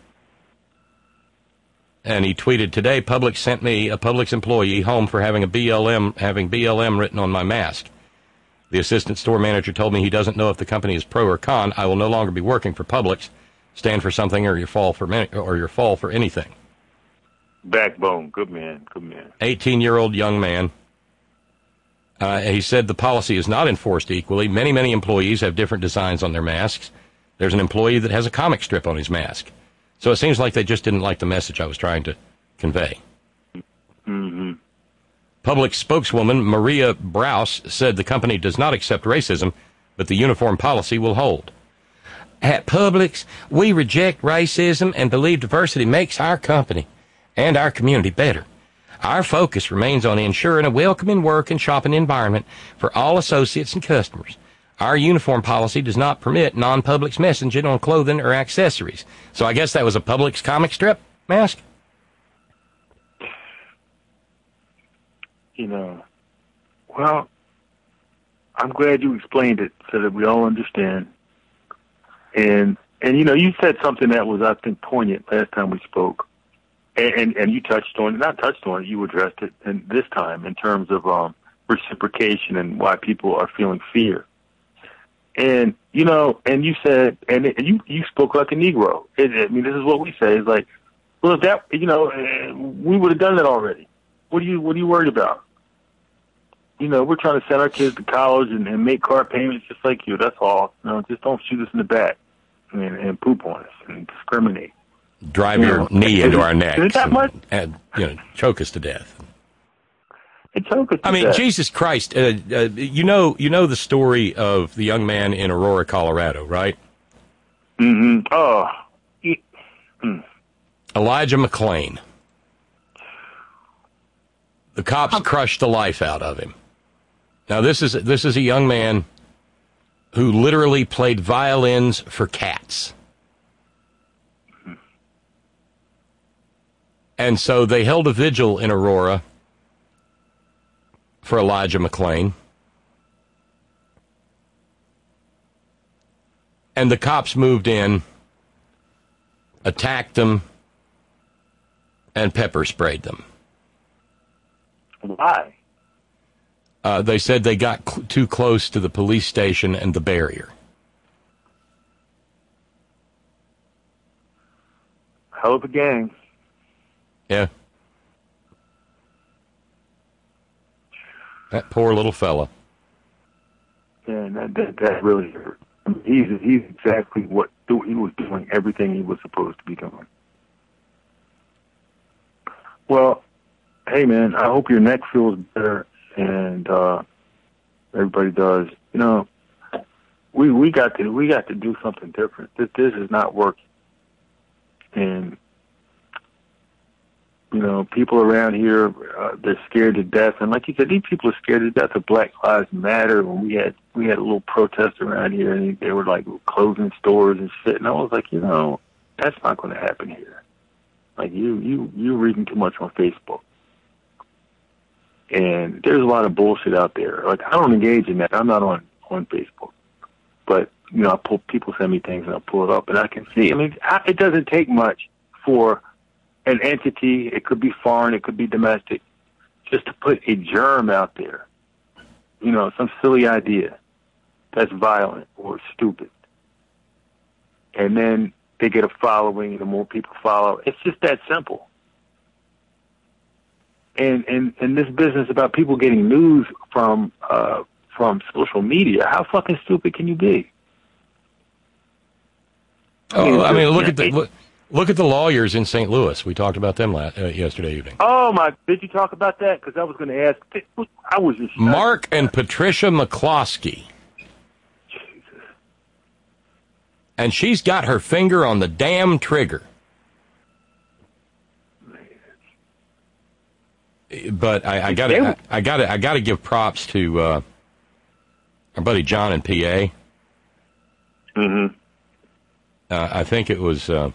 Speaker 4: And he tweeted today, Publix sent me, a Publix employee, home for having a B L M, having B L M written on my mask. The assistant store manager told me he doesn't know if the company is pro or con. I will no longer be working for Publix. Stand for something or you fall for many, or you fall for anything.
Speaker 6: Backbone. Good man. Good man.
Speaker 4: eighteen-year-old young man. Uh, he said the policy is not enforced equally. Many, many employees have different designs on their masks. There's an employee that has a comic strip on his mask. So it seems like they just didn't like the message I was trying to convey.
Speaker 6: Mm-hmm.
Speaker 4: Public spokeswoman Maria Brous said the company does not accept racism, but the uniform policy will hold. At Publix, we reject racism and believe diversity makes our company and our community better. Our focus remains on ensuring a welcoming work and shopping environment for all associates and customers. Our uniform policy does not permit non-Publix messaging on clothing or accessories. So I guess that was a Publix comic strip mask?
Speaker 6: You know, well, I'm glad you explained it so that we all understand. And, and you know, you said something that was, I think, poignant last time we spoke. And, and, and you touched on it, not touched on it, you addressed it and this time in terms of um, reciprocation and why people are feeling fear. And, you know, and you said, and, and you, you spoke like a Negro. It, I mean, this is what we say. It's like, well, if that, you know, we would have done that already. What are you, what are you worried about? You know, we're trying to send our kids to college and, and make car payments just like you. That's all. You know, just don't shoot us in the back and, and poop on us and discriminate.
Speaker 4: Drive
Speaker 6: you
Speaker 4: your
Speaker 6: know,
Speaker 4: knee into our necks
Speaker 6: is that
Speaker 4: and,
Speaker 6: much?
Speaker 4: and, you know, choke us to death.
Speaker 6: It choke us to
Speaker 4: I mean,
Speaker 6: death.
Speaker 4: Jesus Christ, uh, uh, you know, you know the story of the young man in Aurora, Colorado, right?
Speaker 6: Mm-hmm. Oh. Mm.
Speaker 4: Elijah McClain. The cops crushed the life out of him. Now, this is this is a young man who literally played violins for cats. And so they held a vigil in Aurora for Elijah McClain. And the cops moved in, attacked them, and pepper sprayed them.
Speaker 6: Why?
Speaker 4: Uh, they said they got cl- too close to the police station and the barrier.
Speaker 6: Hell of a gang.
Speaker 4: Yeah. That poor little fella.
Speaker 6: that, that really hurt. I mean, he's he's exactly what do, he was doing everything he was supposed to be doing. Well, hey man, I hope your neck feels better, and uh, everybody does. You know, we we got to we got to do something different. This this is not working, and you know, people around here, uh, they're scared to death. And like you said, these people are scared to death of Black Lives Matter. When we had we had a little protest around here, and they were like closing stores and shit. And I was like, you know, that's not going to happen here. Like you, you, you're reading too much on Facebook. And there's a lot of bullshit out there. Like I don't engage in that. I'm not on on Facebook, but you know, I pull people send me things and I pull it up, and I can see. I mean, I, it doesn't take much for an entity, it could be foreign, it could be domestic, just to put a germ out there, you know, some silly idea that's violent or stupid. And then they get a following, the more people follow. It's just that simple. And and, and this business about people getting news from uh, from social media, how fucking stupid can you be?
Speaker 4: Oh, I mean, look at the... Look. Look at the lawyers in Saint Louis. We talked about them last, uh, yesterday evening.
Speaker 6: Oh, my. Did you talk about that? Because I was going to ask. I was just.
Speaker 4: Mark and Patricia McCloskey.
Speaker 6: Jesus.
Speaker 4: And she's got her finger on the damn trigger. But I, I got to, I got to, I got to give props to uh, our buddy John in P A.
Speaker 6: Mm-hmm.
Speaker 4: Uh, I think it was. Uh,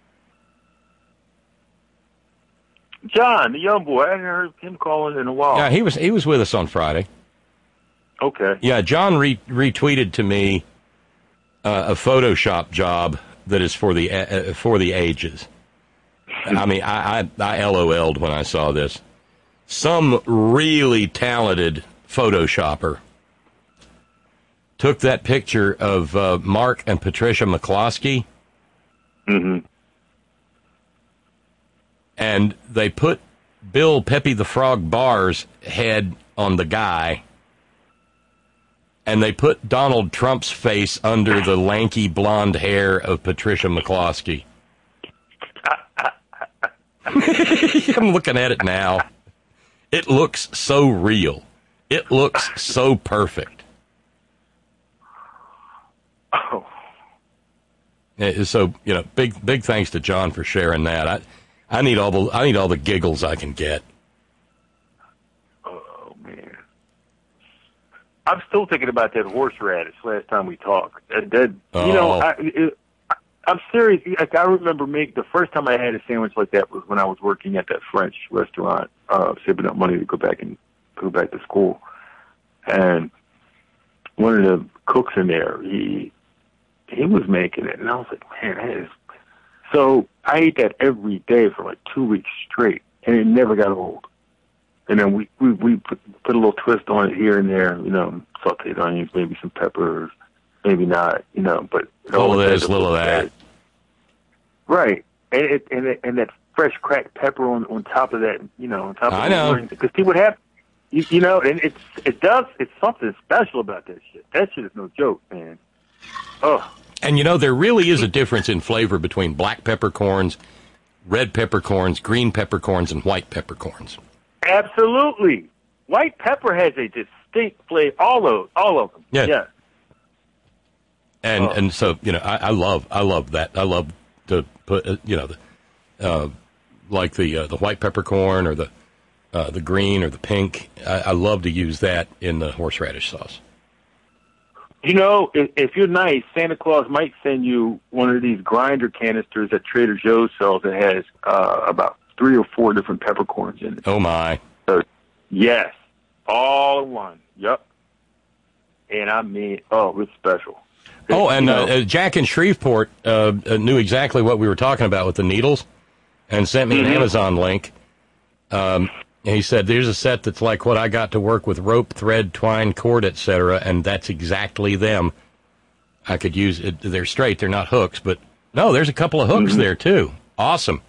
Speaker 6: John, the young boy. I haven't heard him calling in a while.
Speaker 4: Yeah, he was he was with us on Friday.
Speaker 6: Okay.
Speaker 4: Yeah, John re- retweeted to me uh, a Photoshop job that is for the uh, for the ages. I mean, I, I I LOL'd when I saw this. Some really talented Photoshopper took that picture of uh, Mark and Patricia McCloskey.
Speaker 6: Mm-hmm.
Speaker 4: And they put Bill Peppy the Frog Barr's head on the guy, and they put Donald Trump's face under the lanky blonde hair of Patricia McCloskey. I'm looking at it now. It looks so real. It looks so perfect.
Speaker 6: Oh.
Speaker 4: So, you know, big big thanks to John for sharing that. I I need all the I need all the giggles I can get.
Speaker 6: Oh man, I'm still thinking about that horseradish. Last time we talked, that, that
Speaker 4: Oh.
Speaker 6: you know, I, it, I'm serious. Like I remember make the first time I had a sandwich like that was when I was working at that French restaurant, uh, saving up money to go back and go back to school, and one of the cooks in there, he he was making it, and I was like, man, that is. So I ate that every day for like two weeks straight, and it never got old. And then we we, we put, put a little twist on it here and there, you know, sauteed onions, maybe some peppers, maybe not, you know, but it
Speaker 4: Little
Speaker 6: always
Speaker 4: of
Speaker 6: has
Speaker 4: this,
Speaker 6: a
Speaker 4: little of that.
Speaker 6: Right, and it, and it, and that fresh cracked pepper on on top of that, you know, on top of
Speaker 4: I know.
Speaker 6: because people have, you, you know, and it's it does it's something special about that shit. That shit is no joke, man. Oh.
Speaker 4: And, you know, there really is a difference in flavor between black peppercorns, red peppercorns, green peppercorns, and white peppercorns.
Speaker 6: Absolutely. White pepper has a distinct flavor. All of all of them.
Speaker 4: Yeah.
Speaker 6: Yeah.
Speaker 4: And
Speaker 6: Oh.
Speaker 4: and so, you know, I, I love I love that. I love to put, uh, you know, the, uh, like the uh, the white peppercorn or the uh, the green or the pink. I, I love to use that in the horseradish sauce.
Speaker 6: You know, if, if you're nice, Santa Claus might send you one of these grinder canisters that Trader Joe's sells that has uh, about three or four different peppercorns in it.
Speaker 4: Oh, my.
Speaker 6: So, yes, all in one. Yep. And I mean, oh, it's special.
Speaker 4: Oh, and
Speaker 6: You know,
Speaker 4: uh, uh, Jack in Shreveport uh, uh, knew exactly what we were talking about with the needles and sent me an
Speaker 6: Mhm.
Speaker 4: Amazon link. Um, and he said, there's a set that's like what I got to work with: rope, thread, twine, cord, et cetera, and that's exactly them. I could use it. They're straight. They're not hooks, but no, there's a couple of hooks
Speaker 6: Mhm.
Speaker 4: there, too. Awesome.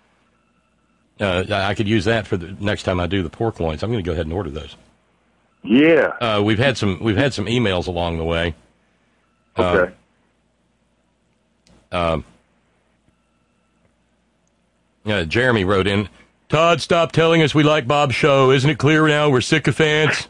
Speaker 4: Uh, I could use that for the next time I do the pork loins. I'm going to go ahead and order those.
Speaker 6: Yeah.
Speaker 4: Uh, we've had some we've had some emails along the way.
Speaker 6: Okay.
Speaker 4: Uh, um, yeah, Jeremy wrote in, Todd, stop telling us we like Bob's show. Isn't it clear now we're sycophants?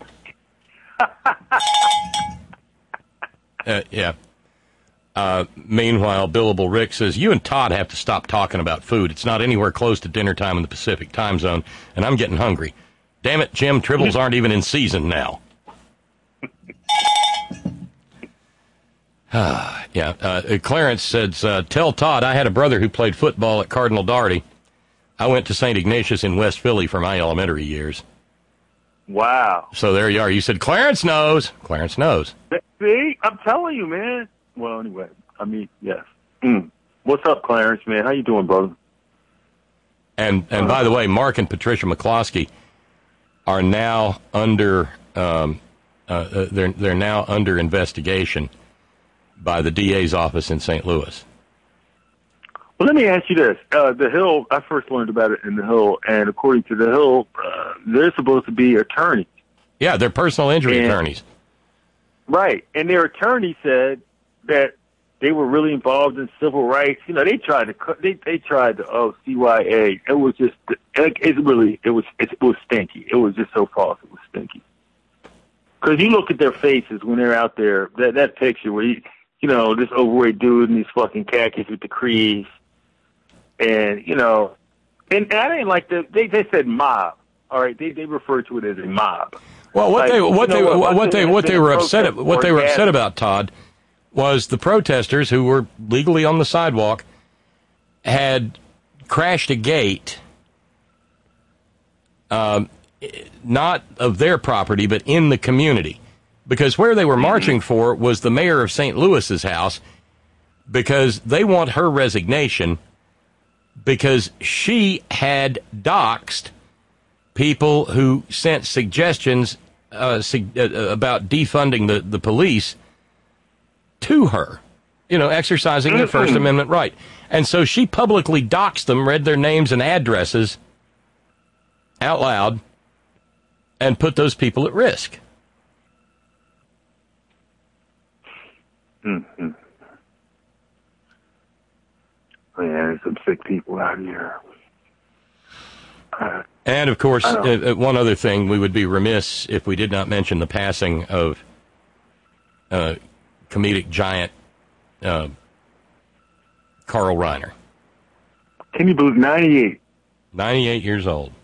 Speaker 4: uh, yeah. Uh, meanwhile, Billable Rick says, you and Todd have to stop talking about food. It's not anywhere close to dinner time in the Pacific time zone, and I'm getting hungry. Damn it, Jim, tribbles aren't even in season now. yeah, uh, Clarence says, uh, tell Todd I had a brother who played football at Cardinal Doherty. I went to Saint Ignatius in West Philly for my elementary years.
Speaker 6: Wow.
Speaker 4: So there you are. You said Clarence knows. Clarence knows.
Speaker 6: See, I'm telling you, man. Well, anyway, I mean, yes. Mm. What's up, Clarence, man? How you doing, brother?
Speaker 4: And and uh, by the way, Mark and Patricia McCloskey are now under um, uh, they're they're now under investigation by the D A's office in Saint Louis.
Speaker 6: Well, let me ask you this: uh, the Hill. I first learned about it in the Hill, and according to the Hill, uh, they're supposed to be attorneys.
Speaker 4: Yeah, they're personal injury
Speaker 6: and,
Speaker 4: attorneys.
Speaker 6: Right, and their attorney said that they were really involved in civil rights. You know, they tried to they they tried to oh C Y A. It was just it, it really it was it, it was stinky. It was just so false. It was stinky. Because you look at their faces when they're out there. That that picture where you you know this overweight dude in these fucking khakis with the crease, and you know, and, and I didn't like the they they said mob. All right, they they referred to it as a mob.
Speaker 4: Well, what
Speaker 6: like,
Speaker 4: they what they
Speaker 6: what,
Speaker 4: what, what they what they were upset what they were upset
Speaker 6: bad.
Speaker 4: about, Todd, was the protesters who were legally on the sidewalk had crashed a gate, um, not of their property, but in the community. Because where they were marching for was the mayor of Saint Louis's house, because they want her resignation because she had doxed people who sent suggestions uh, su- uh, about defunding the, the police to her, you know, exercising their First Amendment right. And so she publicly doxed them, read their names and addresses out loud, and put those people at risk.
Speaker 6: Mm-hmm. Man, there's some sick people out here. Uh,
Speaker 4: and, of course, uh, one other thing, we would be remiss if we did not mention the passing of uh, comedic giant uh, Carl Reiner.
Speaker 6: Can you believe ninety-eight?
Speaker 4: ninety-eight years old.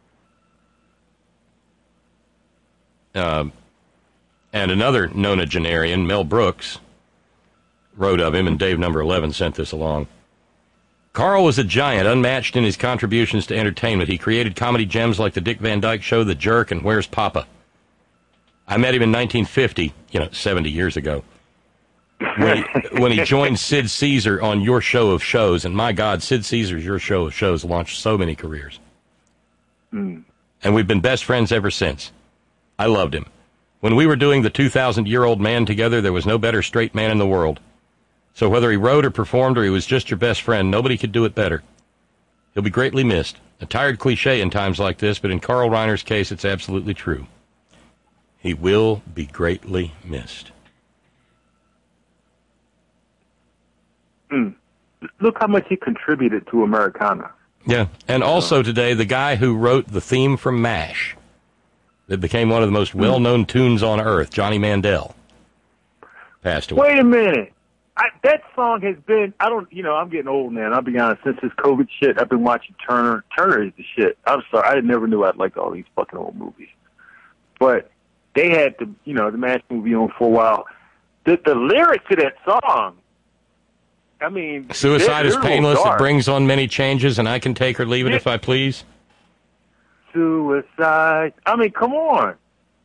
Speaker 4: Um, and another nonagenarian, Mel Brooks, wrote of him, and Dave Number eleven sent this along. Carl was a giant, unmatched in his contributions to entertainment. He created comedy gems like The Dick Van Dyke Show, The Jerk, and Where's Papa? I met him in nineteen fifty, you know, seventy years ago, when he, when he joined Sid Caesar on Your Show of Shows. And my God, Sid Caesar's Your Show of Shows launched so many careers.
Speaker 6: Mm.
Speaker 4: And we've been best friends ever since. I loved him. When we were doing the two thousand year old man together, there was no better straight man in the world. So whether he wrote or performed or he was just your best friend, nobody could do it better. He'll be greatly missed. A tired cliche in times like this, but in Carl Reiner's case, it's absolutely true. He will be greatly missed.
Speaker 6: Mm. Look how much he contributed to Americana.
Speaker 4: Yeah, and also today, the guy who wrote the theme from MASH that became one of the most well-known mm. tunes on earth, Johnny Mandel, passed away.
Speaker 6: Wait a minute. I, that song has been, I don't, you know, I'm getting old, man. I'll be honest. Since this COVID shit, I've been watching Turner. Turner is the shit. I'm sorry. I never knew I'd like all these fucking old movies. But they had the, you know, the MASH movie on for a while. The, the lyrics to that song, I mean.
Speaker 4: Suicide
Speaker 6: they're,
Speaker 4: is
Speaker 6: they're
Speaker 4: painless. It
Speaker 6: dark.
Speaker 4: brings on many changes, and I can take or leave it
Speaker 6: yeah.
Speaker 4: if I please.
Speaker 6: Suicide. I mean, come on.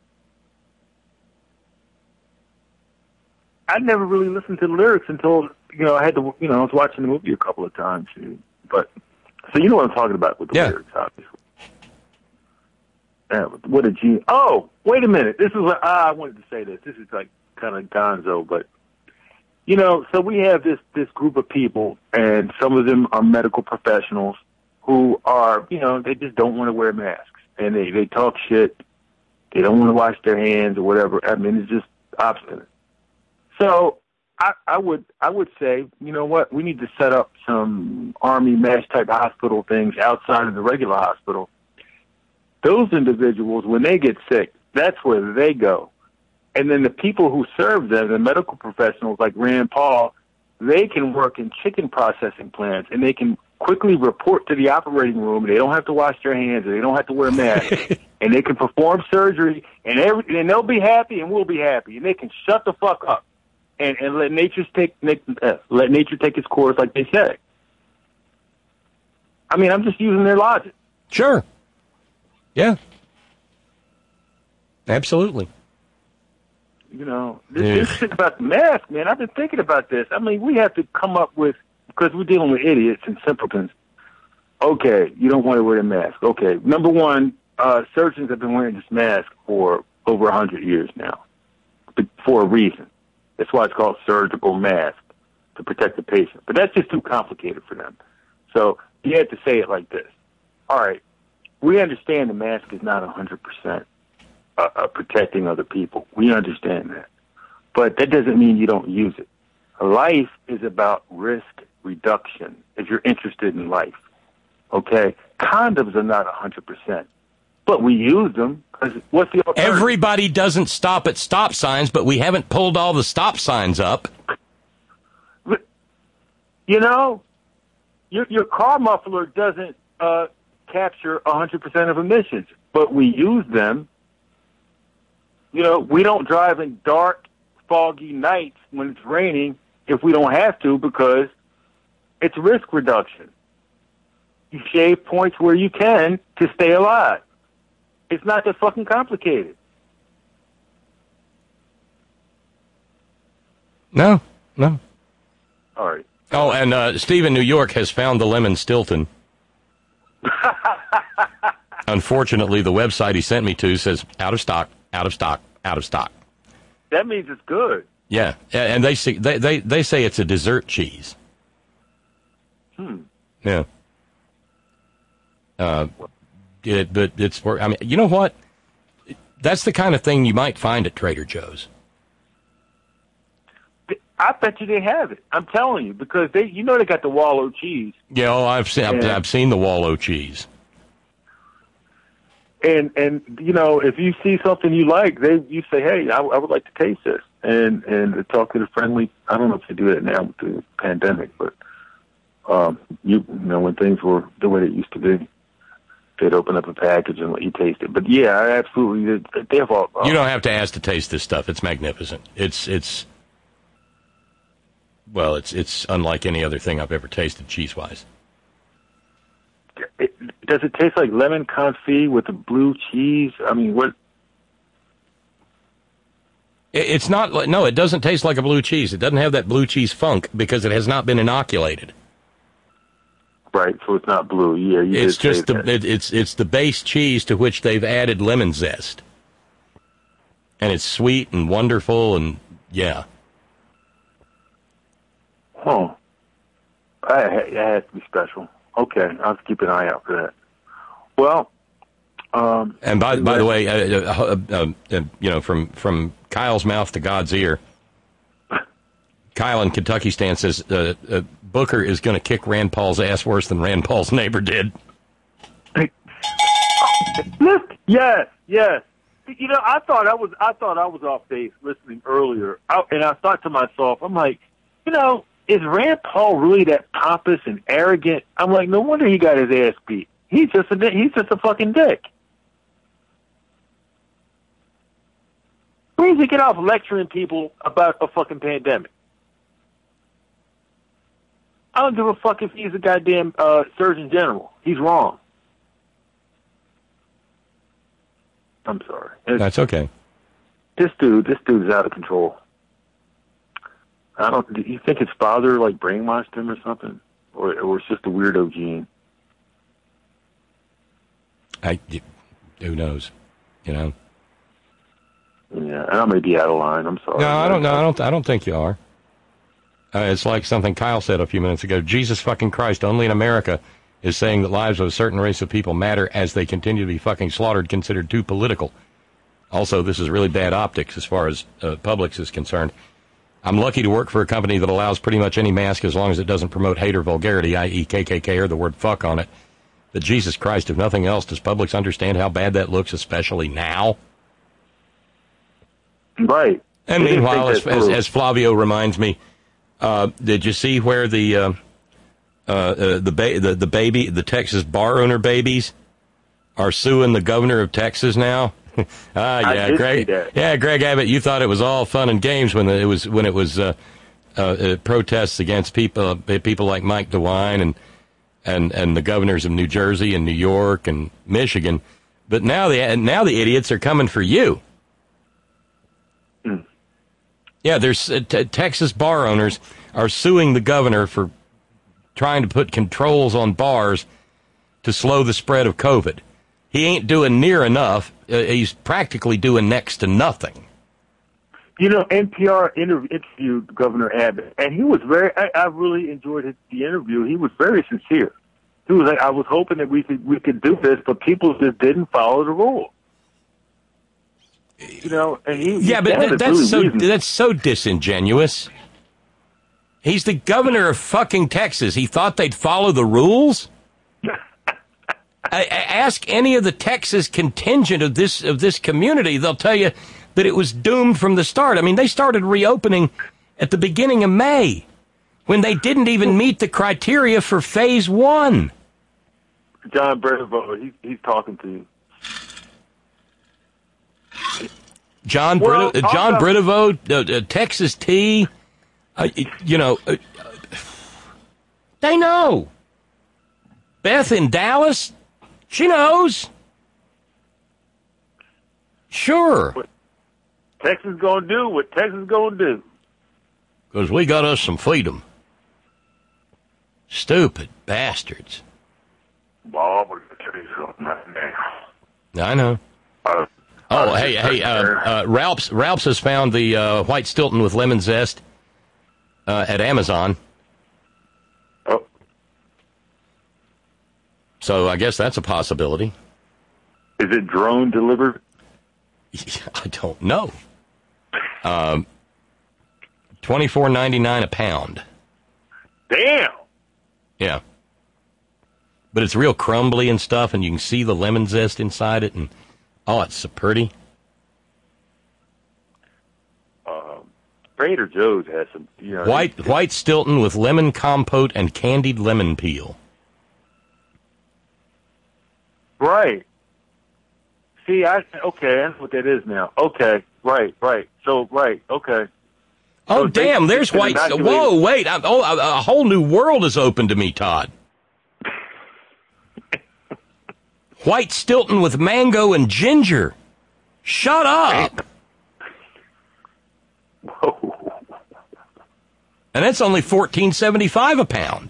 Speaker 6: I never really listened to the lyrics until, you know, I had to, you know, I was watching the movie a couple of times. But, so you know what I'm talking about with the
Speaker 4: yeah.
Speaker 6: lyrics, obviously. Yeah, what a genius. Oh, wait a minute. This is what, ah, I wanted to say this. This is like kind of gonzo, but, you know, so we have this, this group of people, and some of them are medical professionals who are, you know, they just don't want to wear masks. And they, they talk shit. They don't want to wash their hands or whatever. I mean, it's just obstinate. So I, I would I would say, you know what, we need to set up some Army mesh type hospital things outside of the regular hospital. Those individuals, when they get sick, that's where they go. And then the people who serve them, the medical professionals like Rand Paul, they can work in chicken processing plants, and they can quickly report to the operating room. They don't have to wash their hands, and they don't have to wear masks, and they can perform surgery, and every, and they'll be happy, and we'll be happy, and they can shut the fuck up and, and let nature take uh, let nature take its course, like they say. I mean, I'm just using their logic.
Speaker 4: Sure. Yeah. Absolutely.
Speaker 6: You know, this, yeah. this shit about the mask, man, I've been thinking about this. I mean, we have to come up with, because we're dealing with idiots and simpletons. Okay, you don't want to wear a mask. Okay, number one, uh, surgeons have been wearing this mask for over one hundred years now, for a reason. That's why it's called surgical mask, to protect the patient. But that's just too complicated for them. So you have to say it like this. All right, we understand the mask is not one hundred percent. Uh, uh, protecting other people. We understand that. But that doesn't mean you don't use it. Life is about risk reduction if you're interested in life. Okay? Condoms are not one hundred percent. But we use them because what's the alternative?
Speaker 4: Everybody doesn't stop at stop signs, but we haven't pulled all the stop signs up.
Speaker 6: You know, your, your car muffler doesn't uh, capture one hundred percent of emissions, but we use them. You know, we don't drive in dark, foggy nights when it's raining if we don't have to, because it's risk reduction. You shave points where you can to stay alive. It's not that fucking complicated.
Speaker 4: No, no.
Speaker 6: All right.
Speaker 4: Oh, and uh, Steve in New York has found the lemon Stilton. Unfortunately, the website he sent me to says out of stock. Out of stock, out of stock.
Speaker 6: That means it's good.
Speaker 4: Yeah, and they say they, they, they say it's a dessert cheese.
Speaker 6: Hmm.
Speaker 4: Yeah. Uh, it, but it's for, I mean, you know what? That's the kind of thing you might find at Trader Joe's.
Speaker 6: I bet you they have it. I'm telling you, because they, you know, they got the Wallow cheese.
Speaker 4: Yeah, oh, I've seen, I've,
Speaker 6: and,
Speaker 4: I've seen the Wallow cheese.
Speaker 6: And, and, you know, if you see something you like, they, you say, hey, I, I would like to taste this. And, and talk to the friendly, I don't know if they do that now with the pandemic, but, um, you, you know, when things were the way they used to be, they'd open up a package and let you taste it. But yeah, I absolutely, they, they have all,
Speaker 4: you don't have to ask to taste this stuff. It's magnificent. It's, it's, well, it's, it's unlike any other thing I've ever tasted cheese-wise.
Speaker 6: It, does it taste like lemon confit with the blue cheese? I mean, what?
Speaker 4: It, it's not like, no, it doesn't taste like a blue cheese. It doesn't have that blue cheese funk because it has not been inoculated.
Speaker 6: Right, so it's not blue. Yeah, you
Speaker 4: it's
Speaker 6: did
Speaker 4: just
Speaker 6: say
Speaker 4: the
Speaker 6: that.
Speaker 4: it, it's it's the base cheese to which they've added lemon zest, and it's sweet and wonderful, and yeah.
Speaker 6: Oh, that has to be special. Okay, I'll have to keep an eye out for that. Well, um,
Speaker 4: and by by the way, uh, uh, uh, uh, you know, from from Kyle's mouth to God's ear, Kyle in Kentucky Stan says uh, uh, Booker is going to kick Rand Paul's ass worse than Rand Paul's neighbor did.
Speaker 6: Look, yes, yes. You know, I thought I was I thought I was off base listening earlier, I, and I thought to myself, I'm like, you know, is Rand Paul really that pompous and arrogant? I'm like, no wonder he got his ass beat. He's just a he's just a fucking dick. Where does he get off lecturing people about a fucking pandemic? I don't give a fuck if he's a goddamn uh, Surgeon General. He's wrong. I'm sorry. It's,
Speaker 4: That's okay.
Speaker 6: This dude, this dude's out of control. I don't. Do you think his father like brainwashed him or something, or or it's just a weirdo gene?
Speaker 4: I, who knows? You know.
Speaker 6: Yeah, and I may be out of line. I'm sorry.
Speaker 4: No, I don't know. I don't. I don't think you are. Uh, it's like something Kyle said a few minutes ago. Jesus fucking Christ! Only in America is saying that lives of a certain race of people matter as they continue to be fucking slaughtered, considered too political. Also, this is really bad optics as far as uh, Publix is concerned. I'm lucky to work for a company that allows pretty much any mask as long as it doesn't promote hate or vulgarity, that is. K K K or the word fuck on it. But Jesus Christ, if nothing else, does Publix understand how bad that looks, especially now?
Speaker 6: Right.
Speaker 4: And meanwhile, as, as, as Flavio reminds me, uh, did you see where the uh, uh, uh, the, ba- the the baby, the Texas bar owner babies, are suing the governor of Texas now? ah, yeah, Greg. Yeah, Greg Abbott. You thought it was all fun and games when the, it was when it was uh, uh, uh, protests against people, uh, people like Mike DeWine and and and the governors of New Jersey and New York and Michigan. But now the now the idiots are coming for you.
Speaker 6: Mm.
Speaker 4: Yeah, there's uh, t- Texas bar owners are suing the governor for trying to put controls on bars to slow the spread of COVID. He ain't doing near enough. Uh, he's practically doing next to nothing.
Speaker 6: You know, N P R interv- interviewed Governor Abbott, and he was very, I, I really enjoyed his, the interview. He was very sincere. He was like, I was hoping that we could, we could do this, but people just didn't follow the rule. You know, and he,
Speaker 4: yeah, but that, that's really so reasonable. That's so disingenuous. He's the governor of fucking Texas. He thought they'd follow the rules? I, I ask any of the Texas contingent of this of this community, they'll tell you that it was doomed from the start. I mean, they started reopening at the beginning of May when they didn't even meet the criteria for phase one.
Speaker 6: John Bredevoort, he, he's talking to you.
Speaker 4: John well, Brito, uh, John Bredevoort, uh, uh, Texas Tea, uh, you know, uh, they know. Beth in Dallas, she knows. Sure.
Speaker 6: What Texas gonna do what Texas gonna do.
Speaker 4: Because we got us some freedom. Stupid bastards.
Speaker 6: Bob, I'm gonna tell you something right now.
Speaker 4: I know.
Speaker 6: Uh,
Speaker 4: oh, hey, hey, uh, uh, Ralph's, Ralph's has found the uh, white Stilton with lemon zest uh, at Amazon.
Speaker 6: Oh.
Speaker 4: So I guess that's a possibility.
Speaker 6: Is it drone delivered?
Speaker 4: I don't know. Um, twenty-four ninety-nine a pound.
Speaker 6: Damn.
Speaker 4: Yeah. But it's real crumbly and stuff, and you can see the lemon zest inside it, and oh, it's so pretty.
Speaker 6: Um, Trader Joe's has some, you know,
Speaker 4: white white Stilton with lemon compote and candied lemon peel.
Speaker 6: Right. See, I okay. That's what that is now. Okay, right, right. So, right, okay.
Speaker 4: Oh,
Speaker 6: so
Speaker 4: damn!
Speaker 6: they,
Speaker 4: there's white. Whoa, wait! I'm, oh, a, a whole new world is open to me, Todd. White Stilton with mango and ginger. Shut up.
Speaker 6: Whoa.
Speaker 4: And that's only fourteen seventy-five a pound.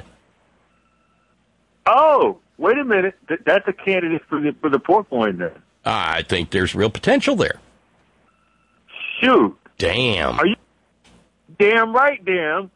Speaker 6: Oh, wait a minute. Th- that's a candidate for the for the pork loin then.
Speaker 4: I think there's real potential there.
Speaker 6: Shoot.
Speaker 4: Damn.
Speaker 6: Are you damn right, damn.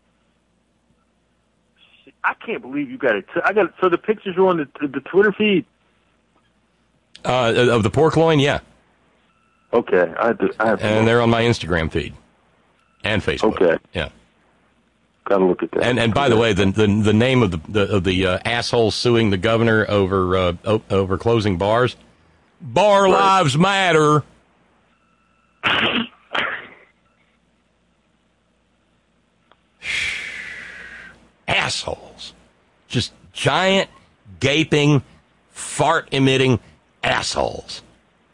Speaker 6: I can't believe you got it. I got it. So the pictures are on the the Twitter feed.
Speaker 4: Uh, of the pork loin, yeah.
Speaker 6: Okay, I have to. I have to
Speaker 4: and
Speaker 6: look.
Speaker 4: they're on my Instagram feed and Facebook.
Speaker 6: Okay,
Speaker 4: yeah.
Speaker 6: Gotta look at that.
Speaker 4: And and by the way, the the, the name of the, the of the uh, asshole suing the governor over uh, o- over closing bars, Bar right. Lives Matter. Assholes, just giant, gaping, fart-emitting assholes.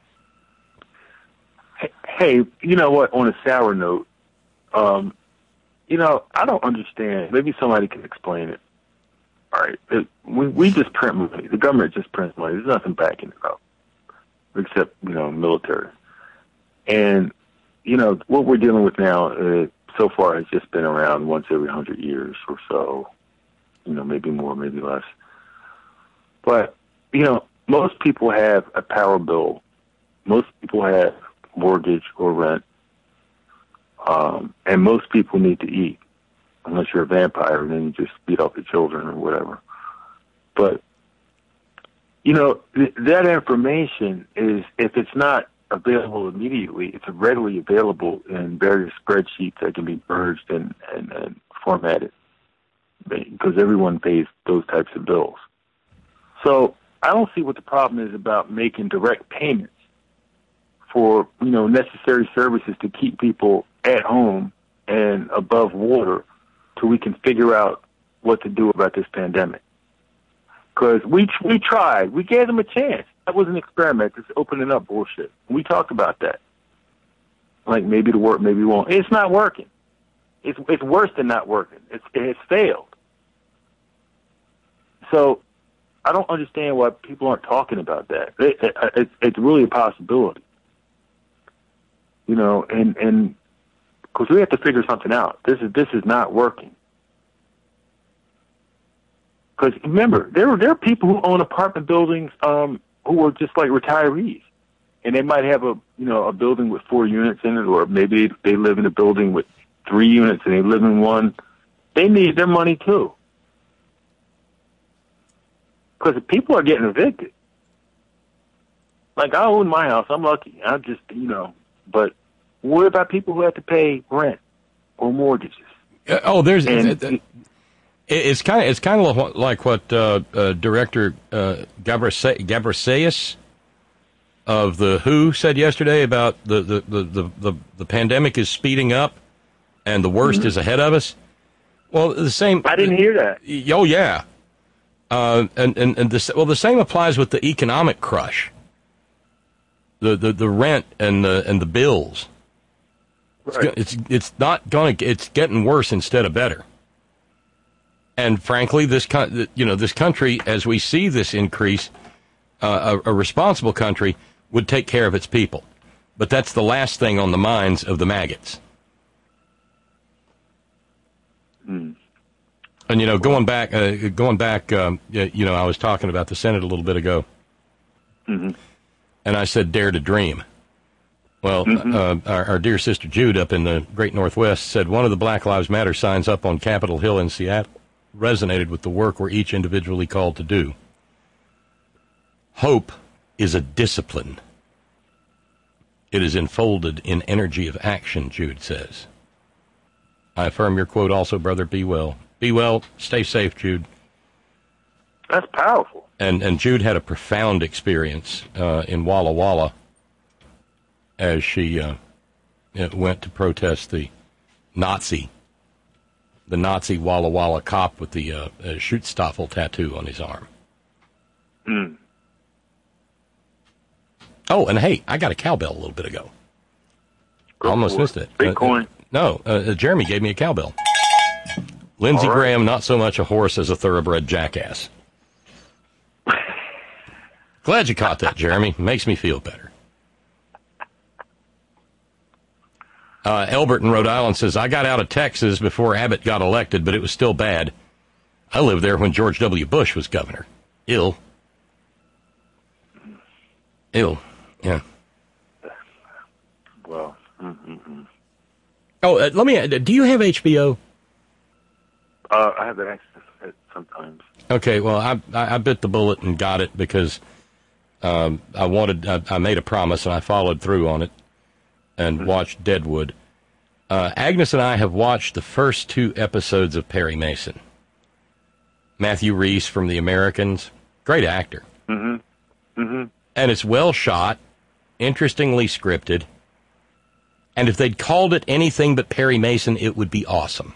Speaker 6: Hey, you know what? On a sour note, um, you know, I don't understand. Maybe somebody can explain it. All right, it, we we just print money. The government just prints money. There's nothing backing it up, except you know, military. And you know what we're dealing with now, uh, so far, has just been around once every hundred years or so. You know, maybe more, maybe less. But you know, most people have a power bill. Most people have mortgage or rent. Um, and most people need to eat. Unless you're a vampire and then you just beat up the children or whatever. But, you know, th- that information is, if it's not available immediately. It's readily available in various spreadsheets that can be merged and, and, and formatted because everyone pays those types of bills. So I don't see what the problem is about making direct payments for, you know, necessary services to keep people at home and above water till we can figure out what to do about this pandemic. Because we we tried. We gave them a chance. That was an experiment. Just opening up bullshit. We talked about that. Like, maybe it'll work, maybe it won't. It's not working. It's it's worse than not working. It's it's failed. So I don't understand why people aren't talking about that. It, it, it, it's really a possibility. You know, and and because we have to figure something out. This is this is not working. Because remember, there there are people who own apartment buildings um, who are just like retirees, and they might have a you know a building with four units in it, or maybe they live in a building with three units and they live in one. They need their money too, because people are getting evicted. Like, I own my house, I'm lucky. I just you know, but what about people who have to pay rent or mortgages?
Speaker 4: Uh, oh, there's.
Speaker 6: And,
Speaker 4: uh, uh, It's kind of it's kind of like what uh, uh, director uh, Ghebreyesus of the W H O said yesterday about the the, the, the, the, the pandemic is speeding up and the worst mm-hmm. is ahead of us. Well, the same.
Speaker 6: I didn't hear that.
Speaker 4: Oh yeah, uh, and and and the, well, the same applies with the economic crush. The the, the rent and the and the bills.
Speaker 6: Right.
Speaker 4: It's it's it's not going to it's getting worse instead of better. And frankly, this you know this country, as we see this increase, uh, a, a responsible country would take care of its people. But that's the last thing on the minds of the maggots.
Speaker 6: Mm.
Speaker 4: And you know, going back, uh, going back, um, you know, I was talking about the Senate a little bit ago,
Speaker 6: mm-hmm.
Speaker 4: and I said, "Dare to dream." Well,
Speaker 6: mm-hmm.
Speaker 4: uh, our, our dear sister Jude up in the Great Northwest said one of the Black Lives Matter signs up on Capitol Hill in Seattle resonated with the work we're each individually called to do. Hope is a discipline. It is enfolded in energy of action, Jude says. I affirm your quote also, brother. Be well. Be well. Stay safe, Jude.
Speaker 6: That's powerful.
Speaker 4: And and Jude had a profound experience uh, in Walla Walla as she uh, went to protest the Nazi The Nazi Walla Walla cop with the uh, uh, Schutzstaffel tattoo on his arm.
Speaker 6: Mm.
Speaker 4: Oh, and hey, I got a cowbell a little bit ago.
Speaker 6: Go
Speaker 4: Almost missed it.
Speaker 6: Bitcoin.
Speaker 4: Uh, no, uh, Jeremy gave me a cowbell. Lindsey
Speaker 6: right.
Speaker 4: Graham, not so much a horse as a thoroughbred jackass. Glad you caught that, Jeremy. Makes me feel better. Uh, Elbert in Rhode Island says, I got out of Texas before Abbott got elected, but it was still bad. I lived there when George W. Bush was governor. Ill. Ill. Yeah.
Speaker 6: Well. Mm-hmm.
Speaker 4: Oh, uh, let me, uh, do you have H B O?
Speaker 6: Uh, I have access to it sometimes.
Speaker 4: Okay, well, I, I I bit the bullet and got it because um, I wanted, I, I made a promise and I followed through on it and mm-hmm. watched Deadwood. Uh, Agnes and I have watched the first two episodes of Perry Mason. Matthew Rhys from The Americans, great actor.
Speaker 6: Mm-hmm. Mm-hmm.
Speaker 4: And it's well shot, interestingly scripted, and if they'd called it anything but Perry Mason, it would be awesome.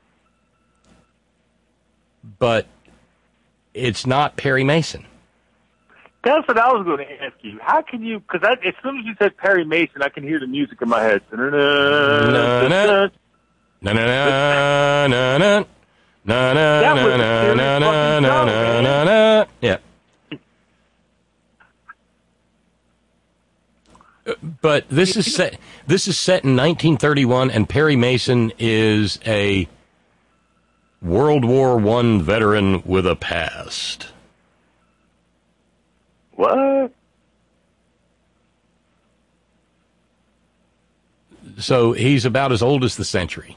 Speaker 4: But it's not Perry Mason.
Speaker 6: That's what I was going to ask you. How can you, because as soon as you said Perry Mason, I can hear the music in my head.
Speaker 4: Na na na na na na na na na na na na na. Yeah. But this is set. This is set in nineteen thirty-one, and Perry Mason is a World War One veteran with a past.
Speaker 6: What?
Speaker 4: So he's about as old as the century.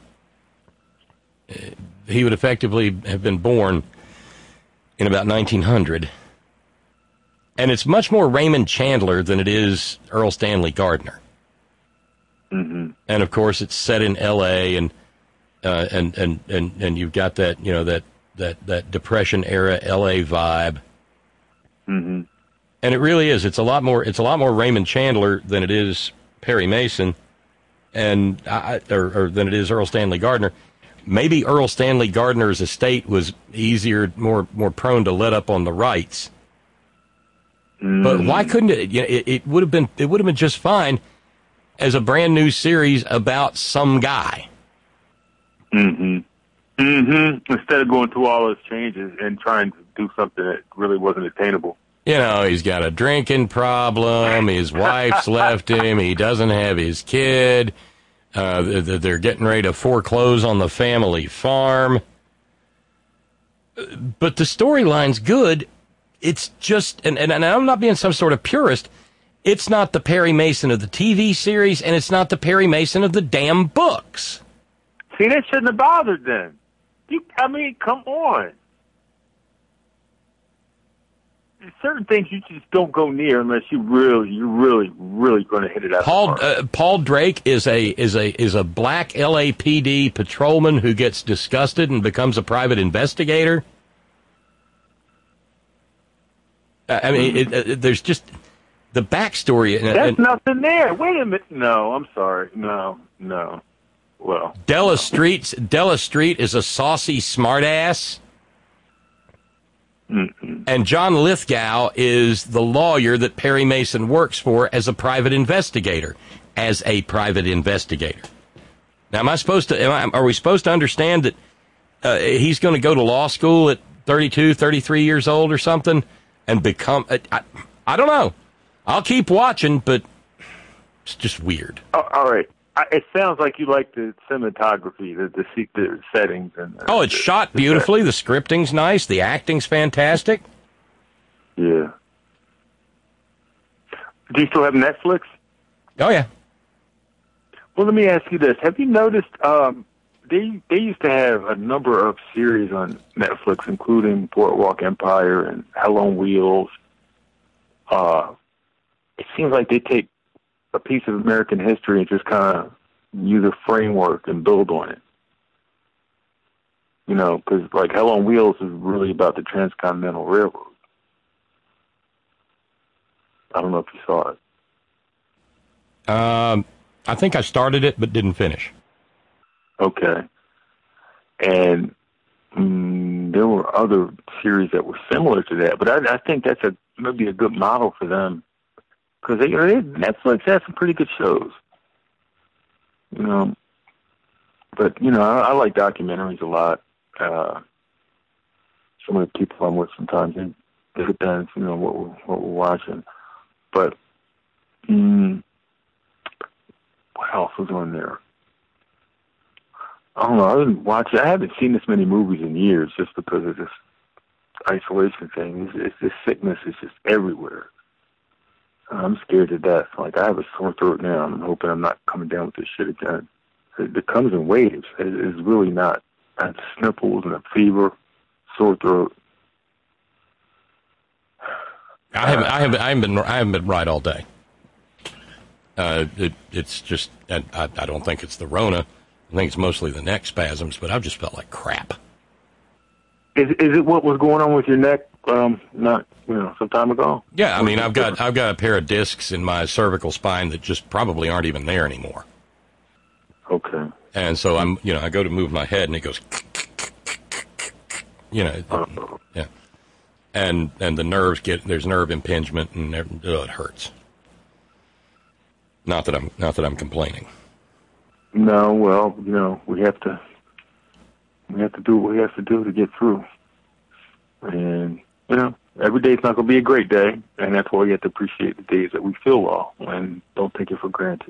Speaker 4: He would effectively have been born in about nineteen hundred. And it's much more Raymond Chandler than it is Earl Stanley Gardner.
Speaker 6: Mm-hmm.
Speaker 4: And of course, it's set in L A and uh, and and and and you've got that you know that that that Depression era L A vibe.
Speaker 6: Mm-hmm.
Speaker 4: And it really is. It's a lot more. It's a lot more Raymond Chandler than it is Perry Mason, and I, or, or than it is Earl Stanley Gardner. Maybe Earl Stanley Gardner's estate was easier, more more prone to let up on the rights. Mm. But why couldn't it? You know, it, it would have been. It would have been just fine as a brand new series about some guy.
Speaker 6: Mm-hmm. Mm-hmm. Instead of going through all those changes and trying to do something that really wasn't attainable.
Speaker 4: You know, he's got a drinking problem. His wife's left him. He doesn't have his kid. Uh, they're getting ready to foreclose on the family farm. But the storyline's good. It's just, and, and, and I'm not being some sort of purist, it's not the Perry Mason of the T V series, and it's not the Perry Mason of the damn books.
Speaker 6: See, that shouldn't have bothered them. You, I mean, come on. There's certain things you just don't go near unless you really, you're really, really going to hit it out.
Speaker 4: Paul uh, Paul Drake is a is a is a black L A P D patrolman who gets disgusted and becomes a private investigator. I mean, it, it, there's just the backstory.
Speaker 6: That's
Speaker 4: and,
Speaker 6: nothing there. Wait a minute. No, I'm sorry. No, no. Well,
Speaker 4: Della Street. Della Street is a saucy smartass.
Speaker 6: Mm-mm.
Speaker 4: And John Lithgow is the lawyer that Perry Mason works for as a private investigator. As a private investigator. Now, am I supposed to? Am I, are we supposed to understand that uh, he's going to go to law school at thirty-two, thirty-three years old or something? And become, I, I, I don't know. I'll keep watching, but it's just weird.
Speaker 6: Oh, all right. I, it sounds like you like the cinematography, the, the, the settings. and. Uh,
Speaker 4: oh, it's
Speaker 6: the,
Speaker 4: shot
Speaker 6: the
Speaker 4: beautifully. The scripting's nice. The acting's fantastic.
Speaker 6: Yeah. Do you still have Netflix?
Speaker 4: Oh, yeah.
Speaker 6: Well, let me ask you this. Have you noticed, um, they they used to have a number of series on Netflix, including Boardwalk Empire and Hell on Wheels. Uh, it seems like they take a piece of American history and just kind of use a framework and build on it. You know, because like Hell on Wheels is really about the Transcontinental Railroad. I don't know if you saw it.
Speaker 4: Um, I think I started it but didn't finish.
Speaker 6: Okay. And mm, there were other series that were similar to that, but I, I think that's a maybe a good model for them because they, they, Netflix has some pretty good shows, you know. But you know, I, I like documentaries a lot. Uh, some of the people I'm with sometimes it, it depends, you know, what we're, what we're watching. But mm, what else was on there? I don't know. I didn't watch it. I haven't seen this many movies in years just because of this isolation thing. It's, it's this sickness is just everywhere. I'm scared to death. Like, I have a sore throat now. I'm hoping I'm not coming down with this shit again. It, it comes in waves. It, it's really not. I have sniffles and a fever, sore throat.
Speaker 4: I haven't. I haven't. I haven't been. I haven't been right all day. Uh, it, it's just. I, I don't think it's the Rona. I think it's mostly the neck spasms, but I've just felt like crap.
Speaker 6: Is is it what was going on with your neck? Um, not you know, some time ago.
Speaker 4: Yeah, I mean, I've got I've got a pair of discs in my cervical spine that just probably aren't even there anymore.
Speaker 6: Okay.
Speaker 4: And so I'm, you know, I go to move my head and it goes, you know,
Speaker 6: Uh-oh.
Speaker 4: yeah, and and the nerves get there's nerve impingement and oh, it hurts. Not that I'm not that I'm complaining.
Speaker 6: No, well, you know, we have to we have to do what we have to do to get through. And, you know, every day's not going to be a great day, and that's why we have to appreciate the days that we feel well and don't take it for granted.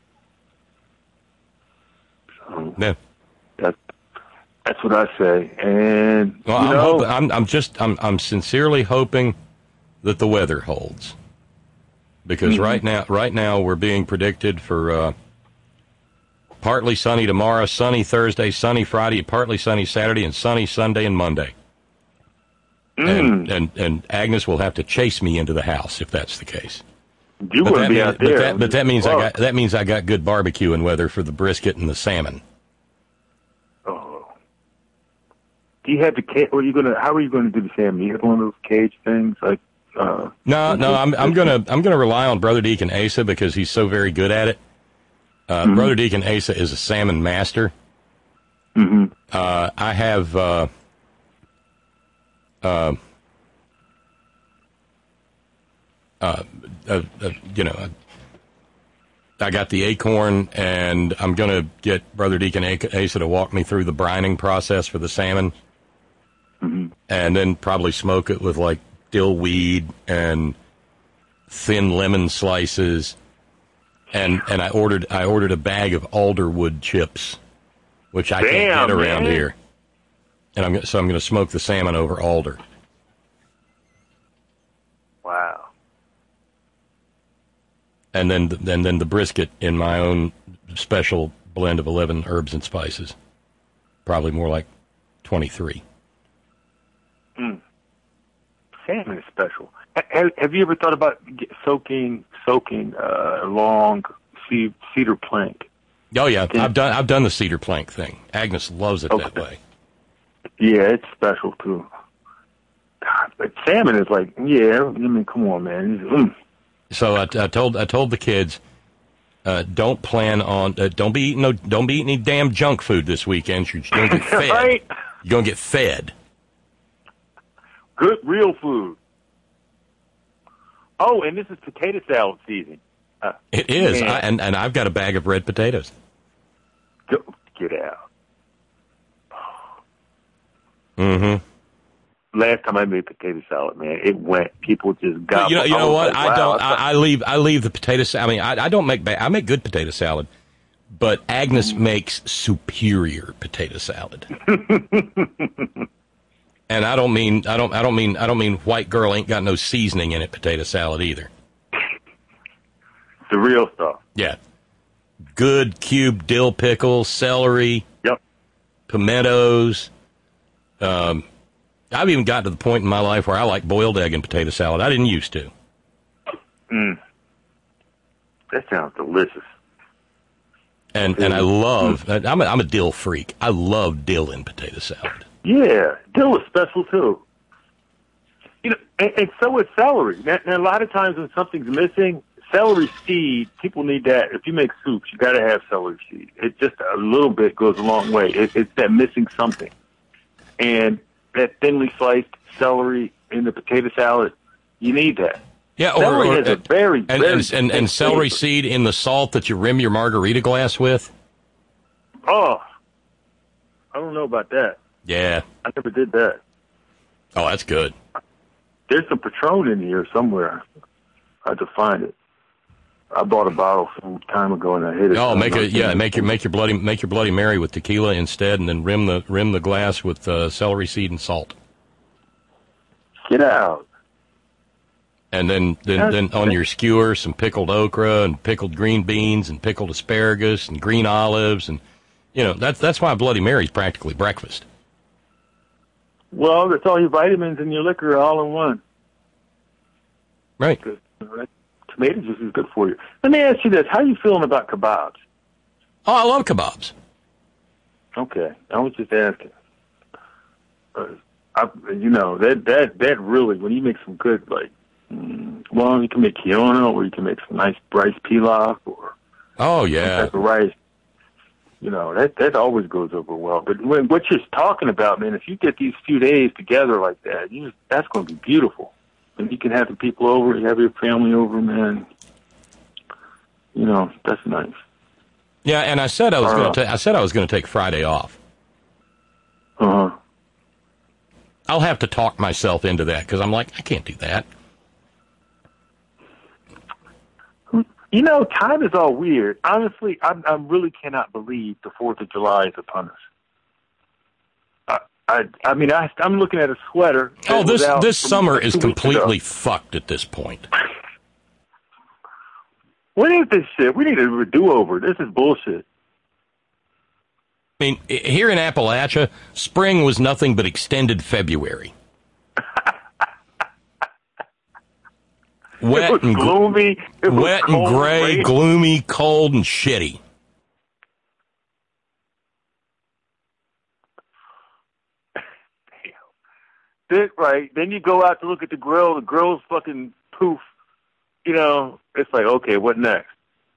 Speaker 6: So
Speaker 4: Yeah.
Speaker 6: that, that's what I say. And,
Speaker 4: Well,
Speaker 6: you
Speaker 4: I'm,
Speaker 6: know,
Speaker 4: hoping, I'm I'm just I'm I'm sincerely hoping that the weather holds. Because
Speaker 6: Mm-hmm.
Speaker 4: right now right now we're being predicted for uh, partly sunny tomorrow, sunny Thursday, sunny Friday, partly sunny Saturday, and sunny Sunday and Monday.
Speaker 6: Mm.
Speaker 4: And, and and Agnes will have to chase me into the house if that's the case.
Speaker 6: You
Speaker 4: But
Speaker 6: wouldn't
Speaker 4: that,
Speaker 6: be
Speaker 4: mean,
Speaker 6: out
Speaker 4: but
Speaker 6: there.
Speaker 4: that but that means I
Speaker 6: Oh.
Speaker 4: got that means I got good barbecuing weather for the brisket and the salmon.
Speaker 6: Oh. Do you have the cage? What are you gonna? How are you gonna do the salmon? You have one of those cage things, like. Uh,
Speaker 4: No, no, I'm I'm gonna I'm gonna rely on Brother Deacon Asa because he's so very good at it. Uh,
Speaker 6: Mm-hmm.
Speaker 4: Brother Deacon Asa is a salmon master.
Speaker 6: Mm-hmm.
Speaker 4: Uh, I have, uh, uh, uh, uh, uh, you know, I got the acorn, and I'm going to get Brother Deacon Asa to walk me through the brining process for the salmon,
Speaker 6: Mm-hmm.
Speaker 4: and then probably smoke it with like dill weed and thin lemon slices. And and I ordered I ordered a bag of alderwood chips, which I can't
Speaker 6: Damn,
Speaker 4: get around
Speaker 6: man.
Speaker 4: here. And I'm so I'm going to smoke the salmon over alder.
Speaker 6: Wow.
Speaker 4: And then and then the brisket in my own special blend of eleven herbs and spices, probably more like twenty-three.
Speaker 6: Mm. Salmon is special. Have, have you ever thought about get- soaking soaking uh, long ce- cedar plank?
Speaker 4: Oh yeah,
Speaker 6: Yeah.
Speaker 4: I've done I've done the cedar plank thing. Agnes loves it that
Speaker 6: Okay.
Speaker 4: way.
Speaker 6: Yeah, it's special too. God, but salmon is like, yeah. I mean, come on, man. It's, mm.
Speaker 4: So I, I told I told the kids, uh, don't plan on uh, don't be eating no don't be eating any damn junk food this weekend. You're gonna get fed.
Speaker 6: Right?
Speaker 4: You're gonna get fed.
Speaker 6: Good, real food. Oh, and this is potato salad season. Uh,
Speaker 4: It is,
Speaker 6: man,
Speaker 4: I, and and I've got a bag of red potatoes.
Speaker 6: go, get out.
Speaker 4: Mm-hmm.
Speaker 6: Last time I made potato salad, man, it went. People just got.
Speaker 4: But you know, you know what?
Speaker 6: Like,
Speaker 4: I
Speaker 6: wow,
Speaker 4: don't. I, I leave. I leave the potato salad. I mean, I, I don't make. Ba- I make good potato salad, but Agnes makes superior potato salad. And I don't mean. I don't. I don't mean. I don't mean white girl ain't got no seasoning in it. Potato salad either.
Speaker 6: the real stuff.
Speaker 4: Yeah. Good cubed dill pickles, celery,
Speaker 6: Yep.
Speaker 4: pimentos. Um, I've even gotten to the point in my life where I like boiled egg and potato salad. I didn't used to.
Speaker 6: Mm. That sounds delicious.
Speaker 4: And and I love, I'm a, I'm a dill freak. I love dill in potato salad.
Speaker 6: Yeah, dill is special too. You know, and, and so is celery. Now, now, a lot of times when something's missing, celery seed, people need that. If you make soups, you got to have celery seed. It just a little bit goes a long way. It, it's that missing something, and that thinly sliced celery in the potato salad, you need that.
Speaker 4: Yeah, or,
Speaker 6: Celery
Speaker 4: or
Speaker 6: has a very,
Speaker 4: and,
Speaker 6: very
Speaker 4: and, and, and celery
Speaker 6: flavor.
Speaker 4: seed in the salt that you rim your margarita glass with.
Speaker 6: Oh, I don't know about that.
Speaker 4: Yeah.
Speaker 6: I never did that.
Speaker 4: Oh, that's good.
Speaker 6: There's some Patron in here somewhere. I had to find it. I bought a bottle some time ago and I hit it.
Speaker 4: Oh, make a yeah, make your make your bloody make your Bloody Mary with tequila instead, and then rim the rim the glass with uh, celery seed and salt.
Speaker 6: Get out.
Speaker 4: And then then,
Speaker 6: That's-
Speaker 4: then on your skewer, some pickled okra and pickled green beans and pickled asparagus and green olives, and you know that's that's why Bloody Mary's practically breakfast.
Speaker 6: Well, that's all your vitamins and your liquor all in one.
Speaker 4: Right.
Speaker 6: Good. Right. Tomato juice is good for you. Let me ask you this: how are you feeling about kebabs?
Speaker 4: Oh, I love kebabs.
Speaker 6: Okay, I was just asking. Uh, I, you know that that that really, when you make some good, like, mm, well, you can make kiona, or you can make some nice rice pilaf, or
Speaker 4: Oh
Speaker 6: some
Speaker 4: yeah.
Speaker 6: type of rice. You know, that that always goes over well. But when, what you're talking about, man, if you get these few days together like that, you just, that's going to be beautiful. And you can have the people over, you have your family over, man. You know, that's nice.
Speaker 4: Yeah, and I said I was
Speaker 6: Uh,
Speaker 4: going to. I said I was going to take Friday off.
Speaker 6: Uh huh.
Speaker 4: I'll have to talk myself into that because I'm like, I can't do that.
Speaker 6: You know, time is all weird. Honestly, I, I really cannot believe the Fourth of July is upon us. I, I, I mean, I, I'm looking at a sweater.
Speaker 4: Oh,
Speaker 6: that
Speaker 4: this
Speaker 6: was out
Speaker 4: this summer is
Speaker 6: two weeks ago.
Speaker 4: completely fucked at this point.
Speaker 6: What is this shit? We need a do-over. This is bullshit.
Speaker 4: I mean, i- here in Appalachia, spring was nothing but extended February. wet
Speaker 6: it was
Speaker 4: and gl-
Speaker 6: gloomy. It was
Speaker 4: wet and
Speaker 6: cold,
Speaker 4: gray,
Speaker 6: rain.
Speaker 4: gloomy, cold, and shitty.
Speaker 6: Then, right. Then you go out to look at the grill. The grill's fucking poof. You know, it's like, okay, what next?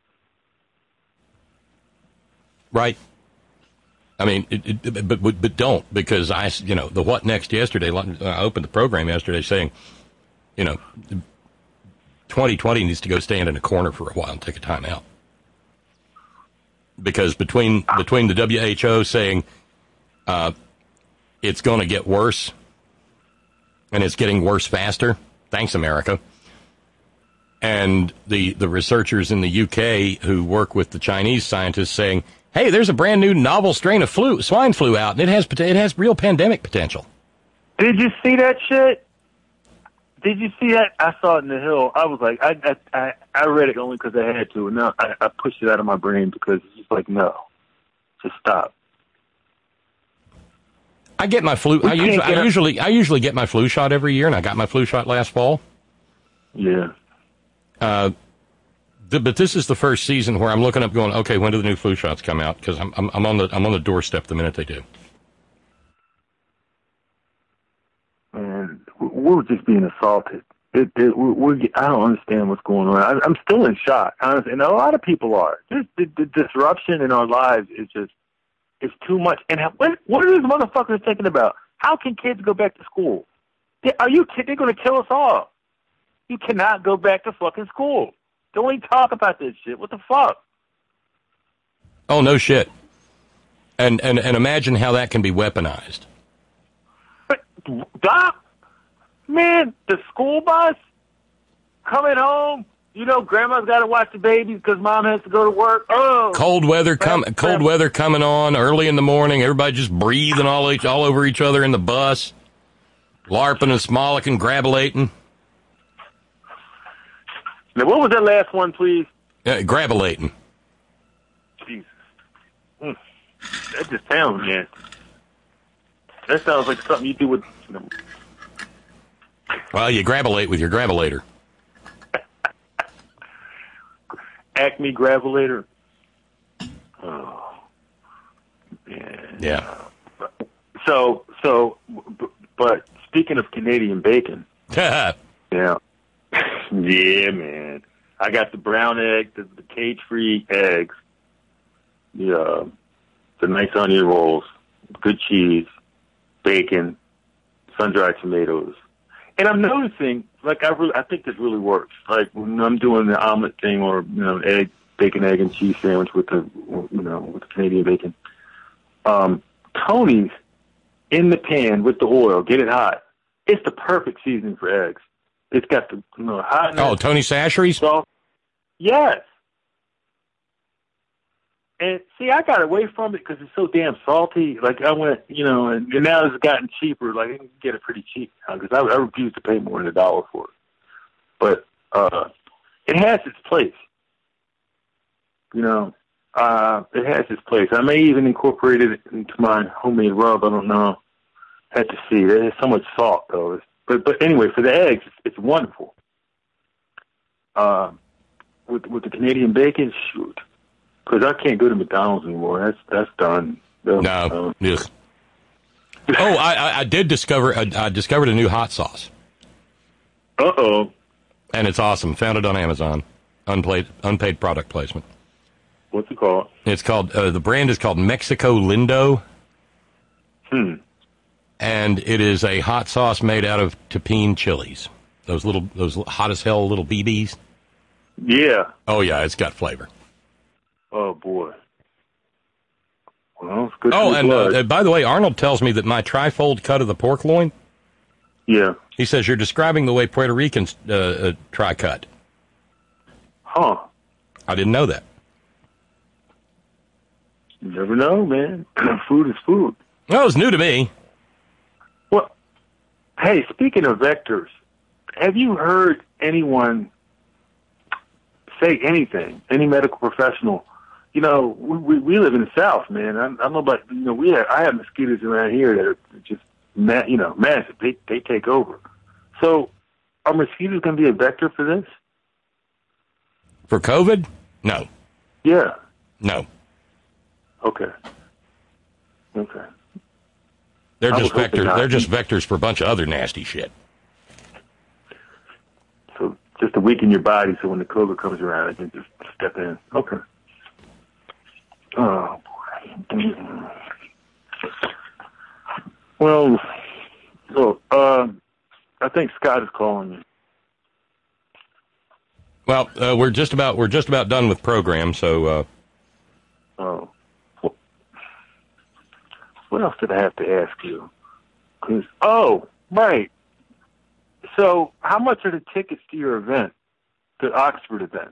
Speaker 4: Right. I mean, it, it, but, but but don't, because I, you know, the what next yesterday, I opened the program yesterday saying, you know, twenty twenty needs to go stand in a corner for a while and take a time out. Because between between the W H O saying uh, it's going to get worse, and it's getting worse faster, thanks, America, and the, the researchers in the U K who work with the Chinese scientists saying, hey, there's a brand new novel strain of flu, swine flu out, and it has it has real pandemic potential.
Speaker 6: Did you see that shit? Did you see that? I saw it in the Hill. I was like, I I I, I read it only because I had to, and now I, I pushed it out of my brain because it's just like, no, just stop.
Speaker 4: I get my flu. I usually, I usually I usually get my flu shot every year, and I got my flu shot last fall.
Speaker 6: Yeah.
Speaker 4: Uh, th- but this is the first season where I'm looking up, going, okay, when do the new flu shots come out? Because I'm, I'm I'm on the I'm on the doorstep the minute they do.
Speaker 6: And we're just being assaulted. It, it, we're, we're, I don't understand what's going on. I, I'm still in shock, honestly, and a lot of people are. Just the, the disruption in our lives is just, it's too much. And how, what, what are these motherfuckers thinking about? How can kids go back to school? They, are you kidding? They're going to kill us all. You cannot go back to fucking school. Don't even talk about this shit. What the fuck?
Speaker 4: Oh, no shit. And and and imagine how that can be weaponized.
Speaker 6: But, Doc, man, the school bus coming home. You know, grandma's got to watch the babies because mom has to go to work. Oh,
Speaker 4: cold weather come,
Speaker 6: crap,
Speaker 4: cold
Speaker 6: crap.
Speaker 4: weather coming on early in the morning. Everybody just breathing all each, all over each other in the bus, larping and smolicking, grabulating.
Speaker 6: Now, what was that last one, please?
Speaker 4: Uh, grabulating.
Speaker 6: Jesus, mm. That just sounds, man. That sounds like something you do with. You know,
Speaker 4: Well, you grabulate with your grabulator.
Speaker 6: Acme Gravelator. Oh, man.
Speaker 4: Yeah.
Speaker 6: So, so, b- but speaking of Canadian bacon, yeah, yeah, man. I got the brown egg, the, the cage-free eggs, the uh, the nice onion rolls, good cheese, bacon, sun-dried tomatoes. And I'm noticing, like, I really, I think this really works. Like, when I'm doing the omelet thing or, you know, egg, bacon, egg, and cheese sandwich with the, you know, with the Canadian bacon, um, Tony's in the pan with the oil, get it hot. It's the perfect seasoning for eggs. It's got the, you know, hotness.
Speaker 4: Oh, Tony Sachery's?
Speaker 6: Salt. Yes. And see, I got away from it because it's so damn salty. Like I went, you know, and, and now it's gotten cheaper. Like I can get it pretty cheap now because I, I refuse to pay more than a dollar for it. But uh, it has its place. You know, uh, it has its place. I may even incorporate it into my homemade rub. I don't know. Had to see. There's so much salt though. It's, but but anyway, for the eggs, it's, it's wonderful. Uh, with with the Canadian bacon, shoot. Because I can't go to McDonald's anymore. That's that's done. Um,
Speaker 4: No.
Speaker 6: um,
Speaker 4: Ugh. Oh, I, I, I did discover. I, I discovered a new hot sauce,
Speaker 6: uh oh.
Speaker 4: and it's awesome. Found it on Amazon. Unpaid unpaid product placement.
Speaker 6: What's it called?
Speaker 4: It's called. Uh, the brand is called Mexico Lindo.
Speaker 6: Hmm.
Speaker 4: And it is a hot sauce made out of Tapine chilies. Those little, those hot as hell little B Bs.
Speaker 6: Yeah.
Speaker 4: Oh yeah, it's got flavor.
Speaker 6: Oh boy. Well, it's good.
Speaker 4: Oh,
Speaker 6: for the
Speaker 4: and
Speaker 6: blood.
Speaker 4: uh, by the way, Arnold tells me that my trifold cut of the pork loin.
Speaker 6: Yeah.
Speaker 4: He says you're describing the way Puerto Ricans uh, uh, try cut.
Speaker 6: Huh.
Speaker 4: I didn't know that.
Speaker 6: You never know, man. Food is food.
Speaker 4: Well, it was new to me.
Speaker 6: Well, hey, speaking of vectors, have you heard anyone say anything, any medical professional? You know, we we, we live in the South, man. I, I don't know about, you know, we have, I have mosquitoes around here that are just, ma- you know, massive. They, they take over. So are mosquitoes going to be a vector for this?
Speaker 4: For COVID? No.
Speaker 6: Yeah.
Speaker 4: No.
Speaker 6: Okay. Okay.
Speaker 4: They're
Speaker 6: I
Speaker 4: just
Speaker 6: was hoping
Speaker 4: vectors.
Speaker 6: not.
Speaker 4: They're just vectors for a bunch of other nasty shit.
Speaker 6: So just to weaken your body, so when the COVID comes around, it can just step in. Okay. Oh boy. Well, so uh, I think Scott is calling me.
Speaker 4: Well, uh, we're just about we're just about done with program. So, uh,
Speaker 6: Oh, what, what else did I have to ask you? 'Cause, oh, right. So, how much are the tickets to your event, the Oxford event?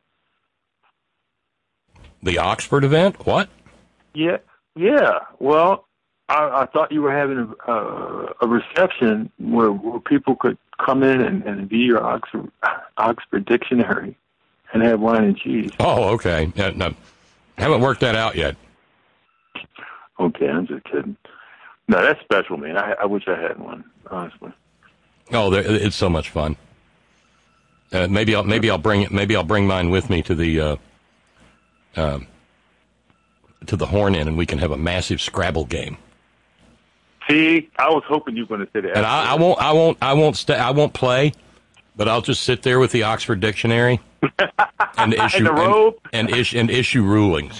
Speaker 4: the Oxford event. What?
Speaker 6: Yeah, yeah. Well, I, I thought you were having a, a, a reception where, where people could come in and, and be your Oxford, Oxford dictionary and have wine and cheese.
Speaker 4: Oh, okay. Yeah, no, haven't worked that out yet.
Speaker 6: Okay, I'm just kidding. No, that's special, man. I, I wish I had one, honestly.
Speaker 4: Oh, there- it's so much fun. Uh, maybe I'll maybe I'll bring it. Maybe I'll bring mine with me to the uh, uh, to the Horn Inn, and we can have a massive Scrabble game.
Speaker 6: See, I was hoping you were going to say that.
Speaker 4: And I, I won't, I won't, I won't stay, I won't play, but I'll just sit there with the Oxford Dictionary and issue
Speaker 6: the robe?
Speaker 4: and, and, issue, and issue rulings.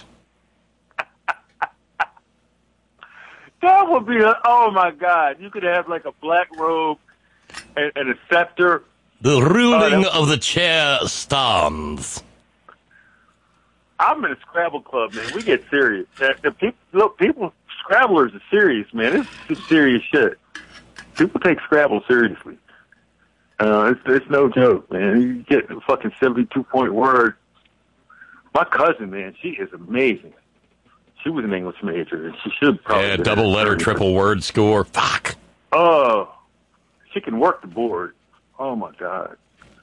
Speaker 6: That would be a, oh my God. You could have like a black robe and, and a scepter.
Speaker 4: The ruling
Speaker 6: that-
Speaker 4: of the chair stands.
Speaker 6: I'm in a Scrabble club, man. We get serious. The, the people, look, people, Scrabblers are serious, man. This is serious shit. People take Scrabble seriously. Uh, it's, it's no joke, man. You get a fucking seventy-two point word. My cousin, man, she is amazing. She was an English major, and she should probably.
Speaker 4: Yeah,
Speaker 6: been
Speaker 4: double
Speaker 6: an
Speaker 4: letter,
Speaker 6: attorney.
Speaker 4: triple word score. Fuck.
Speaker 6: Oh, she can work the board. Oh my God.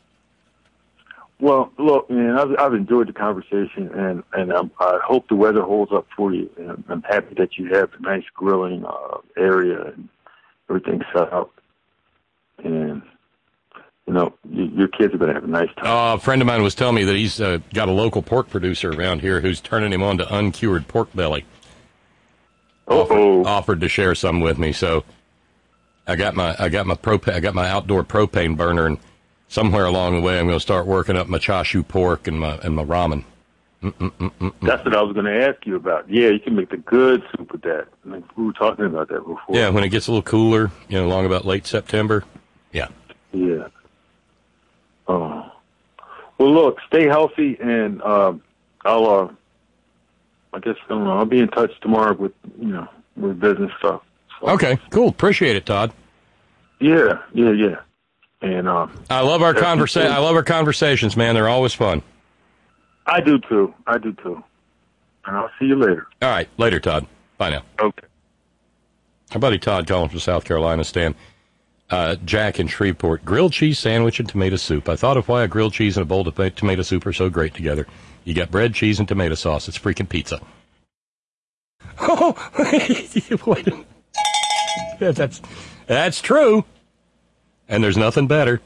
Speaker 6: Well, look, man, I've, I've enjoyed the conversation, and and I'm, I hope the weather holds up for you. And I'm, I'm happy that you have a nice grilling uh, area and everything set up. And you know, you, your kids are going to have a nice time.
Speaker 4: Uh, a friend of mine was telling me that he's uh, got a local pork producer around here who's turning him on to uncured pork belly. Offered,
Speaker 6: Uh-oh.
Speaker 4: offered to share some with me, so I got my I got my propane I got my outdoor propane burner, and somewhere along the way I'm going to start working up my chashu pork and my and my ramen. Mm-mm-mm-mm-mm.
Speaker 6: That's what I was going to ask you about. Yeah, you can make the good soup with that. Like, we were talking about that before.
Speaker 4: Yeah, when it gets a little cooler, you know, along about late September. Yeah.
Speaker 6: Yeah. Oh. Well, look, stay healthy, and um, I'll, uh, I guess, I don't know, I'll be in touch tomorrow with, you know, with business stuff. So,
Speaker 4: Okay, cool. Appreciate it, Todd.
Speaker 6: Yeah, yeah, yeah. And um,
Speaker 4: I love our
Speaker 6: That's
Speaker 4: conversa-
Speaker 6: cool.
Speaker 4: I love our conversations, man. They're always fun.
Speaker 6: I do, too. I do, too. And I'll see you later.
Speaker 4: All right, later, Todd. Bye now.
Speaker 6: Okay.
Speaker 4: Our buddy Todd calling from South Carolina, Stan. Uh, Jack in Shreveport, grilled cheese sandwich and tomato soup. I thought of why a grilled cheese and a bowl of to- tomato soup are so great together. You got bread, cheese, and tomato sauce. It's freaking pizza. Oh, wait. Yeah, that's that's true. And there's nothing better.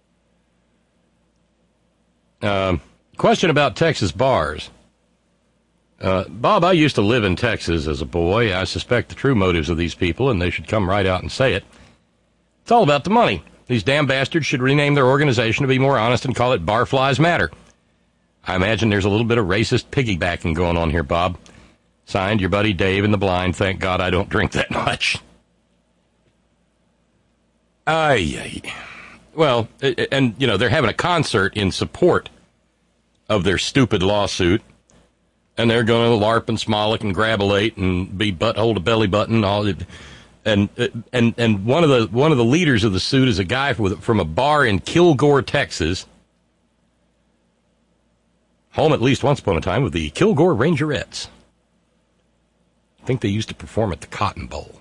Speaker 4: Um, question about Texas bars. Uh, Bob, I used to live in Texas as a boy. I suspect the true motives of these people, and they should come right out and say it. It's all about the money. These damn bastards should rename their organization to be more honest and call it Barflies Matter. I imagine there's a little bit of racist piggybacking going on here, Bob. Signed, your buddy Dave in the blind. Thank God I don't drink that much. Ay, ay. Well, and, you know, they're having a concert in support of their stupid lawsuit, and they're going to LARP and smolic and grabulate and be butthole to belly button, all it. And and and one of the one of the leaders of the suit is a guy with, from a bar in Kilgore, Texas, home at least once upon a time of the Kilgore Rangerettes. I think they used to perform at the Cotton Bowl.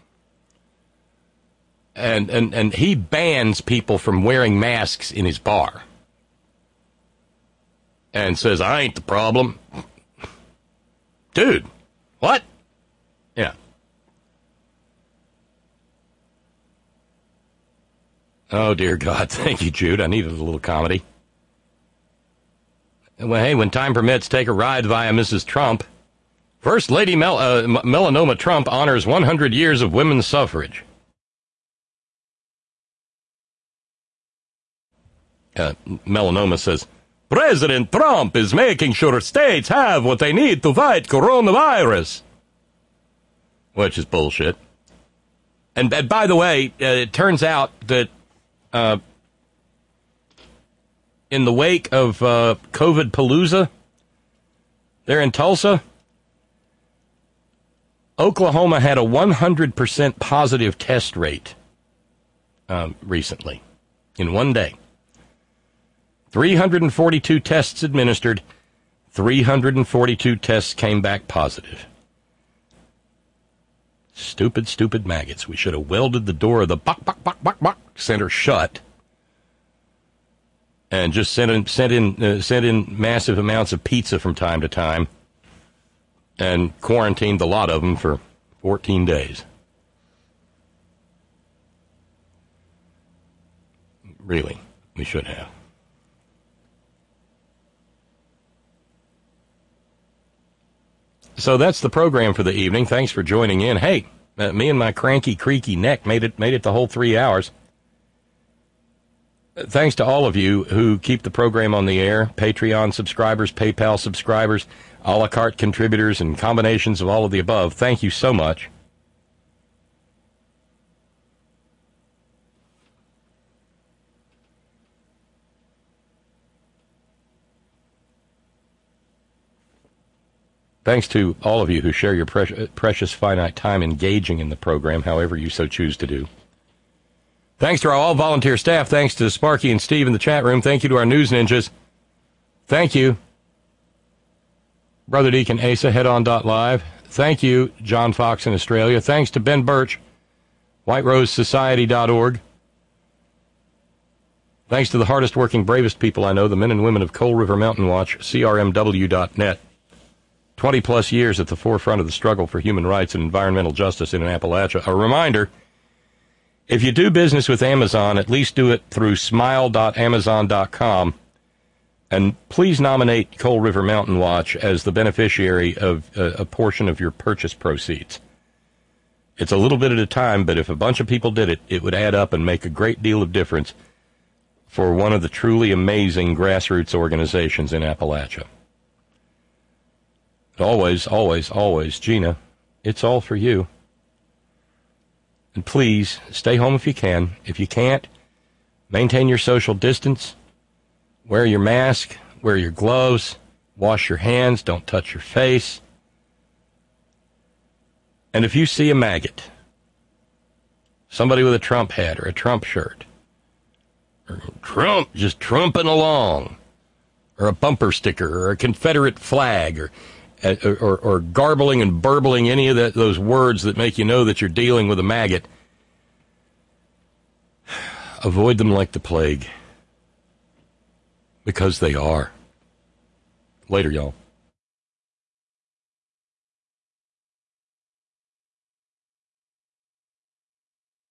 Speaker 4: And and and he bans people from wearing masks in his bar, and says, "I ain't the problem." Dude, what? Yeah. Oh, dear God. Thank you, Jude. I needed a little comedy. Well, hey, when time permits, take a ride via Missus Trump. First Lady Mel- uh, Melanoma Trump honors one hundred years of women's suffrage. Uh, Melanoma says, President Trump is making sure states have what they need to fight coronavirus. Which is bullshit. And, and by the way, uh, it turns out that uh, in the wake of uh, COVID Palooza there in Tulsa, Oklahoma had a one hundred percent positive test rate um, recently, in one day. three hundred forty-two tests administered, three hundred forty-two tests came back positive. Stupid, stupid maggots. We should have welded the door of the buck, buck, buck, buck, buck center shut and just sent in, sent in, uh, sent in massive amounts of pizza from time to time and quarantined a lot of them for fourteen days. Really, we should have. So that's the program for the evening. Thanks for joining in. Hey, uh, me and my cranky, creaky neck made it made it the whole three hours. Uh, thanks to all of you who keep the program on the air, Patreon subscribers, PayPal subscribers, a la carte contributors, and combinations of all of the above. Thank you so much. Thanks to all of you who share your precious, precious finite time engaging in the program, however you so choose to do. Thanks to our all-volunteer staff. Thanks to Sparky and Steve in the chat room. Thank you to our news ninjas. Thank you, Brother Deacon Asa, headon.live. Thank you, John Fox in Australia. Thanks to Ben Birch, white rose society dot org. Thanks to the hardest working, bravest people I know, the men and women of Coal River Mountain Watch, C R M W dot net. twenty-plus years at the forefront of the struggle for human rights and environmental justice in Appalachia. A reminder, if you do business with Amazon, at least do it through smile dot amazon dot com. And please nominate Coal River Mountain Watch as the beneficiary of a, a portion of your purchase proceeds. It's a little bit at a time, but if a bunch of people did it, it would add up and make a great deal of difference for one of the truly amazing grassroots organizations in Appalachia. Always, always, always, Gina, it's all for you. And please, stay home if you can. If you can't, maintain your social distance. Wear your mask. Wear your gloves. Wash your hands. Don't touch your face. And if you see a maggot, somebody with a Trump hat or a Trump shirt, or Trump just trumping along, or a bumper sticker, or a Confederate flag, or Or, or, or garbling and burbling any of that, those words that make you know that you're dealing with a maggot, avoid them like the plague. Because they are. Later, y'all.